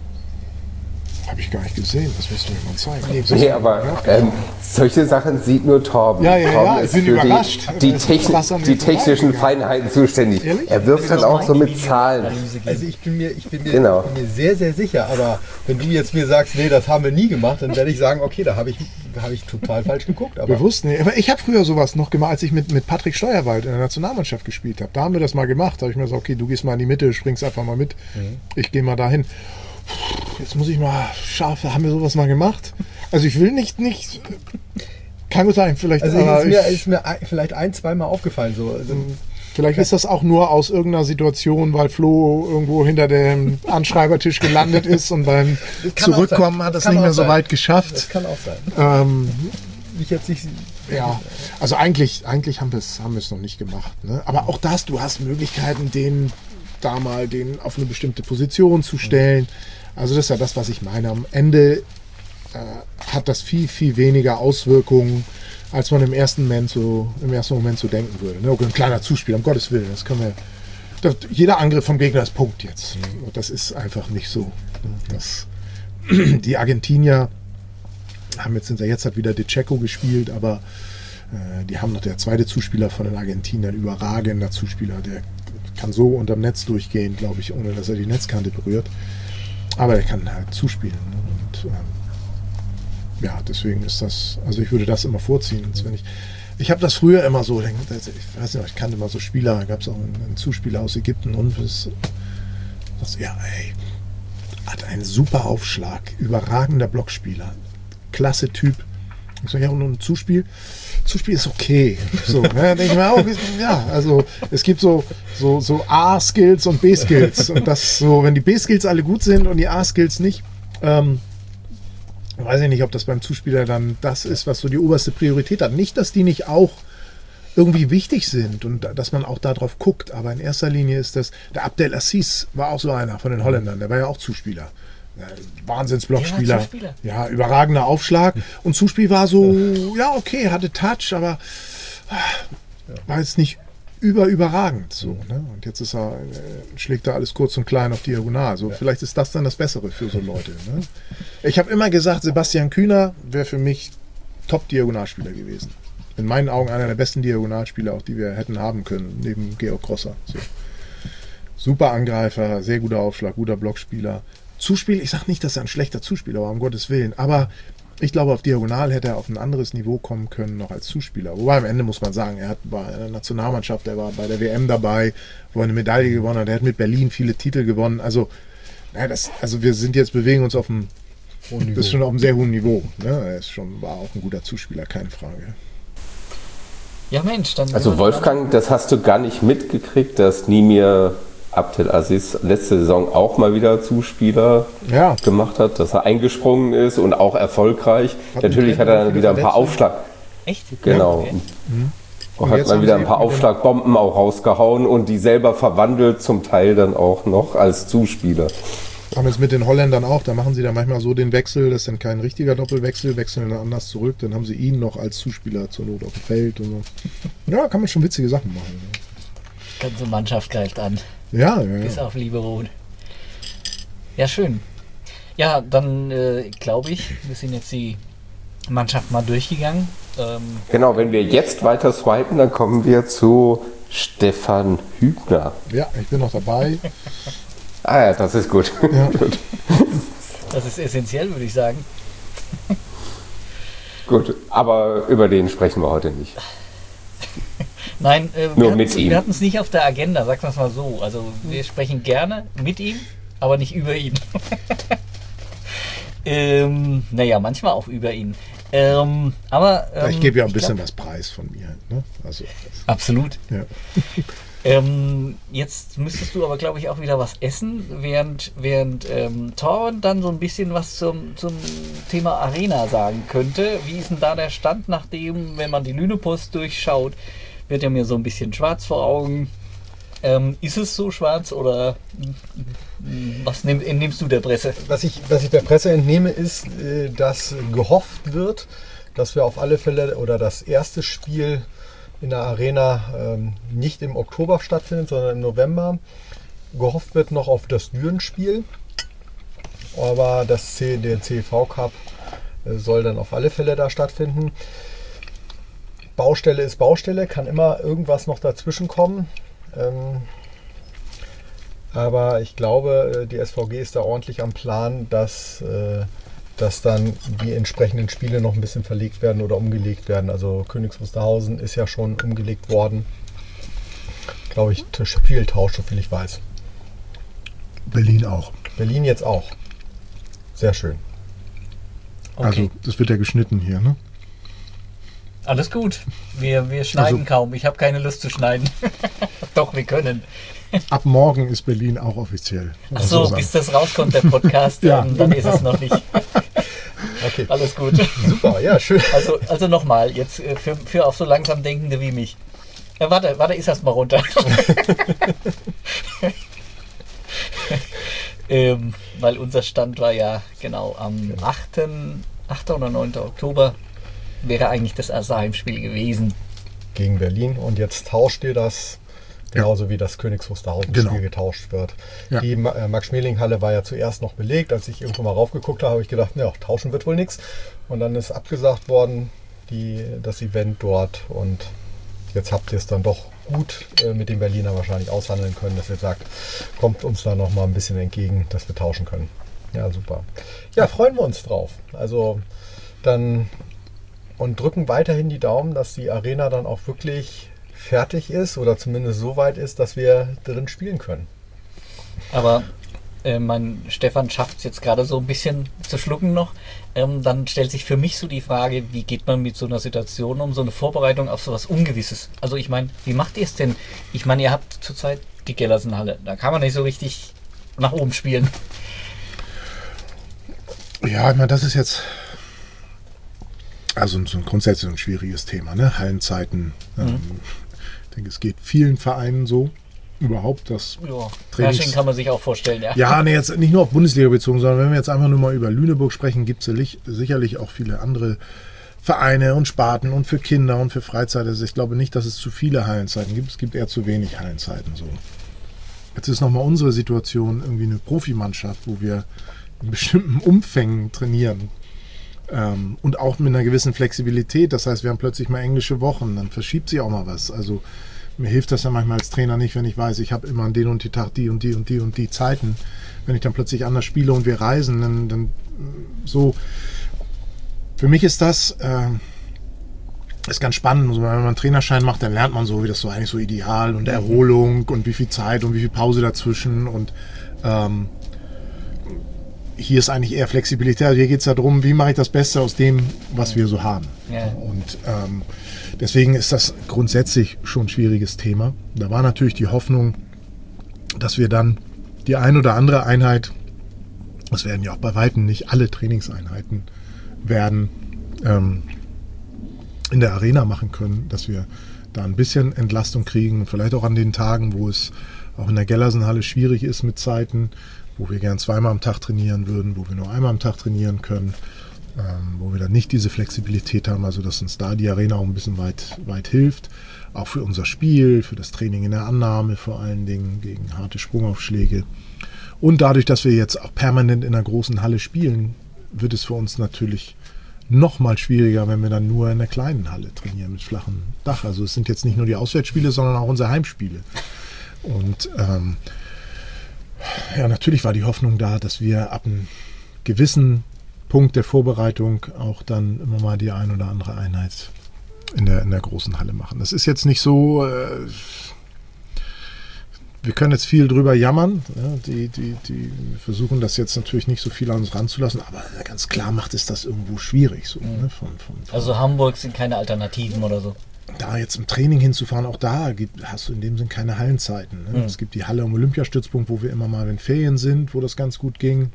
Habe ich gar nicht gesehen, das musst du mir mal zeigen. Nee, aber solche Sachen sieht nur Torben. Torben ist ich bin für überrascht. die technischen Feinheiten zuständig. Ehrlich? Er wirft dann auch so mit Zahlen. Also ich bin mir Genau. sehr, sehr sicher, aber wenn du jetzt mir sagst, nee, das haben wir nie gemacht, dann werde ich sagen, okay, da habe ich total falsch geguckt. Aber bewusst nicht. Aber ich habe früher sowas noch gemacht, als ich mit Patrick Steuerwald in der Nationalmannschaft gespielt habe. Da haben wir das mal gemacht. Da habe ich mir gesagt, okay, du gehst mal in die Mitte, springst einfach mal mit. Ich gehe mal dahin. Jetzt muss ich mal haben wir sowas mal gemacht? Also ich will nicht kann gut sein, vielleicht. Also ist mir vielleicht 1-2 Mal aufgefallen. So. Also, vielleicht ist das auch nur aus irgendeiner Situation, weil Flo irgendwo hinter dem Anschreibertisch gelandet ist und beim Zurückkommen hat es nicht mehr so weit geschafft. Das kann auch sein. Ich jetzt nicht. Ja, also eigentlich haben wir es noch nicht gemacht. Ne? Aber auch du hast Möglichkeiten, den auf eine bestimmte Position zu stellen. Also das ist ja das, was ich meine. Am Ende hat das viel, viel weniger Auswirkungen, als man im ersten Moment so denken würde. Ne? Okay, ein kleiner Zuspieler, um Gottes Willen, jeder Angriff vom Gegner ist Punkt jetzt. Und das ist einfach nicht so. Die Argentinier sind jetzt wieder De Checo gespielt, aber die haben noch der zweite Zuspieler von den Argentiniern, überragender Zuspieler, der kann so unterm Netz durchgehen, glaube ich, ohne dass er die Netzkante berührt. Aber er kann halt zuspielen. Ne? Und deswegen ist das, also ich würde das immer vorziehen. Ich habe das früher immer so, ich weiß nicht, ich kannte mal so Spieler, da gab es auch einen Zuspieler aus Ägypten und hat einen super Aufschlag, überragender Blockspieler, klasse Typ. Ich sage, und ein Zuspiel ist okay. So, ne, denke ich mir, also es gibt so A-Skills und B-Skills. Und das so, wenn die B-Skills alle gut sind und die A-Skills nicht, weiß ich nicht, ob das beim Zuspieler dann das ist, was so die oberste Priorität hat. Nicht, dass die nicht auch irgendwie wichtig sind und dass man auch darauf guckt, aber in erster Linie ist das, der Abdelaziz war auch so einer von den Holländern, der war ja auch Zuspieler. Wahnsinns-Blockspieler. Ja, überragender Aufschlag. Und Zuspiel war so, okay, hatte Touch, aber war jetzt nicht überragend. So, ne? Und jetzt schlägt er alles kurz und klein auf diagonal. So, vielleicht ist das dann das Bessere für so Leute. Ne? Ich habe immer gesagt, Sebastian Kühner wäre für mich Top-Diagonalspieler gewesen. In meinen Augen einer der besten Diagonalspieler, auch die wir hätten haben können, neben Georg Grosser. So. Super Angreifer, sehr guter Aufschlag, guter Blockspieler. Zuspiel, ich sage nicht, dass er ein schlechter Zuspieler war, um Gottes Willen, aber ich glaube, auf Diagonal hätte er auf ein anderes Niveau kommen können, noch als Zuspieler. Wobei am Ende muss man sagen, war in der Nationalmannschaft, er war bei der WM dabei, wo er eine Medaille gewonnen hat, er hat mit Berlin viele Titel gewonnen. Also wir bewegen uns auf einem sehr hohen Niveau. Ne? War auch ein guter Zuspieler, keine Frage. Ja Mensch, dann... Also Wolfgang, das hast du gar nicht mitgekriegt, dass Nimir Abdelaziz letzte Saison auch mal wieder Zuspieler gemacht hat, dass er eingesprungen ist und auch erfolgreich. Natürlich hat er dann wieder ein paar Aufschlag. Echt? Genau. Ja, okay. Und hat mal wieder ein paar Aufschlagbomben auch rausgehauen und die selber verwandelt, zum Teil dann auch noch als Zuspieler. Haben jetzt mit den Holländern auch, da machen sie dann manchmal so den Wechsel, das ist dann kein richtiger Doppelwechsel, wechseln dann anders zurück, dann haben sie ihn noch als Zuspieler zur Not auf dem Feld und so. Ja, kann man schon witzige Sachen machen. Die ganze Mannschaft greift an. Ja. Bis auf Liberoth. Ja, schön. Ja, dann glaube ich, wir sind jetzt die Mannschaft mal durchgegangen. Genau, wenn wir jetzt weiter swipen, dann kommen wir zu Stefan Hübner. Ja, ich bin noch dabei. Ah ja, das ist gut. Ja. Gut. Das ist essentiell, würde ich sagen. Gut, aber über den sprechen wir heute nicht. Nein, Nur mit ihm. Wir hatten es nicht auf der Agenda, sagen wir es mal so. Also wir sprechen gerne mit ihm, aber nicht über ihn. Naja, manchmal auch über ihn. Aber ich gebe ja ein bisschen was preis von mir. Ne? Also, absolut. Ja. Jetzt müsstest du aber, glaube ich, auch wieder was essen, während Torben dann so ein bisschen was zum Thema Arena sagen könnte. Wie ist denn da der Stand, nachdem, wenn man die Lünepost durchschaut, wird ja mir so ein bisschen schwarz vor Augen. Ist es so schwarz oder was entnimmst du der Presse? Was ich der Presse entnehme, ist, dass gehofft wird, dass wir auf alle Fälle oder das erste Spiel in der Arena nicht im Oktober stattfindet, sondern im November. Gehofft wird noch auf das Düren-Spiel, aber der CV Cup soll dann auf alle Fälle da stattfinden. Baustelle ist Baustelle, kann immer irgendwas noch dazwischen kommen. Aber ich glaube, die SVG ist da ordentlich am Plan, dass dann die entsprechenden Spiele noch ein bisschen verlegt werden oder umgelegt werden. Also Königs Wusterhausen ist ja schon umgelegt worden. Glaube ich, Spieltausch, soviel ich weiß. Berlin auch. Berlin jetzt auch. Sehr schön. Okay. Also das wird ja geschnitten hier, ne? Alles gut. Wir schneiden kaum. Ich habe keine Lust zu schneiden. Doch, wir können. Ab morgen ist Berlin auch offiziell. Ach so, bis das rauskommt, der Podcast, Ja. Dann ist es noch nicht. Okay. Alles gut. Super, ja, schön. Also nochmal, jetzt für auch so langsam Denkende wie mich. Warte, ist das mal runter. Weil unser Stand war ja genau am 8. oder 9. Oktober wäre eigentlich das erste Heimspiel gewesen. Gegen Berlin. Und jetzt tauscht ihr das, genauso wie das Königs Wusterhausen-Spiel getauscht wird. Ja. Die Max-Schmeling-Halle war ja zuerst noch belegt. Als ich irgendwo mal raufgeguckt habe, habe ich gedacht, ja, tauschen wird wohl nichts. Und dann ist abgesagt worden, das Event dort. Und jetzt habt ihr es dann doch gut mit den Berliner wahrscheinlich aushandeln können, dass ihr sagt, kommt uns da noch mal ein bisschen entgegen, dass wir tauschen können. Ja, super. Ja, freuen wir uns drauf. Also dann und drücken weiterhin die Daumen, dass die Arena dann auch wirklich fertig ist oder zumindest so weit ist, dass wir drin spielen können. Aber mein Stefan schafft es jetzt gerade so ein bisschen zu schlucken noch. Dann stellt sich für mich so die Frage, wie geht man mit so einer Situation um, so eine Vorbereitung auf so was Ungewisses? Also ich meine, wie macht ihr es denn? Ich meine, ihr habt zurzeit die Gellersenhalle. Da kann man nicht so richtig nach oben spielen. Ja, ich meine, das ist jetzt also so ein grundsätzlich ein schwieriges Thema, ne? Hallenzeiten. Ich denke, es geht vielen Vereinen so. Überhaupt das Trainings kann man sich auch vorstellen, ja. Ja, nee, jetzt nicht nur auf Bundesliga bezogen, sondern wenn wir jetzt einfach nur mal über Lüneburg sprechen, gibt es sicherlich auch viele andere Vereine und Sparten und für Kinder und für Freizeit. Also ich glaube nicht, dass es zu viele Hallenzeiten gibt. Es gibt eher zu wenig Hallenzeiten. So. Jetzt ist nochmal unsere Situation irgendwie eine Profimannschaft, wo wir in bestimmten Umfängen trainieren. Und auch mit einer gewissen Flexibilität. Das heißt, wir haben plötzlich mal englische Wochen, dann verschiebt sich auch mal was. Also mir hilft das ja manchmal als Trainer nicht, wenn ich weiß, ich habe immer an den und die Tag die und die und die und die Zeiten. Wenn ich dann plötzlich anders spiele und wir reisen, dann so. Für mich ist das ist ganz spannend. Also wenn man einen Trainerschein macht, dann lernt man so, wie das so eigentlich so ideal und Erholung und wie viel Zeit und wie viel Pause dazwischen und hier ist eigentlich eher Flexibilität. Also hier geht es darum, wie mache ich das Beste aus dem, was wir so haben. Ja. Und deswegen ist das grundsätzlich schon ein schwieriges Thema. Da war natürlich die Hoffnung, dass wir dann die ein oder andere Einheit, das werden ja auch bei Weitem nicht alle Trainingseinheiten werden, in der Arena machen können, dass wir da ein bisschen Entlastung kriegen. Vielleicht auch an den Tagen, wo es auch in der Gellersenhalle schwierig ist mit Zeiten, wo wir gern zweimal am Tag trainieren würden, wo wir nur einmal am Tag trainieren können, wo wir dann nicht diese Flexibilität haben, also dass uns da die Arena auch ein bisschen weit hilft, auch für unser Spiel, für das Training in der Annahme vor allen Dingen, gegen harte Sprungaufschläge. Und dadurch, dass wir jetzt auch permanent in einer großen Halle spielen, wird es für uns natürlich noch mal schwieriger, wenn wir dann nur in einer kleinen Halle trainieren mit flachem Dach. Also es sind jetzt nicht nur die Auswärtsspiele, sondern auch unsere Heimspiele. Und ja, natürlich war die Hoffnung da, dass wir ab einem gewissen Punkt der Vorbereitung auch dann immer mal die ein oder andere Einheit in der großen Halle machen. Das ist jetzt nicht so, wir können jetzt viel drüber jammern, ja, die versuchen das jetzt natürlich nicht so viel an uns ranzulassen, aber ganz klar macht es das irgendwo schwierig. So, ne, also Hamburg sind keine Alternativen oder so? Da jetzt im Training hinzufahren, auch da hast du in dem Sinn keine Hallenzeiten. Ne? Es gibt die Halle am Olympiastützpunkt, wo wir immer mal, wenn Ferien sind, wo das ganz gut ging.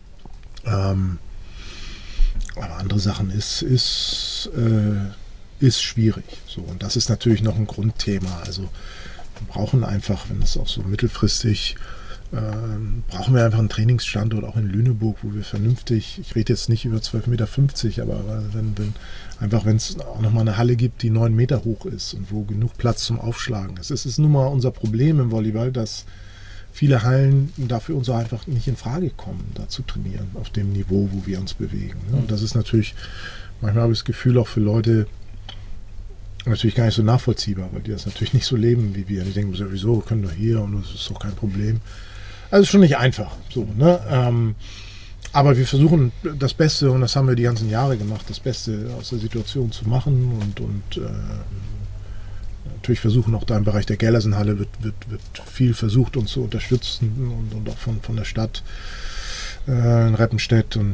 Aber andere Sachen ist schwierig. So, und das ist natürlich noch ein Grundthema. Also wir brauchen einfach, wenn das auch so mittelfristig, brauchen wir einfach einen Trainingsstandort auch in Lüneburg, wo wir vernünftig, ich rede jetzt nicht über 12,50 Meter, aber wenn es auch nochmal eine Halle gibt, die 9 Meter hoch ist und wo genug Platz zum Aufschlagen ist. Es ist nun mal unser Problem im Volleyball, dass viele Hallen dafür uns einfach nicht in Frage kommen, da zu trainieren, auf dem Niveau, wo wir uns bewegen. Und das ist natürlich, manchmal habe ich das Gefühl, auch für Leute natürlich gar nicht so nachvollziehbar, weil die das natürlich nicht so leben wie wir. Die denken sowieso, wir können doch hier und das ist doch kein Problem. Also ist schon nicht einfach. So, ne? Aber wir versuchen das Beste, und das haben wir die ganzen Jahre gemacht, das Beste aus der Situation zu machen und natürlich versuchen auch da im Bereich der Gellersenhalle wird viel versucht, uns zu unterstützen und auch von der Stadt in Reppenstedt. Und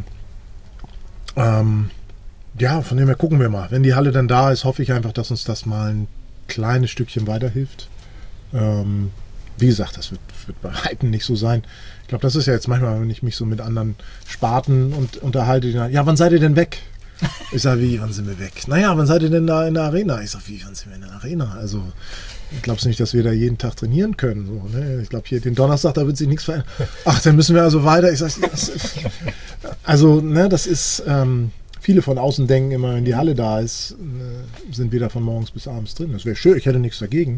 ja, von dem her gucken wir mal. Wenn die Halle dann da ist, hoffe ich einfach, dass uns das mal ein kleines Stückchen weiterhilft. Wie gesagt, das wird bei weitem nicht so sein. Ich glaube, das ist ja jetzt manchmal, wenn ich mich so mit anderen Sparten unterhalte, ja, wann seid ihr denn weg? Ich sage, wie, wann sind wir weg? Naja, wann seid ihr denn da in der Arena? Ich sage, wie, wann sind wir in der Arena? Also, ich glaube nicht, dass wir da jeden Tag trainieren können. So, ne? Ich glaube, hier den Donnerstag, da wird sich nichts verändern. Ach, dann müssen wir also weiter. Ich sage, also, ne, das ist, viele von außen denken immer, wenn die Halle da ist, sind wir da von morgens bis abends drin. Das wäre schön, ich hätte nichts dagegen.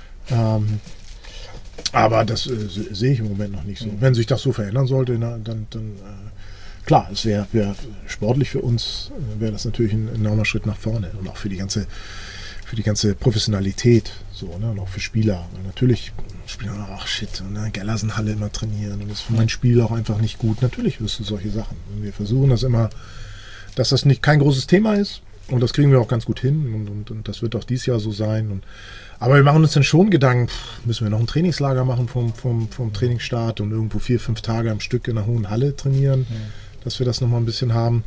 Aber das sehe ich im Moment noch nicht so. Wenn sich das so verändern sollte, dann klar, es wäre sportlich für uns, wäre das natürlich ein enormer Schritt nach vorne und auch für die ganze Professionalität, so, ne, und auch für Spieler. Weil natürlich Spieler, ach shit, in der Gellersenhalle immer trainieren und das ist für mein Spiel auch einfach nicht gut. Natürlich wirst du solche Sachen. Und wir versuchen das immer, dass das kein großes Thema ist und das kriegen wir auch ganz gut hin und das wird auch dieses Jahr so sein. Aber wir machen uns dann schon Gedanken, müssen wir noch ein Trainingslager machen vom Trainingsstart und irgendwo 4-5 Tage am Stück in einer hohen Halle trainieren, dass wir das nochmal ein bisschen haben.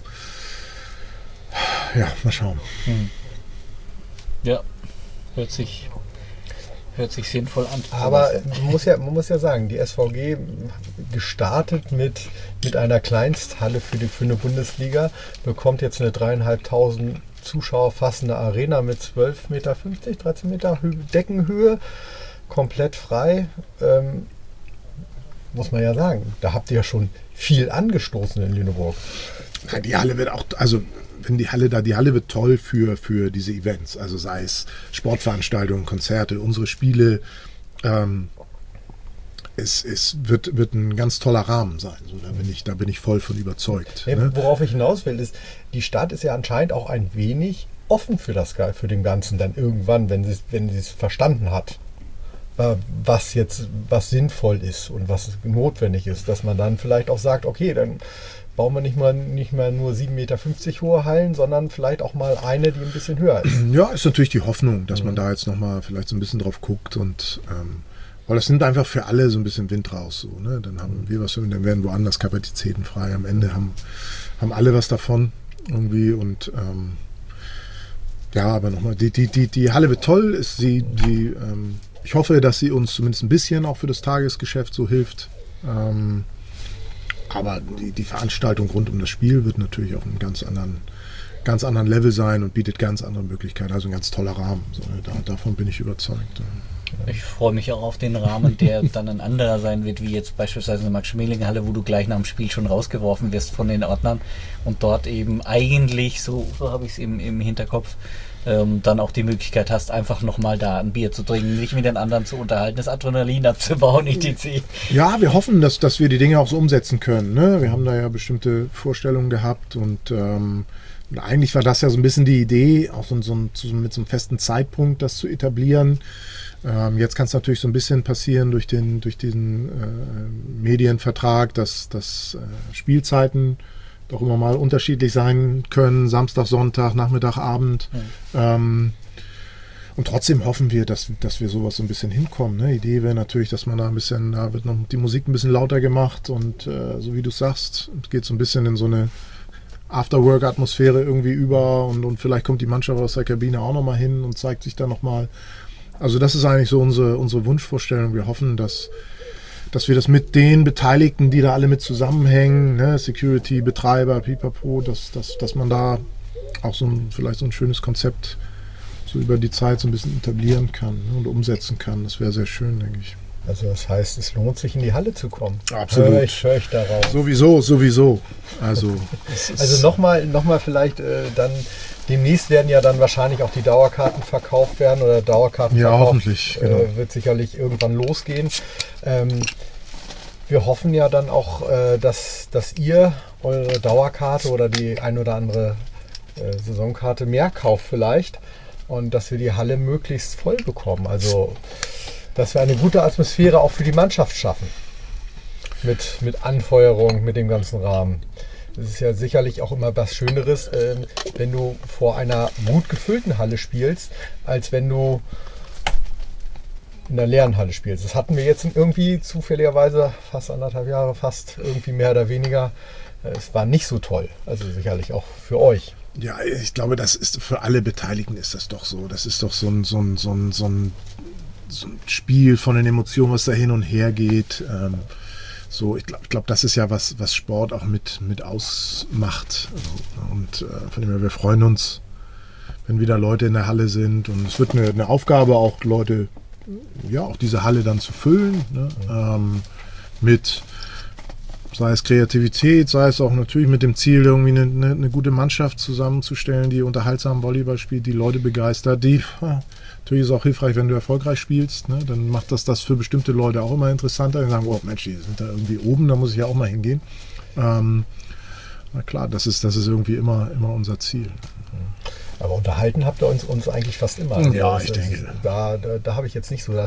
Ja, mal schauen. Ja, hört sich sinnvoll an. Aber man muss ja sagen, die SVG gestartet mit einer Kleinsthalle für eine Bundesliga, bekommt jetzt eine 3.500 Zuschauer fassende Arena mit 12,50 Meter, 13 Meter Deckenhöhe, komplett frei. Muss man ja sagen, da habt ihr ja schon viel angestoßen in Lüneburg. Ja, die Halle wird auch, also wenn die Halle wird toll für diese Events, also sei es Sportveranstaltungen, Konzerte, unsere Spiele. Es wird ein ganz toller Rahmen sein. So, da bin ich voll von überzeugt. Ne? Worauf ich hinaus will, ist, die Stadt ist ja anscheinend auch ein wenig offen für den Ganzen dann irgendwann, wenn sie es verstanden hat, was sinnvoll ist und was notwendig ist, dass man dann vielleicht auch sagt, okay, dann bauen wir nicht mehr nur 7,50 Meter hohe Hallen, sondern vielleicht auch mal eine, die ein bisschen höher ist. Ja, ist natürlich die Hoffnung, dass man da jetzt nochmal vielleicht so ein bisschen drauf guckt und weil das nimmt einfach für alle so ein bisschen Wind raus. So, ne? Dann haben wir was, dann werden woanders Kapazitäten frei. Am Ende haben alle was davon irgendwie und ja, aber nochmal, die Halle wird toll, ist ich hoffe, dass sie uns zumindest ein bisschen auch für das Tagesgeschäft so hilft. Aber die Veranstaltung rund um das Spiel wird natürlich auf einem ganz anderen Level sein und bietet ganz andere Möglichkeiten. Also ein ganz toller Rahmen. So, davon bin ich überzeugt. Ich freue mich auch auf den Rahmen, der dann ein anderer sein wird, wie jetzt beispielsweise in der Max-Schmeling-Halle, wo du gleich nach dem Spiel schon rausgeworfen wirst von den Ordnern und dort eben eigentlich, so habe ich es im Hinterkopf, dann auch die Möglichkeit hast, einfach nochmal da ein Bier zu trinken, sich mit den anderen zu unterhalten, das Adrenalin abzubauen, etc. Ja, wir hoffen, dass wir die Dinge auch so umsetzen können. Ne? Wir haben da ja bestimmte Vorstellungen gehabt und eigentlich war das ja so ein bisschen die Idee, auch mit so einem festen Zeitpunkt das zu etablieren. Jetzt kann es natürlich so ein bisschen passieren durch diesen Medienvertrag, dass Spielzeiten doch immer mal unterschiedlich sein können, Samstag, Sonntag, Nachmittag, Abend. Und trotzdem hoffen wir, dass wir sowas so ein bisschen hinkommen. Ne? Die Idee wäre natürlich, dass man da wird noch die Musik ein bisschen lauter gemacht und so wie du sagst, es geht so ein bisschen in so eine Afterwork-Atmosphäre irgendwie über und vielleicht kommt die Mannschaft aus der Kabine auch nochmal hin und zeigt sich da nochmal. Also das ist eigentlich so unsere Wunschvorstellung. Wir hoffen, dass wir das mit den Beteiligten, die da alle mit zusammenhängen, ne, Security, Betreiber, Pipapo, dass man da auch vielleicht so ein schönes Konzept so über die Zeit so ein bisschen etablieren kann, ne, und umsetzen kann. Das wäre sehr schön, denke ich. Also das heißt, es lohnt sich, in die Halle zu kommen. Absolut. Höre ich darauf. Sowieso. Also nochmal vielleicht dann, demnächst werden ja dann wahrscheinlich auch die Dauerkarten verkauft werden oder Dauerkartenverkauf hoffentlich, genau. Wird sicherlich irgendwann losgehen. Wir hoffen ja dann auch, dass ihr eure Dauerkarte oder die ein oder andere Saisonkarte mehr kauft vielleicht und dass wir die Halle möglichst voll bekommen. Also dass wir eine gute Atmosphäre auch für die Mannschaft schaffen. Mit Anfeuerung, mit dem ganzen Rahmen. Das ist ja sicherlich auch immer was Schöneres, wenn du vor einer gut gefüllten Halle spielst, als wenn du in einer leeren Halle spielst. Das hatten wir jetzt irgendwie zufälligerweise fast 1,5 Jahre, fast irgendwie mehr oder weniger. Es war nicht so toll. Also sicherlich auch für euch. Ja, ich glaube, das ist für alle Beteiligten ist das doch so. Das ist doch so ein Spiel von den Emotionen, was da hin und her geht. Ich glaube, das ist ja was Sport auch mit ausmacht. Und von dem her, wir freuen uns, wenn wieder Leute in der Halle sind. Und es wird eine Aufgabe, auch Leute, ja, auch diese Halle dann zu füllen. Ne? Mit, sei es Kreativität, sei es auch natürlich mit dem Ziel, irgendwie eine gute Mannschaft zusammenzustellen, die unterhaltsam Volleyball spielt, die Leute begeistert, natürlich ist es auch hilfreich, wenn du erfolgreich spielst, ne? Dann macht das für bestimmte Leute auch immer interessanter. Die sagen, oh Mensch, die sind da irgendwie oben, da muss ich ja auch mal hingehen. Na klar, das ist irgendwie immer unser Ziel. Aber unterhalten habt ihr uns eigentlich fast immer. Ja, ich denke. Da habe ich jetzt nicht so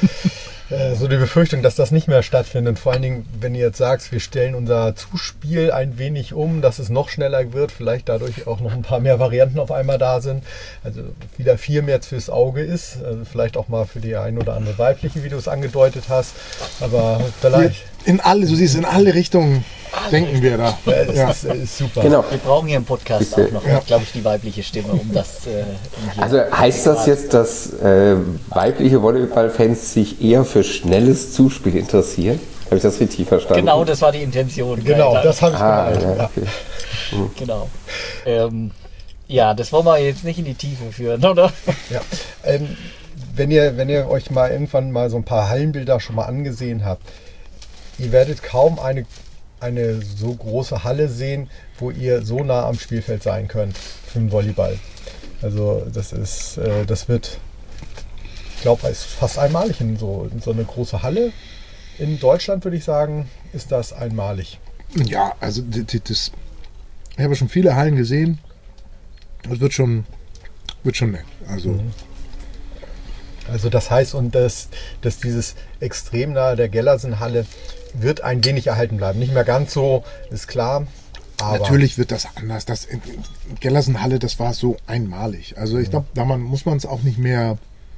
so die Befürchtung, dass das nicht mehr stattfindet. Vor allen Dingen, wenn ihr jetzt sagt, wir stellen unser Zuspiel ein wenig um, dass es noch schneller wird, vielleicht dadurch auch noch ein paar mehr Varianten auf einmal da sind. Also wieder viel mehr fürs Auge ist. Also vielleicht auch mal für die ein oder andere weibliche, wie du es angedeutet hast. Aber vielleicht... in alle Richtungen denken wir da. Ja, das ist super. Genau. Wir brauchen hier im Podcast auch noch, glaube ich, die weibliche Stimme, um das... Also heißt das jetzt, dass weibliche Volleyballfans sich eher für schnelles Zuspiel interessieren? Habe ich das richtig verstanden? Genau, das war die Intention. Genau, das habe ich gemeint. Ja, okay. Genau. Ja, das wollen wir jetzt nicht in die Tiefe führen, oder? Ja. Wenn ihr euch mal irgendwann mal so ein paar Hallenbilder schon mal angesehen habt, ihr werdet kaum eine so große Halle sehen, wo ihr so nah am Spielfeld sein könnt für den Volleyball. Also das wird, ich glaube, ist fast einmalig in so eine große Halle. In Deutschland würde ich sagen, ist das einmalig. Ja, also ich habe schon viele Hallen gesehen. Das wird schon nett. Also das heißt, und dass dieses extrem nahe der Gellersen-Halle wird ein wenig erhalten bleiben. Nicht mehr ganz so, ist klar. Aber natürlich wird das anders. Das Gellersen-Halle, das war so einmalig. Also ich glaube, da muss man es auch nicht mehr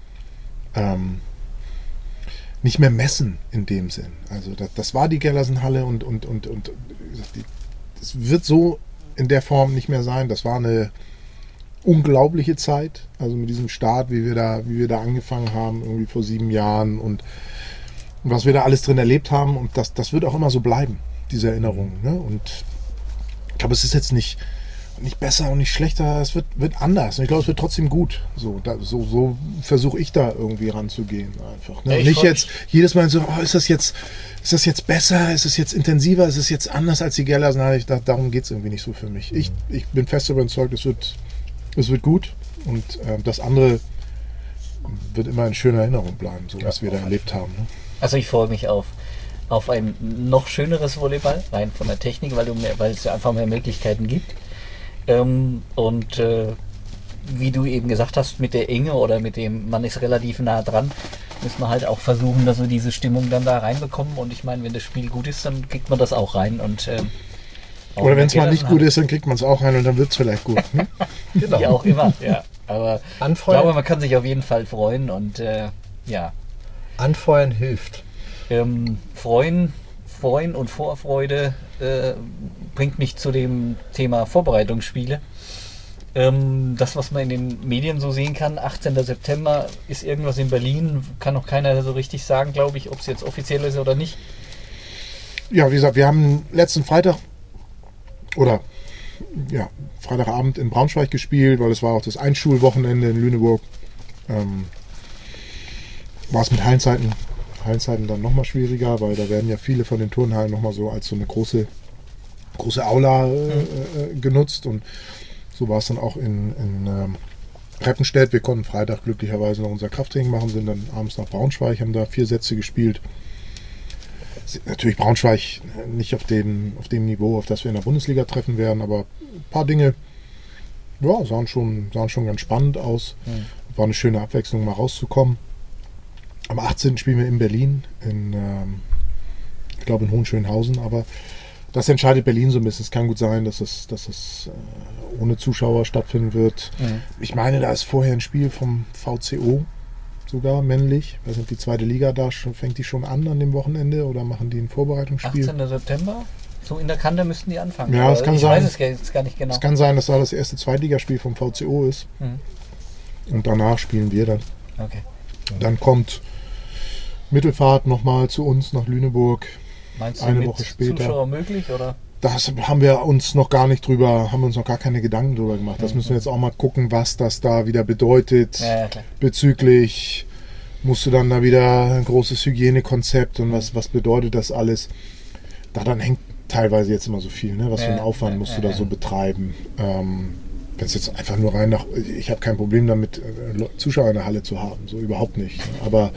messen in dem Sinn. Also das war die Gellersen-Halle und das wird so in der Form nicht mehr sein. Das war eine unglaubliche Zeit, also mit diesem Start, wie wir da angefangen haben, irgendwie vor 7 Jahren und was wir da alles drin erlebt haben, und das wird auch immer so bleiben, diese Erinnerung. Ne? Und ich glaube, es ist jetzt nicht nicht besser und nicht schlechter, es wird anders. Und ich glaube, es wird trotzdem gut. So versuche ich da irgendwie ranzugehen einfach. Ne? Ja, Nicht jetzt jedes Mal so, ist das jetzt besser, ist es jetzt intensiver, ist es jetzt anders als die Gellers? Nein, darum geht es irgendwie nicht so für mich. Ich bin fest überzeugt, es wird gut und das andere wird immer in schöner Erinnerung bleiben, so was wir da erlebt haben. Ne? Also ich freue mich auf ein noch schöneres Volleyball, rein von der Technik, weil es ja einfach mehr Möglichkeiten gibt. Wie du eben gesagt hast, mit der Enge oder mit dem, man ist relativ nah dran, müssen wir halt auch versuchen, dass wir diese Stimmung dann da reinbekommen. Und ich meine, wenn das Spiel gut ist, dann kriegt man das auch rein. Und, oder wenn es mal nicht gut ist, dann kriegt man es auch rein und dann wird es vielleicht gut. Ne? Genau. Wie auch immer, ja. Aber ich glaube, man kann sich auf jeden Fall freuen und ja. Anfeuern hilft. Freuen und Vorfreude bringt mich zu dem Thema Vorbereitungsspiele. Das, was man in den Medien so sehen kann, 18. September ist irgendwas in Berlin, kann noch keiner so richtig sagen, glaube ich, ob es jetzt offiziell ist oder nicht. Ja, wie gesagt, wir haben letzten Freitag Freitagabend in Braunschweig gespielt, weil es war auch das Einschulwochenende in Lüneburg. War es mit Hallenzeiten dann nochmal schwieriger, weil da werden ja viele von den Turnhallen nochmal so als so eine große Aula genutzt und so war es dann auch in Reppenstedt. Wir konnten Freitag glücklicherweise noch unser Krafttraining machen, sind dann abends nach Braunschweig, haben da 4 Sätze gespielt. Natürlich Braunschweig nicht auf dem Niveau, auf das wir in der Bundesliga treffen werden, aber ein paar Dinge sahen schon ganz spannend aus. War eine schöne Abwechslung, mal rauszukommen. Am 18. spielen wir in Berlin, ich glaube in Hohenschönhausen, aber das entscheidet Berlin so ein bisschen. Es kann gut sein, dass es ohne Zuschauer stattfinden wird. Mhm. Ich meine, da ist vorher ein Spiel vom VCO sogar männlich. Ich weiß nicht, die zweite Liga da fängt die schon an dem Wochenende oder machen die ein Vorbereitungsspiel? 18. September? So in der Kante müssten die anfangen. Ja, es kann sein. Ich weiß es jetzt gar nicht genau. Es kann sein, dass da das erste Zweitligaspiel vom VCO ist. Mhm. Und danach spielen wir dann. Okay. Dann kommt Mittelfahrt nochmal zu uns nach Lüneburg. Meinst du, eine mit Woche später. Zuschauer möglich, oder? Das haben wir uns noch gar keine Gedanken drüber gemacht. Das müssen wir jetzt auch mal gucken, was das da wieder bedeutet. Ja, klar. Bezüglich, musst du dann da wieder ein großes Hygienekonzept und was bedeutet das alles? Daran hängt teilweise jetzt immer so viel, ne? Was für einen Aufwand musst du da so betreiben. Wenn es jetzt einfach nur ich habe kein Problem damit, Zuschauer in der Halle zu haben, so überhaupt nicht. Aber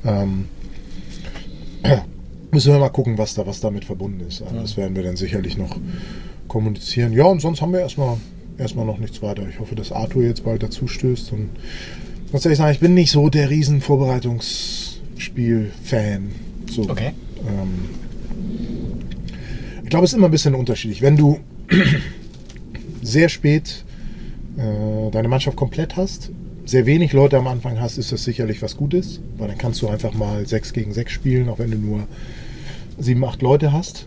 müssen wir mal gucken, was damit verbunden ist. Also das werden wir dann sicherlich noch kommunizieren. Ja, und sonst haben wir erstmal noch nichts weiter. Ich hoffe, dass Arthur jetzt bald dazu stößt. Und ganz ehrlich sagen, ich bin nicht so der riesen Vorbereitungsspiel-Fan. So. Okay. Ich glaube, es ist immer ein bisschen unterschiedlich. Wenn du sehr spät deine Mannschaft komplett hast, sehr wenig Leute am Anfang hast, ist das sicherlich was Gutes, weil dann kannst du einfach mal 6 gegen 6 spielen, auch wenn du nur 7, 8 Leute hast.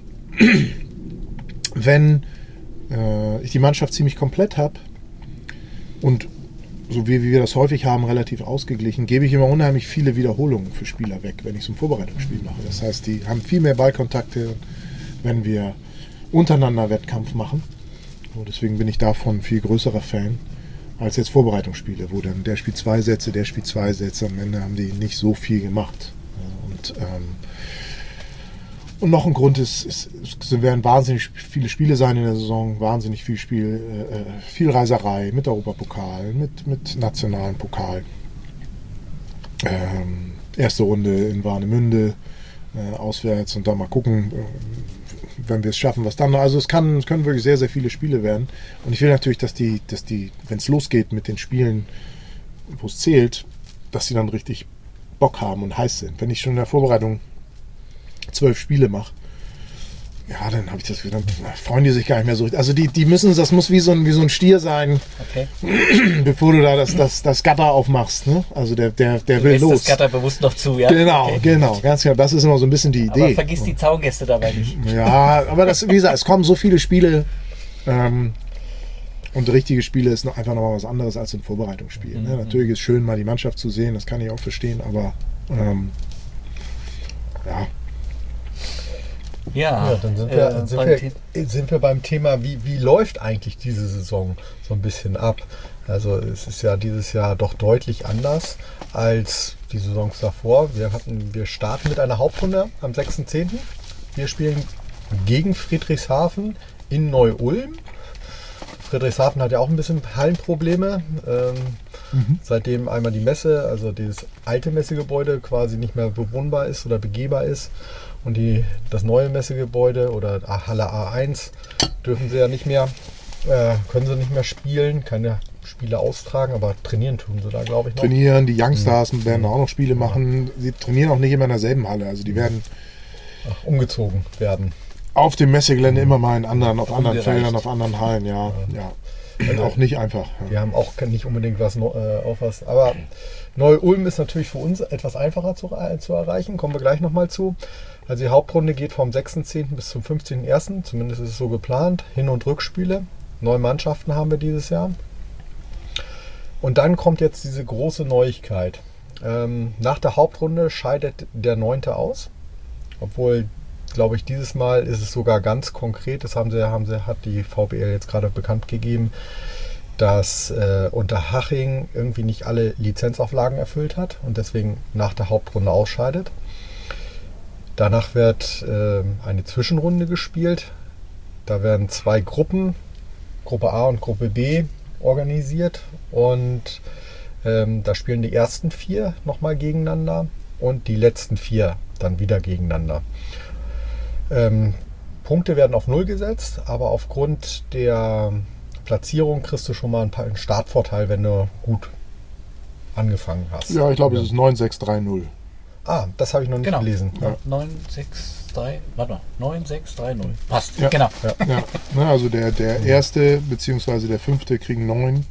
Wenn ich die Mannschaft ziemlich komplett habe und so wie wir das häufig haben, relativ ausgeglichen, gebe ich immer unheimlich viele Wiederholungen für Spieler weg, wenn ich so ein Vorbereitungsspiel mache. Das heißt, die haben viel mehr Ballkontakte, wenn wir untereinander Wettkampf machen. Und deswegen bin ich davon viel größerer Fan als jetzt Vorbereitungsspiele, wo dann der spielt 2 Sätze, der spielt 2 Sätze. Am Ende haben die nicht so viel gemacht. Und noch ein Grund es werden wahnsinnig viele Spiele sein in der Saison, wahnsinnig viel Reiserei mit Europapokal, mit nationalen Pokal. Erste Runde in Warnemünde, auswärts und dann mal gucken, wenn wir es schaffen, was dann noch. Also es können wirklich sehr, sehr viele Spiele werden. Und ich will natürlich, dass die, wenn es losgeht mit den Spielen, wo es zählt, dass die dann richtig Bock haben und heiß sind. Wenn ich schon in der Vorbereitung 12 Spiele mache, ja, dann habe ich das wieder, dann freuen die sich gar nicht mehr so. Also die müssen, das muss wie so ein Stier sein, okay, bevor du da das Gatter aufmachst. Ne? Also der will los. Das Gatter bewusst noch zu, ja. Genau, okay. Genau, ganz genau. Das ist immer so ein bisschen die Idee. Aber vergiss die Zaungäste dabei nicht. Ja, aber das, wie gesagt, es kommen so viele Spiele und richtige Spiele ist einfach noch mal was anderes als ein Vorbereitungsspiel. Ne? Natürlich ist es schön, mal die Mannschaft zu sehen, das kann ich auch verstehen, aber ja. Ja, dann sind wir beim Thema, wie läuft eigentlich diese Saison so ein bisschen ab? Also es ist ja dieses Jahr doch deutlich anders als die Saisons davor. Wir starten mit einer Hauptrunde am 6.10. Wir spielen gegen Friedrichshafen in Neu-Ulm. Friedrichshafen hat ja auch ein bisschen Hallenprobleme. Seitdem einmal die Messe, also das alte Messegebäude quasi nicht mehr bewohnbar ist oder begehbar ist und das neue Messegebäude oder Halle A1 dürfen sie ja nicht mehr, können sie nicht mehr spielen, keine Spiele austragen, aber trainieren tun sie da, glaube ich, noch. Trainieren, die Youngstars werden auch noch Spiele machen. Sie trainieren auch nicht immer in derselben Halle, also die werden umgezogen werden. Auf dem Messegelände immer mal auf anderen Feldern, auf anderen Hallen, ja. Also auch nicht einfach. Ja. Wir haben auch nicht unbedingt aber Neu-Ulm ist natürlich für uns etwas einfacher zu erreichen, kommen wir gleich nochmal zu. Also die Hauptrunde geht vom 6.10. bis zum 15.01., zumindest ist es so geplant, Hin- und Rückspiele. 9 Mannschaften haben wir dieses Jahr. Und dann kommt jetzt diese große Neuigkeit. Nach der Hauptrunde scheidet der 9. aus, obwohl, glaube ich, dieses Mal ist es sogar ganz konkret, hat die VBL jetzt gerade bekannt gegeben, dass Unterhaching irgendwie nicht alle Lizenzauflagen erfüllt hat und deswegen nach der Hauptrunde ausscheidet. Danach wird eine Zwischenrunde gespielt. Da werden 2 Gruppen, Gruppe A und Gruppe B, organisiert und da spielen die ersten 4 nochmal gegeneinander und die letzten 4 dann wieder gegeneinander. Punkte werden auf 0 gesetzt, aber aufgrund der Platzierung kriegst du schon mal einen Startvorteil, wenn du gut angefangen hast. Ja, ich glaube, es ist 9-6-3-0. Ah, das habe ich noch nicht gelesen. Ja. 9-6-3-0. Passt, ja. Genau. Ja. Also der erste bzw. der 5. kriegen 9,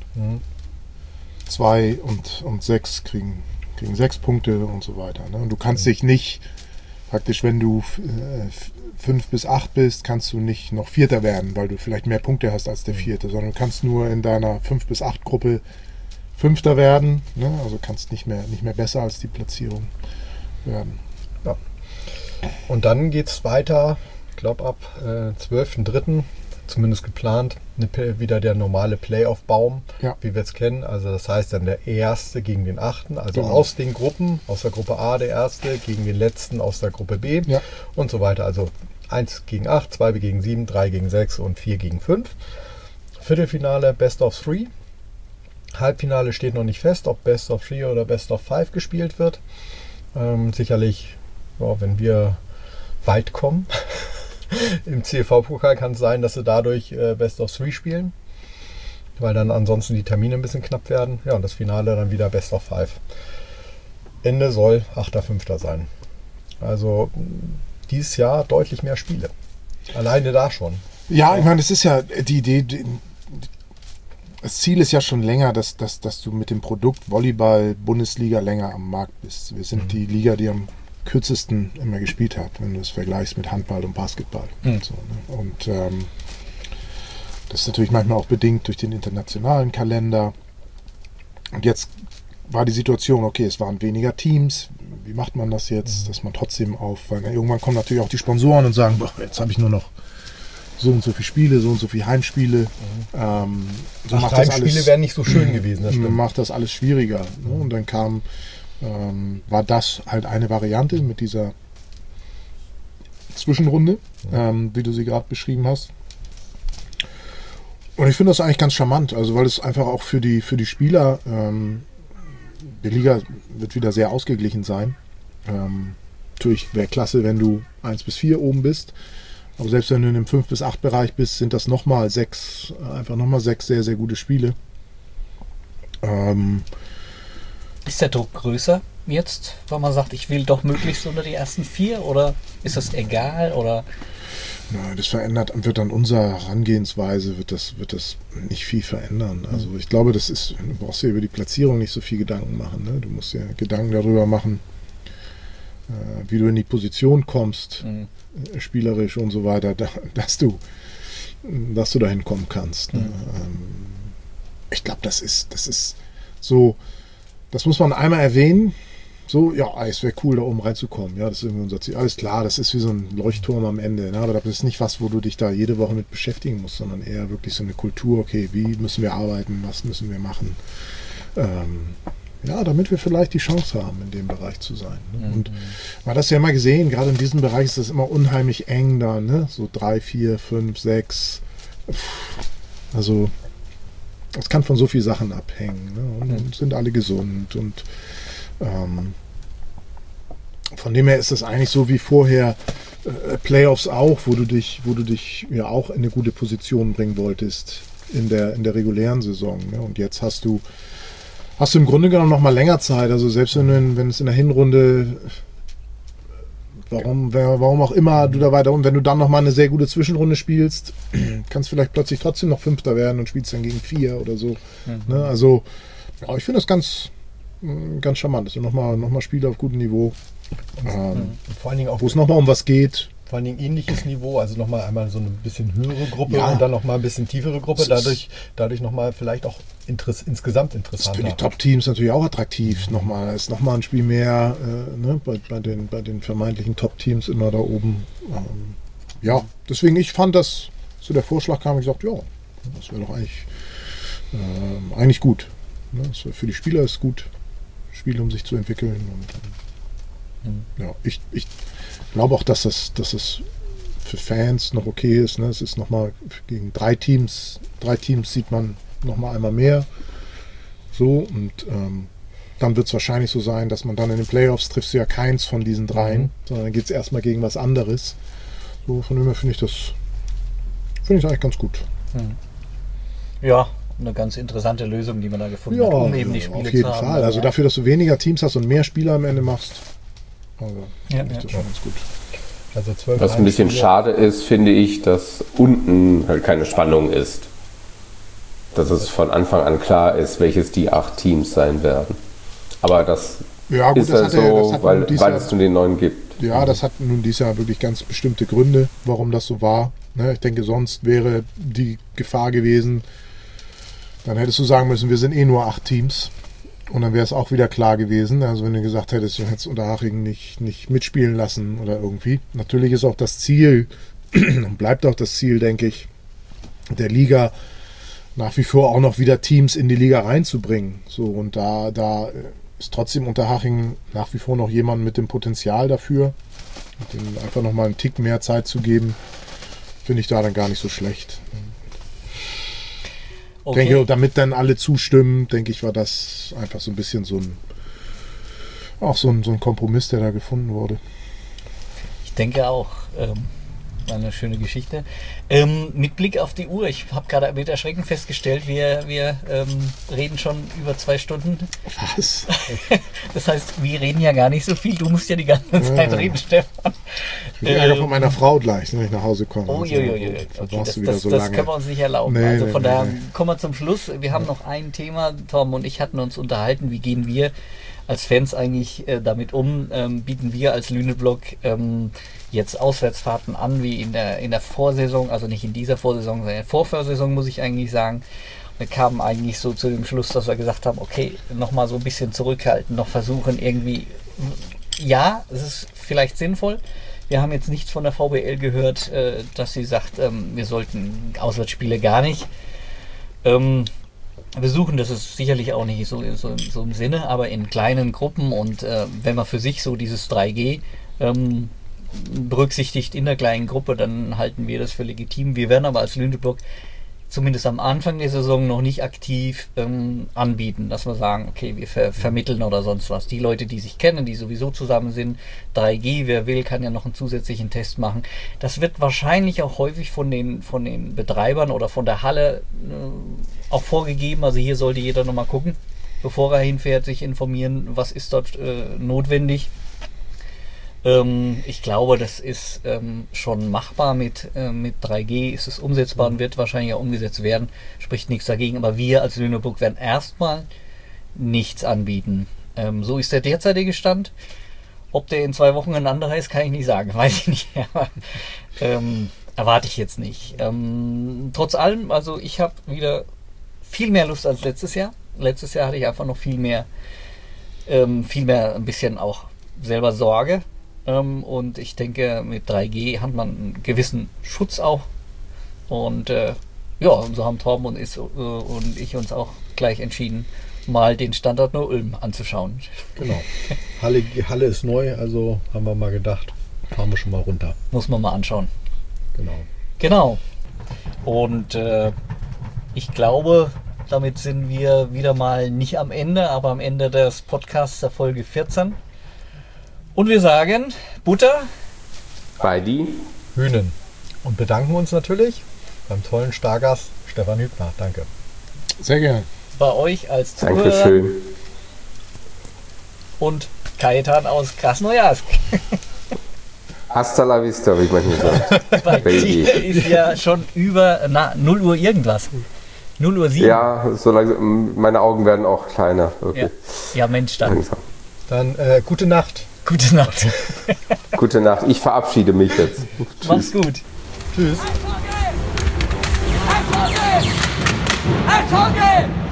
2 und 6 kriegen 6 Punkte und so weiter. Und du kannst dich nicht, praktisch wenn du 5 bis 8 bist, kannst du nicht noch Vierter werden, weil du vielleicht mehr Punkte hast als der 4., sondern du kannst nur in deiner 5 bis 8 Gruppe Fünfter werden, also kannst nicht mehr besser als die Platzierung werden. Ja. Und dann geht es weiter, ich glaube ab 12.03., zumindest geplant, wieder der normale Playoff-Baum, wie wir es kennen. Also das heißt dann der Erste gegen den 8., also aus den Gruppen, aus der Gruppe A der Erste gegen den Letzten aus der Gruppe B und so weiter. Also 1 gegen 8, 2 gegen 7, 3 gegen 6 und 4 gegen 5. Viertelfinale Best of 3. Halbfinale steht noch nicht fest, ob Best of 3 oder Best of 5 gespielt wird. Sicherlich, wenn wir weit kommen im CFV-Pokal, kann es sein, dass sie dadurch Best of 3 spielen, weil dann ansonsten die Termine ein bisschen knapp werden. Ja, und das Finale dann wieder Best of 5. Ende soll 8.5. sein. Also dieses Jahr deutlich mehr Spiele. Alleine da schon. Ja, ich meine, es ist ja die Idee, das Ziel ist ja schon länger, dass du mit dem Produkt Volleyball-Bundesliga länger am Markt bist. Wir sind die Liga, die am kürzesten immer gespielt hat, wenn du es vergleichst mit Handball und Basketball. Und, so, ne? Und das ist natürlich manchmal auch bedingt durch den internationalen Kalender. Und jetzt war die Situation, okay, es waren weniger Teams. Wie macht man das jetzt, dass man trotzdem weil irgendwann kommen natürlich auch die Sponsoren und sagen, jetzt habe ich nur noch so und so viele Spiele, so und so viele Heimspiele. So macht das Heimspiele alles, wären nicht so schön gewesen. Das macht das alles schwieriger. Ne? Und dann war das halt eine Variante mit dieser Zwischenrunde, wie du sie gerade beschrieben hast. Und ich finde das eigentlich ganz charmant, also weil es einfach auch für die Spieler, die Liga wird wieder sehr ausgeglichen sein. Natürlich wäre klasse, wenn du 1 bis 4 oben bist. Aber selbst wenn du in dem 5 bis 8 Bereich bist, sind das nochmal 6 sehr, sehr gute Spiele. Ist der Druck größer jetzt, weil man sagt, ich will doch möglichst unter die ersten 4, oder ist das egal? Oder? Na, das wird an unserer Herangehensweise wird das nicht viel verändern. Also ich glaube, du brauchst dir über die Platzierung nicht so viel Gedanken machen. Ne? Du musst dir Gedanken darüber machen, wie du in die Position kommst, spielerisch und so weiter, dass du dahin kommen kannst. Ne? Ich glaube, das ist so, das muss man einmal erwähnen, So, ja, es wäre cool, da oben reinzukommen. Ja, das ist irgendwie unser Ziel. Alles klar, das ist wie so ein Leuchtturm am Ende. Ne? Aber das ist nicht was, wo du dich da jede Woche mit beschäftigen musst, sondern eher wirklich so eine Kultur. Okay, wie müssen wir arbeiten? Was müssen wir machen? Ja, damit wir vielleicht die Chance haben, in dem Bereich zu sein. Ne? Und man hat das ja immer gesehen, gerade in diesem Bereich ist das immer unheimlich eng da. Ne? So 3, 4, 5, 6. Also, es kann von so vielen Sachen abhängen. Ne? Und sind alle gesund und von dem her ist es eigentlich so wie vorher Playoffs auch, wo du dich ja auch in eine gute Position bringen wolltest in der regulären Saison. Ne? Und jetzt hast du im Grunde genommen noch mal länger Zeit. Also selbst wenn es in der Hinrunde, warum auch immer du da weiter, und wenn du dann noch mal eine sehr gute Zwischenrunde spielst, kannst vielleicht plötzlich trotzdem noch Fünfter werden und spielst dann gegen 4 oder so. Ne? Also ja, ich finde das ganz charmant. Das sind nochmal Spiele auf gutem Niveau. Vor allen Dingen auch, wo es nochmal um was geht. Vor allen Dingen ähnliches Niveau, also nochmal einmal so eine bisschen höhere Gruppe und dann nochmal ein bisschen tiefere Gruppe, dadurch nochmal vielleicht auch insgesamt interessanter. Das ist für die Top-Teams natürlich auch attraktiv. Nochmal ist nochmal ein Spiel mehr ne, bei den vermeintlichen Top-Teams immer da oben. Ja, deswegen, ich fand das, so der Vorschlag kam, ich gesagt, ja, das wäre doch eigentlich gut. Ne? Für die Spieler ist gut, Spiele, um sich zu entwickeln. Und ja, ich glaube auch, dass es für Fans noch okay ist. Ne? Es ist nochmal gegen 3 Teams sieht man nochmal einmal mehr. So, und dann wird es wahrscheinlich so sein, dass man dann in den Playoffs triffst du ja keins von diesen 3, sondern dann geht es erstmal gegen was anderes. So, von dem her finde ich eigentlich ganz gut. Ja, eine ganz interessante Lösung, die man da gefunden hat, um eben die Spiele zu haben. Auf jeden Fall. Also dafür, dass du weniger Teams hast und mehr Spieler am Ende machst, finde ich das schon ganz gut. Also 12 Was ein bisschen schade ist, finde ich, dass unten halt keine Spannung ist. Dass es von Anfang an klar ist, welches die 8 Teams sein werden. Aber das ist halt so, weil es nur den 9 gibt. Ja, das hat nun dieses Jahr wirklich ganz bestimmte Gründe, warum das so war. Ich denke, sonst wäre die Gefahr gewesen, dann hättest du sagen müssen, wir sind nur 8 Teams. Und dann wäre es auch wieder klar gewesen. Also wenn du gesagt hättest, du hättest Unterhaching nicht mitspielen lassen oder irgendwie. Natürlich ist auch das Ziel und bleibt auch das Ziel, denke ich, der Liga nach wie vor auch noch wieder Teams in die Liga reinzubringen. So, und da ist trotzdem Unterhaching nach wie vor noch jemand mit dem Potenzial dafür. Und dem einfach nochmal einen Tick mehr Zeit zu geben, finde ich da dann gar nicht so schlecht. Okay. Denke, damit dann alle zustimmen, denke ich, war das einfach so ein bisschen so ein Kompromiss, der da gefunden wurde. Ich denke auch, eine schöne Geschichte. Mit Blick auf die Uhr, ich habe gerade mit Erschrecken festgestellt, wir reden schon über 2 Stunden. Was? Das heißt, wir reden ja gar nicht so viel. Du musst ja die ganze Zeit reden, Stefan. Ich kriege Ärger von meiner Frau gleich, wenn ich nach Hause komme. Okay, das können wir uns nicht erlauben. Also von daher kommen wir zum Schluss. Wir haben noch ein Thema. Tom und ich hatten uns unterhalten, wie gehen wir als Fans eigentlich damit um? Bieten wir als Lüneblog jetzt Auswärtsfahrten an, wie in der Vorsaison, also nicht in dieser Vorsaison, sondern in der Vorvorsaison, muss ich eigentlich sagen. Wir kamen eigentlich so zu dem Schluss, dass wir gesagt haben, okay, nochmal so ein bisschen zurückhalten, noch versuchen irgendwie, ja, es ist vielleicht sinnvoll. Wir haben jetzt nichts von der VBL gehört, dass sie sagt, wir sollten Auswärtsspiele gar nicht besuchen. Das ist sicherlich auch nicht so im Sinne, aber in kleinen Gruppen und wenn man für sich so dieses 3G berücksichtigt in der kleinen Gruppe, dann halten wir das für legitim. Wir werden aber als Lüneburg zumindest am Anfang der Saison noch nicht aktiv anbieten, dass wir sagen, okay, wir vermitteln oder sonst was. Die Leute, die sich kennen, die sowieso zusammen sind, 3G, wer will, kann ja noch einen zusätzlichen Test machen. Das wird wahrscheinlich auch häufig von den Betreibern oder von der Halle auch vorgegeben. Also hier sollte jeder nochmal gucken, bevor er hinfährt, sich informieren, was ist dort notwendig. Ich glaube, das ist schon machbar mit 3G, ist es umsetzbar und wird wahrscheinlich auch umgesetzt werden, spricht nichts dagegen, aber wir als Lüneburg werden erstmal nichts anbieten. So ist der derzeitige Stand. Ob der in 2 Wochen ein anderer ist, kann ich nicht sagen, weiß ich nicht, aber erwarte ich jetzt nicht. Trotz allem, also ich habe wieder viel mehr Lust als letztes Jahr. Letztes Jahr hatte ich einfach noch viel mehr vielmehr ein bisschen auch selber Sorge. Und ich denke, mit 3G hat man einen gewissen Schutz auch. Und und so haben Torben und ich uns auch gleich entschieden, mal den Standort Neu-Ulm anzuschauen. Genau. Halle ist neu, also haben wir mal gedacht, fahren wir schon mal runter. Muss man mal anschauen. Genau. Und ich glaube, damit sind wir wieder mal nicht am Ende, aber am Ende des Podcasts der Folge 14. Und wir sagen, Butter bei die Hühnen. Und bedanken uns natürlich beim tollen Stargast Stefan Hübner. Danke. Sehr gerne. Bei euch als Zuhörer. Dankeschön. Und Kajetan aus Krasnojarsk. Hasta la vista, wie ich manchmal gesagt. Bei Baby. dir ist ja schon über 0 Uhr irgendwas. 0 Uhr 7. Ja, so langsam, meine Augen werden auch kleiner. Okay. Ja, Mensch, dann. Langsam. Dann gute Nacht. Gute Nacht. Gute Nacht. Ich verabschiede mich jetzt. Mach's gut. Tschüss. Eishockey! Eishockey!